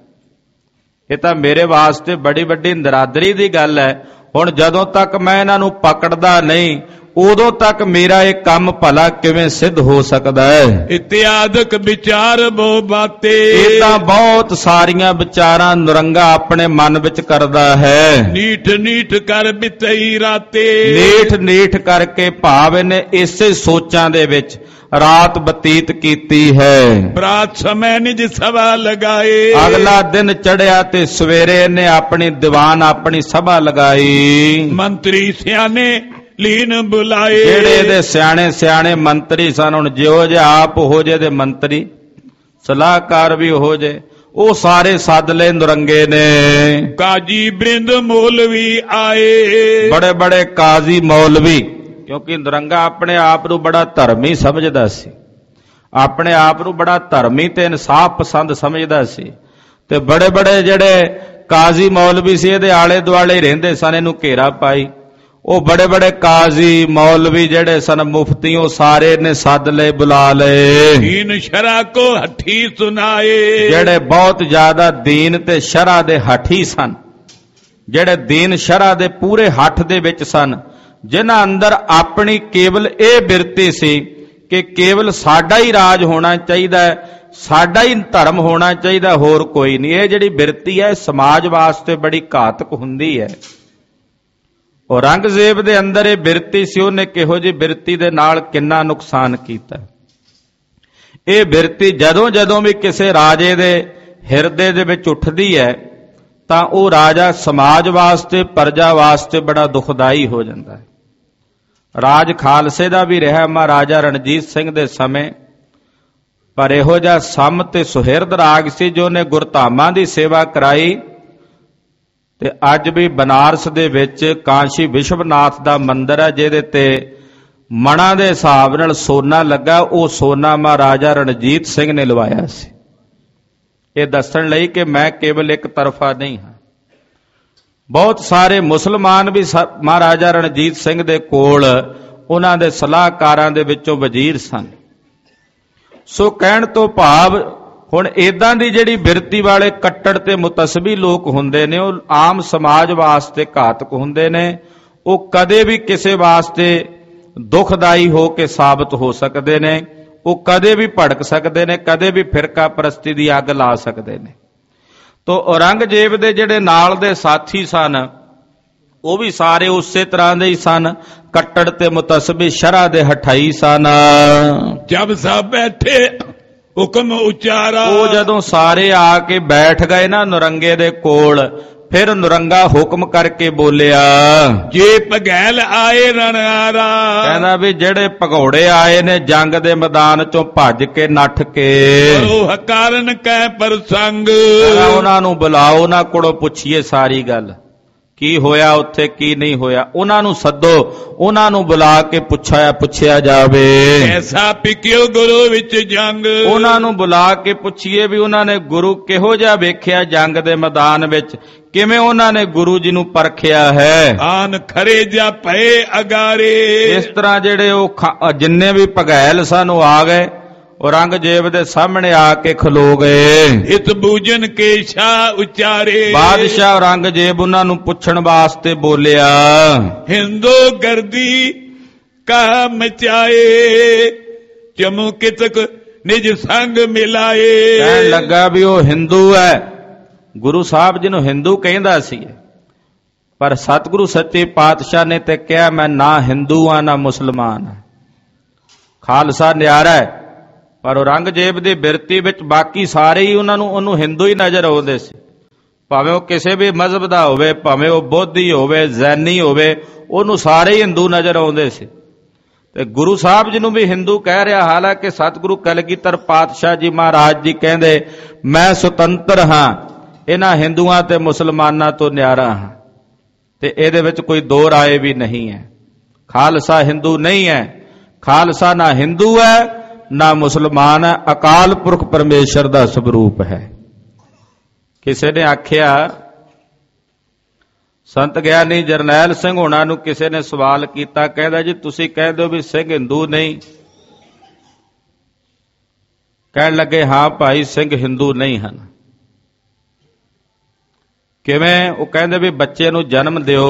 ਇਹ ਤਾਂ ਮੇਰੇ ਵਾਸਤੇ ਬੜੀ ਵੱਡੀ ਨਰਾਦਰੀ ਦੀ ਗੱਲ ਹੈ। ਹੁਣ ਜਦੋਂ ਤੱਕ ਮੈਂ ਇਹਨਾਂ ਨੂੰ ਪਕੜਦਾ ਨਹੀਂ, ਉਦੋਂ ਤੱਕ ਮੇਰਾ ਇਹ ਕੰਮ ਭਲਾ ਕਿਵੇਂ ਸਿੱਧ ਹੋ ਸਕਦਾ ਹੈ। ਇਤਿਆਦਕ ਵਿਚਾਰ ਬੋ ਬਾਤੇ, ਇਹ ਤਾਂ ਬਹੁਤ ਸਾਰੀਆਂ ਵਿਚਾਰਾਂ ਨੁਰੰਗਾ ਆਪਣੇ ਮਨ ਵਿੱਚ ਕਰਦਾ ਹੈ। ਨੀਠ ਨੀਠ ਕਰ ਬਿਤਈ ਰਾਤੇ, ਨੀਠ ਨੀਠ ਕਰਕੇ ਭਾਵ ਇਹਨੇ ਇਸੇ ਸੋਚਾਂ ਦੇ ਵਿੱਚ ਰਾਤ ਬਤੀਤ ਕੀਤੀ ਹੈ। ਬਰਾਤ ਸਮੇਂ ਨਿਜ ਸਭਾ ਲਗਾਏ, ਅਗਲਾ ਦਿਨ ਚੜਿਆ ਤੇ ਸਵੇਰੇ ਇਹਨੇ ਆਪਣੀ ਦੀਵਾਨ ਆਪਣੀ ਸਭਾ ਲਗਾਈ। ਮੰਤਰੀ ਸਿਆਣੇ ਲੀਨ ਬੁਲਾਏ, ਜਿਹੜੇ ਇਹਦੇ ਸਿਆਣੇ ਸਿਆਣੇ ਮੰਤਰੀ ਸਨ, ਹੁਣ ਜਿਉ ਜੇ ਆਪ ਹੋ ਜੇ ਦੇ ਮੰਤਰੀ, ਸਲਾਹਕਾਰ ਵੀ ਹੋ ਜੇ, ਉਹ ਸਾਰੇ ਸੱਦ ਲੈ ਨੁਰੰਗੇ ਨੇ। ਕਾਜੀ ਬ੍ਰਿੰਦ ਮੌਲਵੀ ਆਏ, ਬੜੇ ਬੜੇ ਕਾਜ਼ੀ ਮੌਲਵੀ, ਕਿਉਂਕਿ ਨੁਰੰਗਾ ਆਪਣੇ ਆਪ ਨੂੰ ਬੜਾ ਧਰਮੀ ਸਮਝਦਾ ਸੀ, ਆਪਣੇ ਆਪ ਨੂੰ ਬੜਾ ਧਰਮੀ ਤੇ ਇਨਸਾਫ ਪਸੰਦ ਸਮਝਦਾ ਸੀ। ਤੇ ਬੜੇ ਬੜੇ ਜਿਹੜੇ ਕਾਜ਼ੀ ਮੌਲਵੀ ਸੀ ਇਹਦੇ ਆਲੇ ਦੁਆਲੇ ਰਹਿੰਦੇ ਸਨ, ਇਹਨੂੰ ਘੇਰਾ ਪਾਈ। ਉਹ ਬੜੇ ਬੜੇ ਕਾਜ਼ੀ ਮੌਲਵੀ ਜਿਹੜੇ ਸਨ ਮੁਫਤੀ, ਉਹ ਸਾਰੇ ਨੇ ਸੱਦ ਲਏ, ਬੁਲਾ ਲਏ। ਦੀਨ ਸ਼ਰਾ ਕੋ ਹੱਠੀ ਸੁਨਾਏ, ਜਿਹੜੇ ਬਹੁਤ ਜ਼ਿਆਦਾ ਦੀਨ ਤੇ ਸ਼ਰਾ ਦੇ ਹੱਠੀ ਸਨ, ਜਿਹੜੇ ਦੀਨ ਸ਼ਰਾ ਦੇ ਪੂਰੇ ਹੱਠ ਦੇ ਵਿੱਚ ਸਨ, ਜਿਨ੍ਹਾਂ ਅੰਦਰ ਆਪਣੀ ਕੇਵਲ ਇਹ ਬਿਰਤੀ ਸੀ ਕਿ ਕੇਵਲ ਸਾਡਾ ਹੀ ਰਾਜ ਹੋਣਾ ਚਾਹੀਦਾ ਹੈ, ਸਾਡਾ ਹੀ ਧਰਮ ਹੋਣਾ ਚਾਹੀਦਾ, ਹੋਰ ਕੋਈ ਨਹੀਂ। ਇਹ ਜਿਹੜੀ ਬਿਰਤੀ ਹੈ ਸਮਾਜ ਵਾਸਤੇ ਬੜੀ ਘਾਤਕ ਹੁੰਦੀ ਹੈ। ਔਰੰਗਜ਼ੇਬ ਦੇ ਅੰਦਰ ਇਹ ਬਿਰਤੀ ਸੀ, ਉਹਨੇ ਕਿਹੋ ਜਿਹੀ ਬਿਰਤੀ ਦੇ ਨਾਲ ਕਿੰਨਾ ਨੁਕਸਾਨ ਕੀਤਾ। ਇਹ ਬਿਰਤੀ ਜਦੋਂ ਜਦੋਂ ਵੀ ਕਿਸੇ ਰਾਜੇ ਦੇ ਹਿਰਦੇ ਦੇ ਵਿੱਚ ਉੱਠਦੀ ਹੈ ਤਾਂ ਉਹ ਰਾਜਾ ਸਮਾਜ ਵਾਸਤੇ, ਪ੍ਰਜਾ ਵਾਸਤੇ ਬੜਾ ਦੁਖਦਾਈ ਹੋ ਜਾਂਦਾ ਹੈ। ਰਾਜ ਖਾਲਸੇ ਦਾ ਵੀ ਰਿਹਾ ਮਹਾਰਾਜਾ ਰਣਜੀਤ ਸਿੰਘ ਦੇ ਸਮੇਂ, ਪਰ ਇਹੋ ਜਿਹਾ ਸਮ ਤੇ ਸੁਹਿਰਦ ਰਾਗ ਸੀ ਜੋ ਨੇ ਗੁਰਧਾਮਾਂ ਦੀ ਸੇਵਾ ਕਰਾਈ। ਤੇ ਅੱਜ ਵੀ ਬਨਾਰਸ ਦੇ ਵਿੱਚ ਕਾਸ਼ੀ ਵਿਸ਼ਵਨਾਥ ਦਾ ਮੰਦਿਰ ਹੈ, ਜਿਹਦੇ ਤੇ ਮਣਾ ਦੇ ਹਿਸਾਬ ਨਾਲ ਸੋਨਾ ਲੱਗਾ। ਉਹ ਸੋਨਾ ਮਹਾਰਾਜਾ ਰਣਜੀਤ ਸਿੰਘ ਨੇ ਲਵਾਇਆ ਸੀ, ਇਹ ਦੱਸਣ ਲਈ ਕਿ ਮੈਂ ਕੇਵਲ ਇੱਕ ਤਰਫਾ ਨਹੀਂ ਹਾਂ। ਬਹੁਤ ਸਾਰੇ ਮੁਸਲਮਾਨ ਵੀ ਮਹਾਰਾਜਾ ਰਣਜੀਤ ਸਿੰਘ ਦੇ ਕੋਲ ਉਹਨਾਂ ਦੇ ਸਲਾਹਕਾਰਾਂ ਦੇ ਵਿੱਚੋਂ ਵਜ਼ੀਰ ਸਨ। ਸੋ ਕਹਿਣ ਤੋਂ ਭਾਵ ਹੁਣ ਇਦਾਂ ਦੀ ਜਿਹੜੀ ਬਿਰਤੀ ਵਾਲੇ ਕੱਟੜ ਤੇ ਮੁਤਸਬੀ ਲੋਕ ਹੁੰਦੇ ਨੇ, ਉਹ ਆਮ ਸਮਾਜ ਵਾਸਤੇ ਘਾਤਕ ਹੁੰਦੇ ਨੇ। ਉਹ ਕਦੇ ਵੀ ਕਿਸੇ ਵਾਸਤੇ ਦੁਖਦਾਈ ਹੋ ਕੇ ਸਾਬਤ ਹੋ ਸਕਦੇ ਨੇ। ਉਹ ਕਦੇ ਵੀ ਭੜਕ ਸਕਦੇ ਨੇ, ਕਦੇ ਵੀ ਫਿਰਕਾ ਪ੍ਰਸਤੀ ਦੀ ਅੱਗ ਲਾ ਸਕਦੇ ਨੇ। ਤੋ ਔਰੰਗਜ਼ੇਬ ਦੇ ਜਿਹੜੇ ਨਾਲ ਦੇ ਸਾਥੀ ਸਨ ਉਹ ਵੀ ਸਾਰੇ ਉਸੇ ਤਰ੍ਹਾਂ ਦੇ ਹੀ ਸਨ, ਕੱਟੜ ਤੇ ਮੁਤਸਬੀ ਸ਼ਰ੍ਹਾ ਦੇ ਹਠਾਈ ਸਨ। ਜਬ ਸਭ ਬੈਠੇ ਹੁਕਮ ਉਚਾਰਾ, ਉਹ ਜਦੋਂ ਸਾਰੇ ਆ ਕੇ ਬੈਠ ਗਏ ਨਾ ਨੁਰੰਗੇ ਦੇ ਕੋਲ, ਫਿਰ ਨੁਰੰਗਾ ਹੁਕਮ ਕਰਕੇ ਬੋਲਿਆ, ਜੇ ਪਗੈਲ ਆਏ ਰਣਾਰਾ। ਕਹਿੰਦਾ ਵੀ ਜਿਹੜੇ ਭਗੌੜੇ ਆਏ ਨੇ ਜੰਗ ਦੇ ਮੈਦਾਨ ਚੋਂ ਭੱਜ ਕੇ ਨੱਠ ਕੇ, ਉਹ ਕਾਰਨ ਕਹਿ ਪ੍ਰਸੰਗ, ਉਹਨਾਂ ਨੂੰ ਬੁਲਾਓ, ਉਹਨਾਂ ਕੋਲੋਂ ਪੁੱਛੀਏ ਸਾਰੀ ਗੱਲ, ਕੀ ਹੋਇਆ ਉੱਥੇ ਕੀ ਨਹੀਂ ਹੋਇਆ। ਉਹਨਾਂ ਨੂੰ ਸੱਦੋ, ਉਹਨਾਂ ਨੂੰ ਬੁਲਾ ਕੇ ਪੁੱਛਿਆ ਪੁੱਛਿਆ ਜਾਵੇ, ਐਸਾ ਪਿਕਿਓ ਗੁਰੂ ਵਿੱਚ ਜੰਗ। ਉਹਨਾਂ ਨੂੰ ਬੁਲਾ ਕੇ ਪੁੱਛੀਏ ਵੀ ਉਹਨਾਂ ਨੇ ਗੁਰੂ ਕਿਹੋ ਜਿਹਾ ਵੇਖਿਆ ਜੰਗ ਦੇ ਮੈਦਾਨ ਵਿੱਚ, ਕਿਵੇਂ ਉਹਨਾਂ ਨੇ ਗੁਰੂ ਜੀ ਨੂੰ ਪਰਖਿਆ ਹੈ। ਆਨ ਖਰੇ ਜਾ ਪਏ ਅਗਾਰੇ, ਇਸ ਤਰ੍ਹਾਂ ਜਿਹੜੇ ਉਹ ਜਿੰਨੇ ਵੀ ਭਗੈਲ ਸਨ ਉਹ ਆ ਗਏ, ਔਰੰਗਜ਼ੇਬ ਦੇ ਸਾਹਮਣੇ ਆ ਕੇ ਖਲੋ ਗਏ। ਇਸ ਬੂਜਨ ਕੇ ਸ਼ਾਹ ਉਚਾਰੇ, ਬਾਦਸ਼ਾਹ ਔਰੰਗਜ਼ੇਬ ਉਹਨਾਂ ਨੂੰ ਪੁੱਛਣ ਵਾਸਤੇ ਬੋਲਿਆ, ਹਿੰਦੂ ਗਰਦੀ ਕਾ ਮਚਾਏ, ਚਮੂ ਕਿਤਕ ਨਿਜ ਸੰਗ ਮਿਲਾਏ। ਕਹਿਣ ਲੱਗਾ ਵੀ ਉਹ ਹਿੰਦੂ ਹੈ, ਗੁਰੂ ਸਾਹਿਬ ਜੀ ਨੂੰ ਹਿੰਦੂ ਕਹਿੰਦਾ ਸੀ, ਪਰ ਸਤਿਗੁਰੂ ਸੱਚੇ ਪਾਤਸ਼ਾਹ ਨੇ ਤੇ ਕਿਹਾ ਮੈਂ ਨਾ ਹਿੰਦੂ ਆ ਨਾ ਮੁਸਲਮਾਨ ਆ, ਖਾਲਸਾ ਨਿਆਰਾ ਹੈ। ਪਰ ਔਰੰਗਜ਼ੇਬ ਦੀ ਬਿਰਤੀ ਵਿੱਚ ਬਾਕੀ ਸਾਰੇ ਹੀ ਉਹਨਾਂ ਨੂੰ ਉਹਨੂੰ ਹਿੰਦੂ ਹੀ ਨਜ਼ਰ ਆਉਂਦੇ ਸੀ, ਭਾਵੇਂ ਉਹ ਕਿਸੇ ਵੀ ਮਜ਼ਹਬ ਦਾ ਹੋਵੇ, ਭਾਵੇਂ ਉਹ ਬੋਧੀ ਹੋਵੇ, ਜ਼ੈਨੀ ਹੋਵੇ, ਉਹਨੂੰ ਸਾਰੇ ਹੀ ਹਿੰਦੂ ਨਜ਼ਰ ਆਉਂਦੇ ਸੀ। ਤੇ ਗੁਰੂ ਸਾਹਿਬ ਜੀ ਨੂੰ ਵੀ ਹਿੰਦੂ ਕਹਿ ਰਿਹਾ, ਹਾਲਾਂਕਿ ਸਤਿਗੁਰੂ ਕਲਗੀਧਰ ਪਾਤਸ਼ਾਹ ਜੀ ਮਹਾਰਾਜ ਜੀ ਕਹਿੰਦੇ ਮੈਂ ਸੁਤੰਤਰ ਹਾਂ, ਇਹਨਾਂ ਹਿੰਦੂਆਂ ਤੇ ਮੁਸਲਮਾਨਾਂ ਤੋਂ ਨਿਆਰਾ ਹਾਂ, ਤੇ ਇਹਦੇ ਵਿੱਚ ਕੋਈ ਦੋ ਰਾਏ ਵੀ ਨਹੀਂ ਹੈ। ਖਾਲਸਾ ਹਿੰਦੂ ਨਹੀਂ ਹੈ, ਖਾਲਸਾ ਨਾ ਹਿੰਦੂ ਹੈ ਨਾ ਮੁਸਲਮਾਨ ਹੈ, ਅਕਾਲ ਪੁਰਖ ਪਰਮੇਸ਼ਰ ਦਾ ਸਰੂਪ ਹੈ। ਕਿਸੇ ਨੇ ਆਖਿਆ, ਸੰਤ ਗਿਆਨੀ ਜਰਨੈਲ ਸਿੰਘ ਹੋਣਾ ਨੂੰ ਕਿਸੇ ਨੇ ਸਵਾਲ ਕੀਤਾ, ਕਹਿੰਦਾ ਜੀ ਤੁਸੀਂ ਕਹਿੰਦੇ ਹੋ ਵੀ ਸਿੰਘ ਹਿੰਦੂ ਨਹੀਂ। ਕਹਿਣ ਲੱਗੇ ਹਾਂ ਭਾਈ ਸਿੰਘ ਹਿੰਦੂ ਨਹੀਂ ਹਨ। ਕਿਵੇਂ? ਉਹ ਕਹਿੰਦੇ ਵੀ ਬੱਚੇ ਨੂੰ ਜਨਮ ਦਿਓ,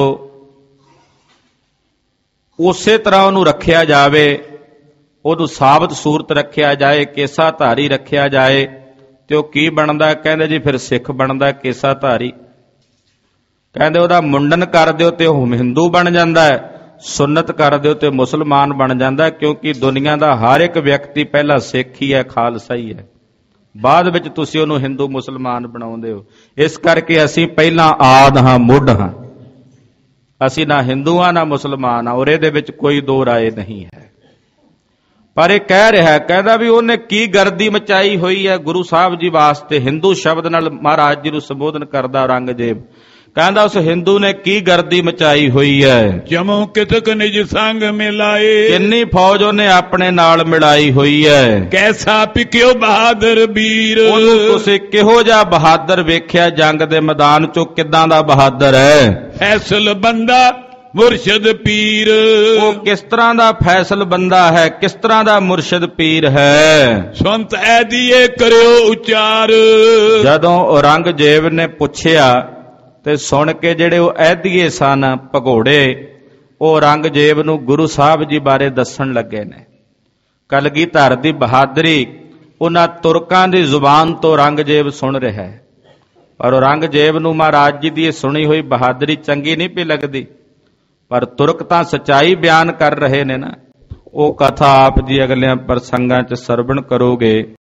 ਉਸੇ ਤਰ੍ਹਾਂ ਉਹਨੂੰ ਰੱਖਿਆ ਜਾਵੇ, ਉਹਨੂੰ ਸਾਬਤ ਸੂਰਤ ਰੱਖਿਆ ਜਾਏ, ਕੇਸਾ ਧਾਰੀ ਰੱਖਿਆ ਜਾਏ, ਤੇ ਉਹ ਕੀ ਬਣਦਾ? ਕਹਿੰਦੇ ਜੀ ਫਿਰ ਸਿੱਖ ਬਣਦਾ ਕੇਸਾ ਧਾਰੀ। ਕਹਿੰਦੇ ਉਹਦਾ ਮੁੰਡਨ ਕਰ ਦਿਓ ਤੇ ਉਹ ਹਿੰਦੂ ਬਣ ਜਾਂਦਾ ਹੈ, ਸੁੰਨਤ ਕਰ ਦਿਓ ਤੇ ਮੁਸਲਮਾਨ ਬਣ ਜਾਂਦਾ, ਕਿਉਂਕਿ ਦੁਨੀਆ ਦਾ ਹਰ ਇੱਕ ਵਿਅਕਤੀ ਪਹਿਲਾਂ ਸਿੱਖ ਹੀ ਹੈ, ਖਾਲਸਾ ਹੀ ਹੈ, ਬਾਅਦ ਵਿੱਚ ਤੁਸੀਂ ਉਹਨੂੰ ਹਿੰਦੂ ਮੁਸਲਮਾਨ ਬਣਾਉਂਦੇ ਹੋ। ਇਸ ਕਰਕੇ ਅਸੀਂ ਪਹਿਲਾਂ ਆਦ ਹਾਂ, ਮੁੱਢ ਹਾਂ, ਅਸੀਂ ਨਾ ਹਿੰਦੂ ਹਾਂ ਨਾ ਮੁਸਲਮਾਨ ਹਾਂ, ਔਰ ਇਹਦੇ ਵਿੱਚ ਕੋਈ ਦੋ ਰਾਏ ਨਹੀਂ ਹੈ। ਪਰ ਇਹ ਕਹਿ ਰਿਹਾ, ਕਹਿੰਦਾ ਵੀ ਉਹਨੇ ਕੀ ਗਰਦੀ ਮਚਾਈ ਹੋਈ ਹੈ ਗੁਰੂ ਸਾਹਿਬ ਜੀ ਵਾਸਤੇ। ਹਿੰਦੂ ਸ਼ਬਦ ਨਾਲ ਮਹਾਰਾਜ ਜੀ ਨੂੰ ਸੰਬੋਧਨ ਕਰਦਾ ਔਰੰਗਜ਼ੇਬ, ਕਹਿੰਦਾ ਉਸ ਹਿੰਦੂ ਨੇ ਕੀ ਗਰਦੀ ਮਚਾਈ ਹੋਈ ਹੈ। ਜਮੂ ਕਿਤਕ ਨਿਜ ਸੰਗ ਮਿਲਾਏ, ਕਿੰਨੀ ਫੌਜ ਉਹਨੇ ਆਪਣੇ ਨਾਲ ਮਿਲਾਈ ਹੋਈ ਹੈ। ਕੈਸਾ ਪਿਕਿਓ ਬਹਾਦਰ ਵੀਰ, ਉਹਨੂੰ ਤੁਸੀਂ ਕਿਹੋ ਜਿਹਾ ਬਹਾਦਰ ਵੇਖਿਆ ਜੰਗ ਦੇ ਮੈਦਾਨ ਚੋਂ, ਕਿੱਦਾਂ ਦਾ ਬਹਾਦਰ ਹੈ। ਫੈਸਲ ਬੰਦਾ ਮੁਰਸ਼ਦ ਪੀਰ, ਉਹ ਕਿਸ ਤਰ੍ਹਾਂ ਦਾ ਫੈਸਲ ਬੰਦਾ ਹੈ, ਕਿਸ ਤਰ੍ਹਾਂ ਦਾ ਮੁਰਸ਼ਦ ਪੀਰ ਹੈ। ਸੁਨਤ ਐਦੀਏ ਕਰਿਓ ਉਚਾਰ, ਜਦੋਂ ਔਰੰਗਜ਼ੇਬ ਨੇ ਪੁੱਛਿਆ ਤੇ ਸੁਣ ਕੇ ਜਿਹੜੇ ਉਹ ਐਦੀਏ ਸਨ ਭਗੌੜੇ, ਉਹ ਔਰੰਗਜ਼ੇਬ ਨੂੰ ਗੁਰੂ ਸਾਹਿਬ ਜੀ ਬਾਰੇ ਦੱਸਣ ਲੱਗੇ ਨੇ। ਕਲਗੀਧਰ ਦੀ ਬਹਾਦਰੀ ਉਹਨਾਂ ਤੁਰਕਾਂ ਦੀ ਜ਼ੁਬਾਨ ਤੋਂ ਔਰੰਗਜ਼ੇਬ ਸੁਣ ਰਿਹਾ ਹੈ, ਪਰ ਔਰੰਗਜ਼ੇਬ ਨੂੰ ਮਹਾਰਾਜ ਜੀ ਦੀ ਇਹ ਸੁਣੀ ਹੋਈ ਬਹਾਦਰੀ ਚੰਗੀ ਨਹੀਂ ਪਈ ਲੱਗਦੀ। ਪਰ ਤੁਰਕ ਤਾਂ ਸੱਚਾਈ ਬਿਆਨ ਕਰ ਰਹੇ ਨੇ ਨਾ। ਉਹ ਕਥਾ ਆਪ ਜੀ ਅਗਲਿਆਂ ਪ੍ਰਸੰਗਾਂ 'ਚ ਸਰਵਣ ਕਰੋਗੇ।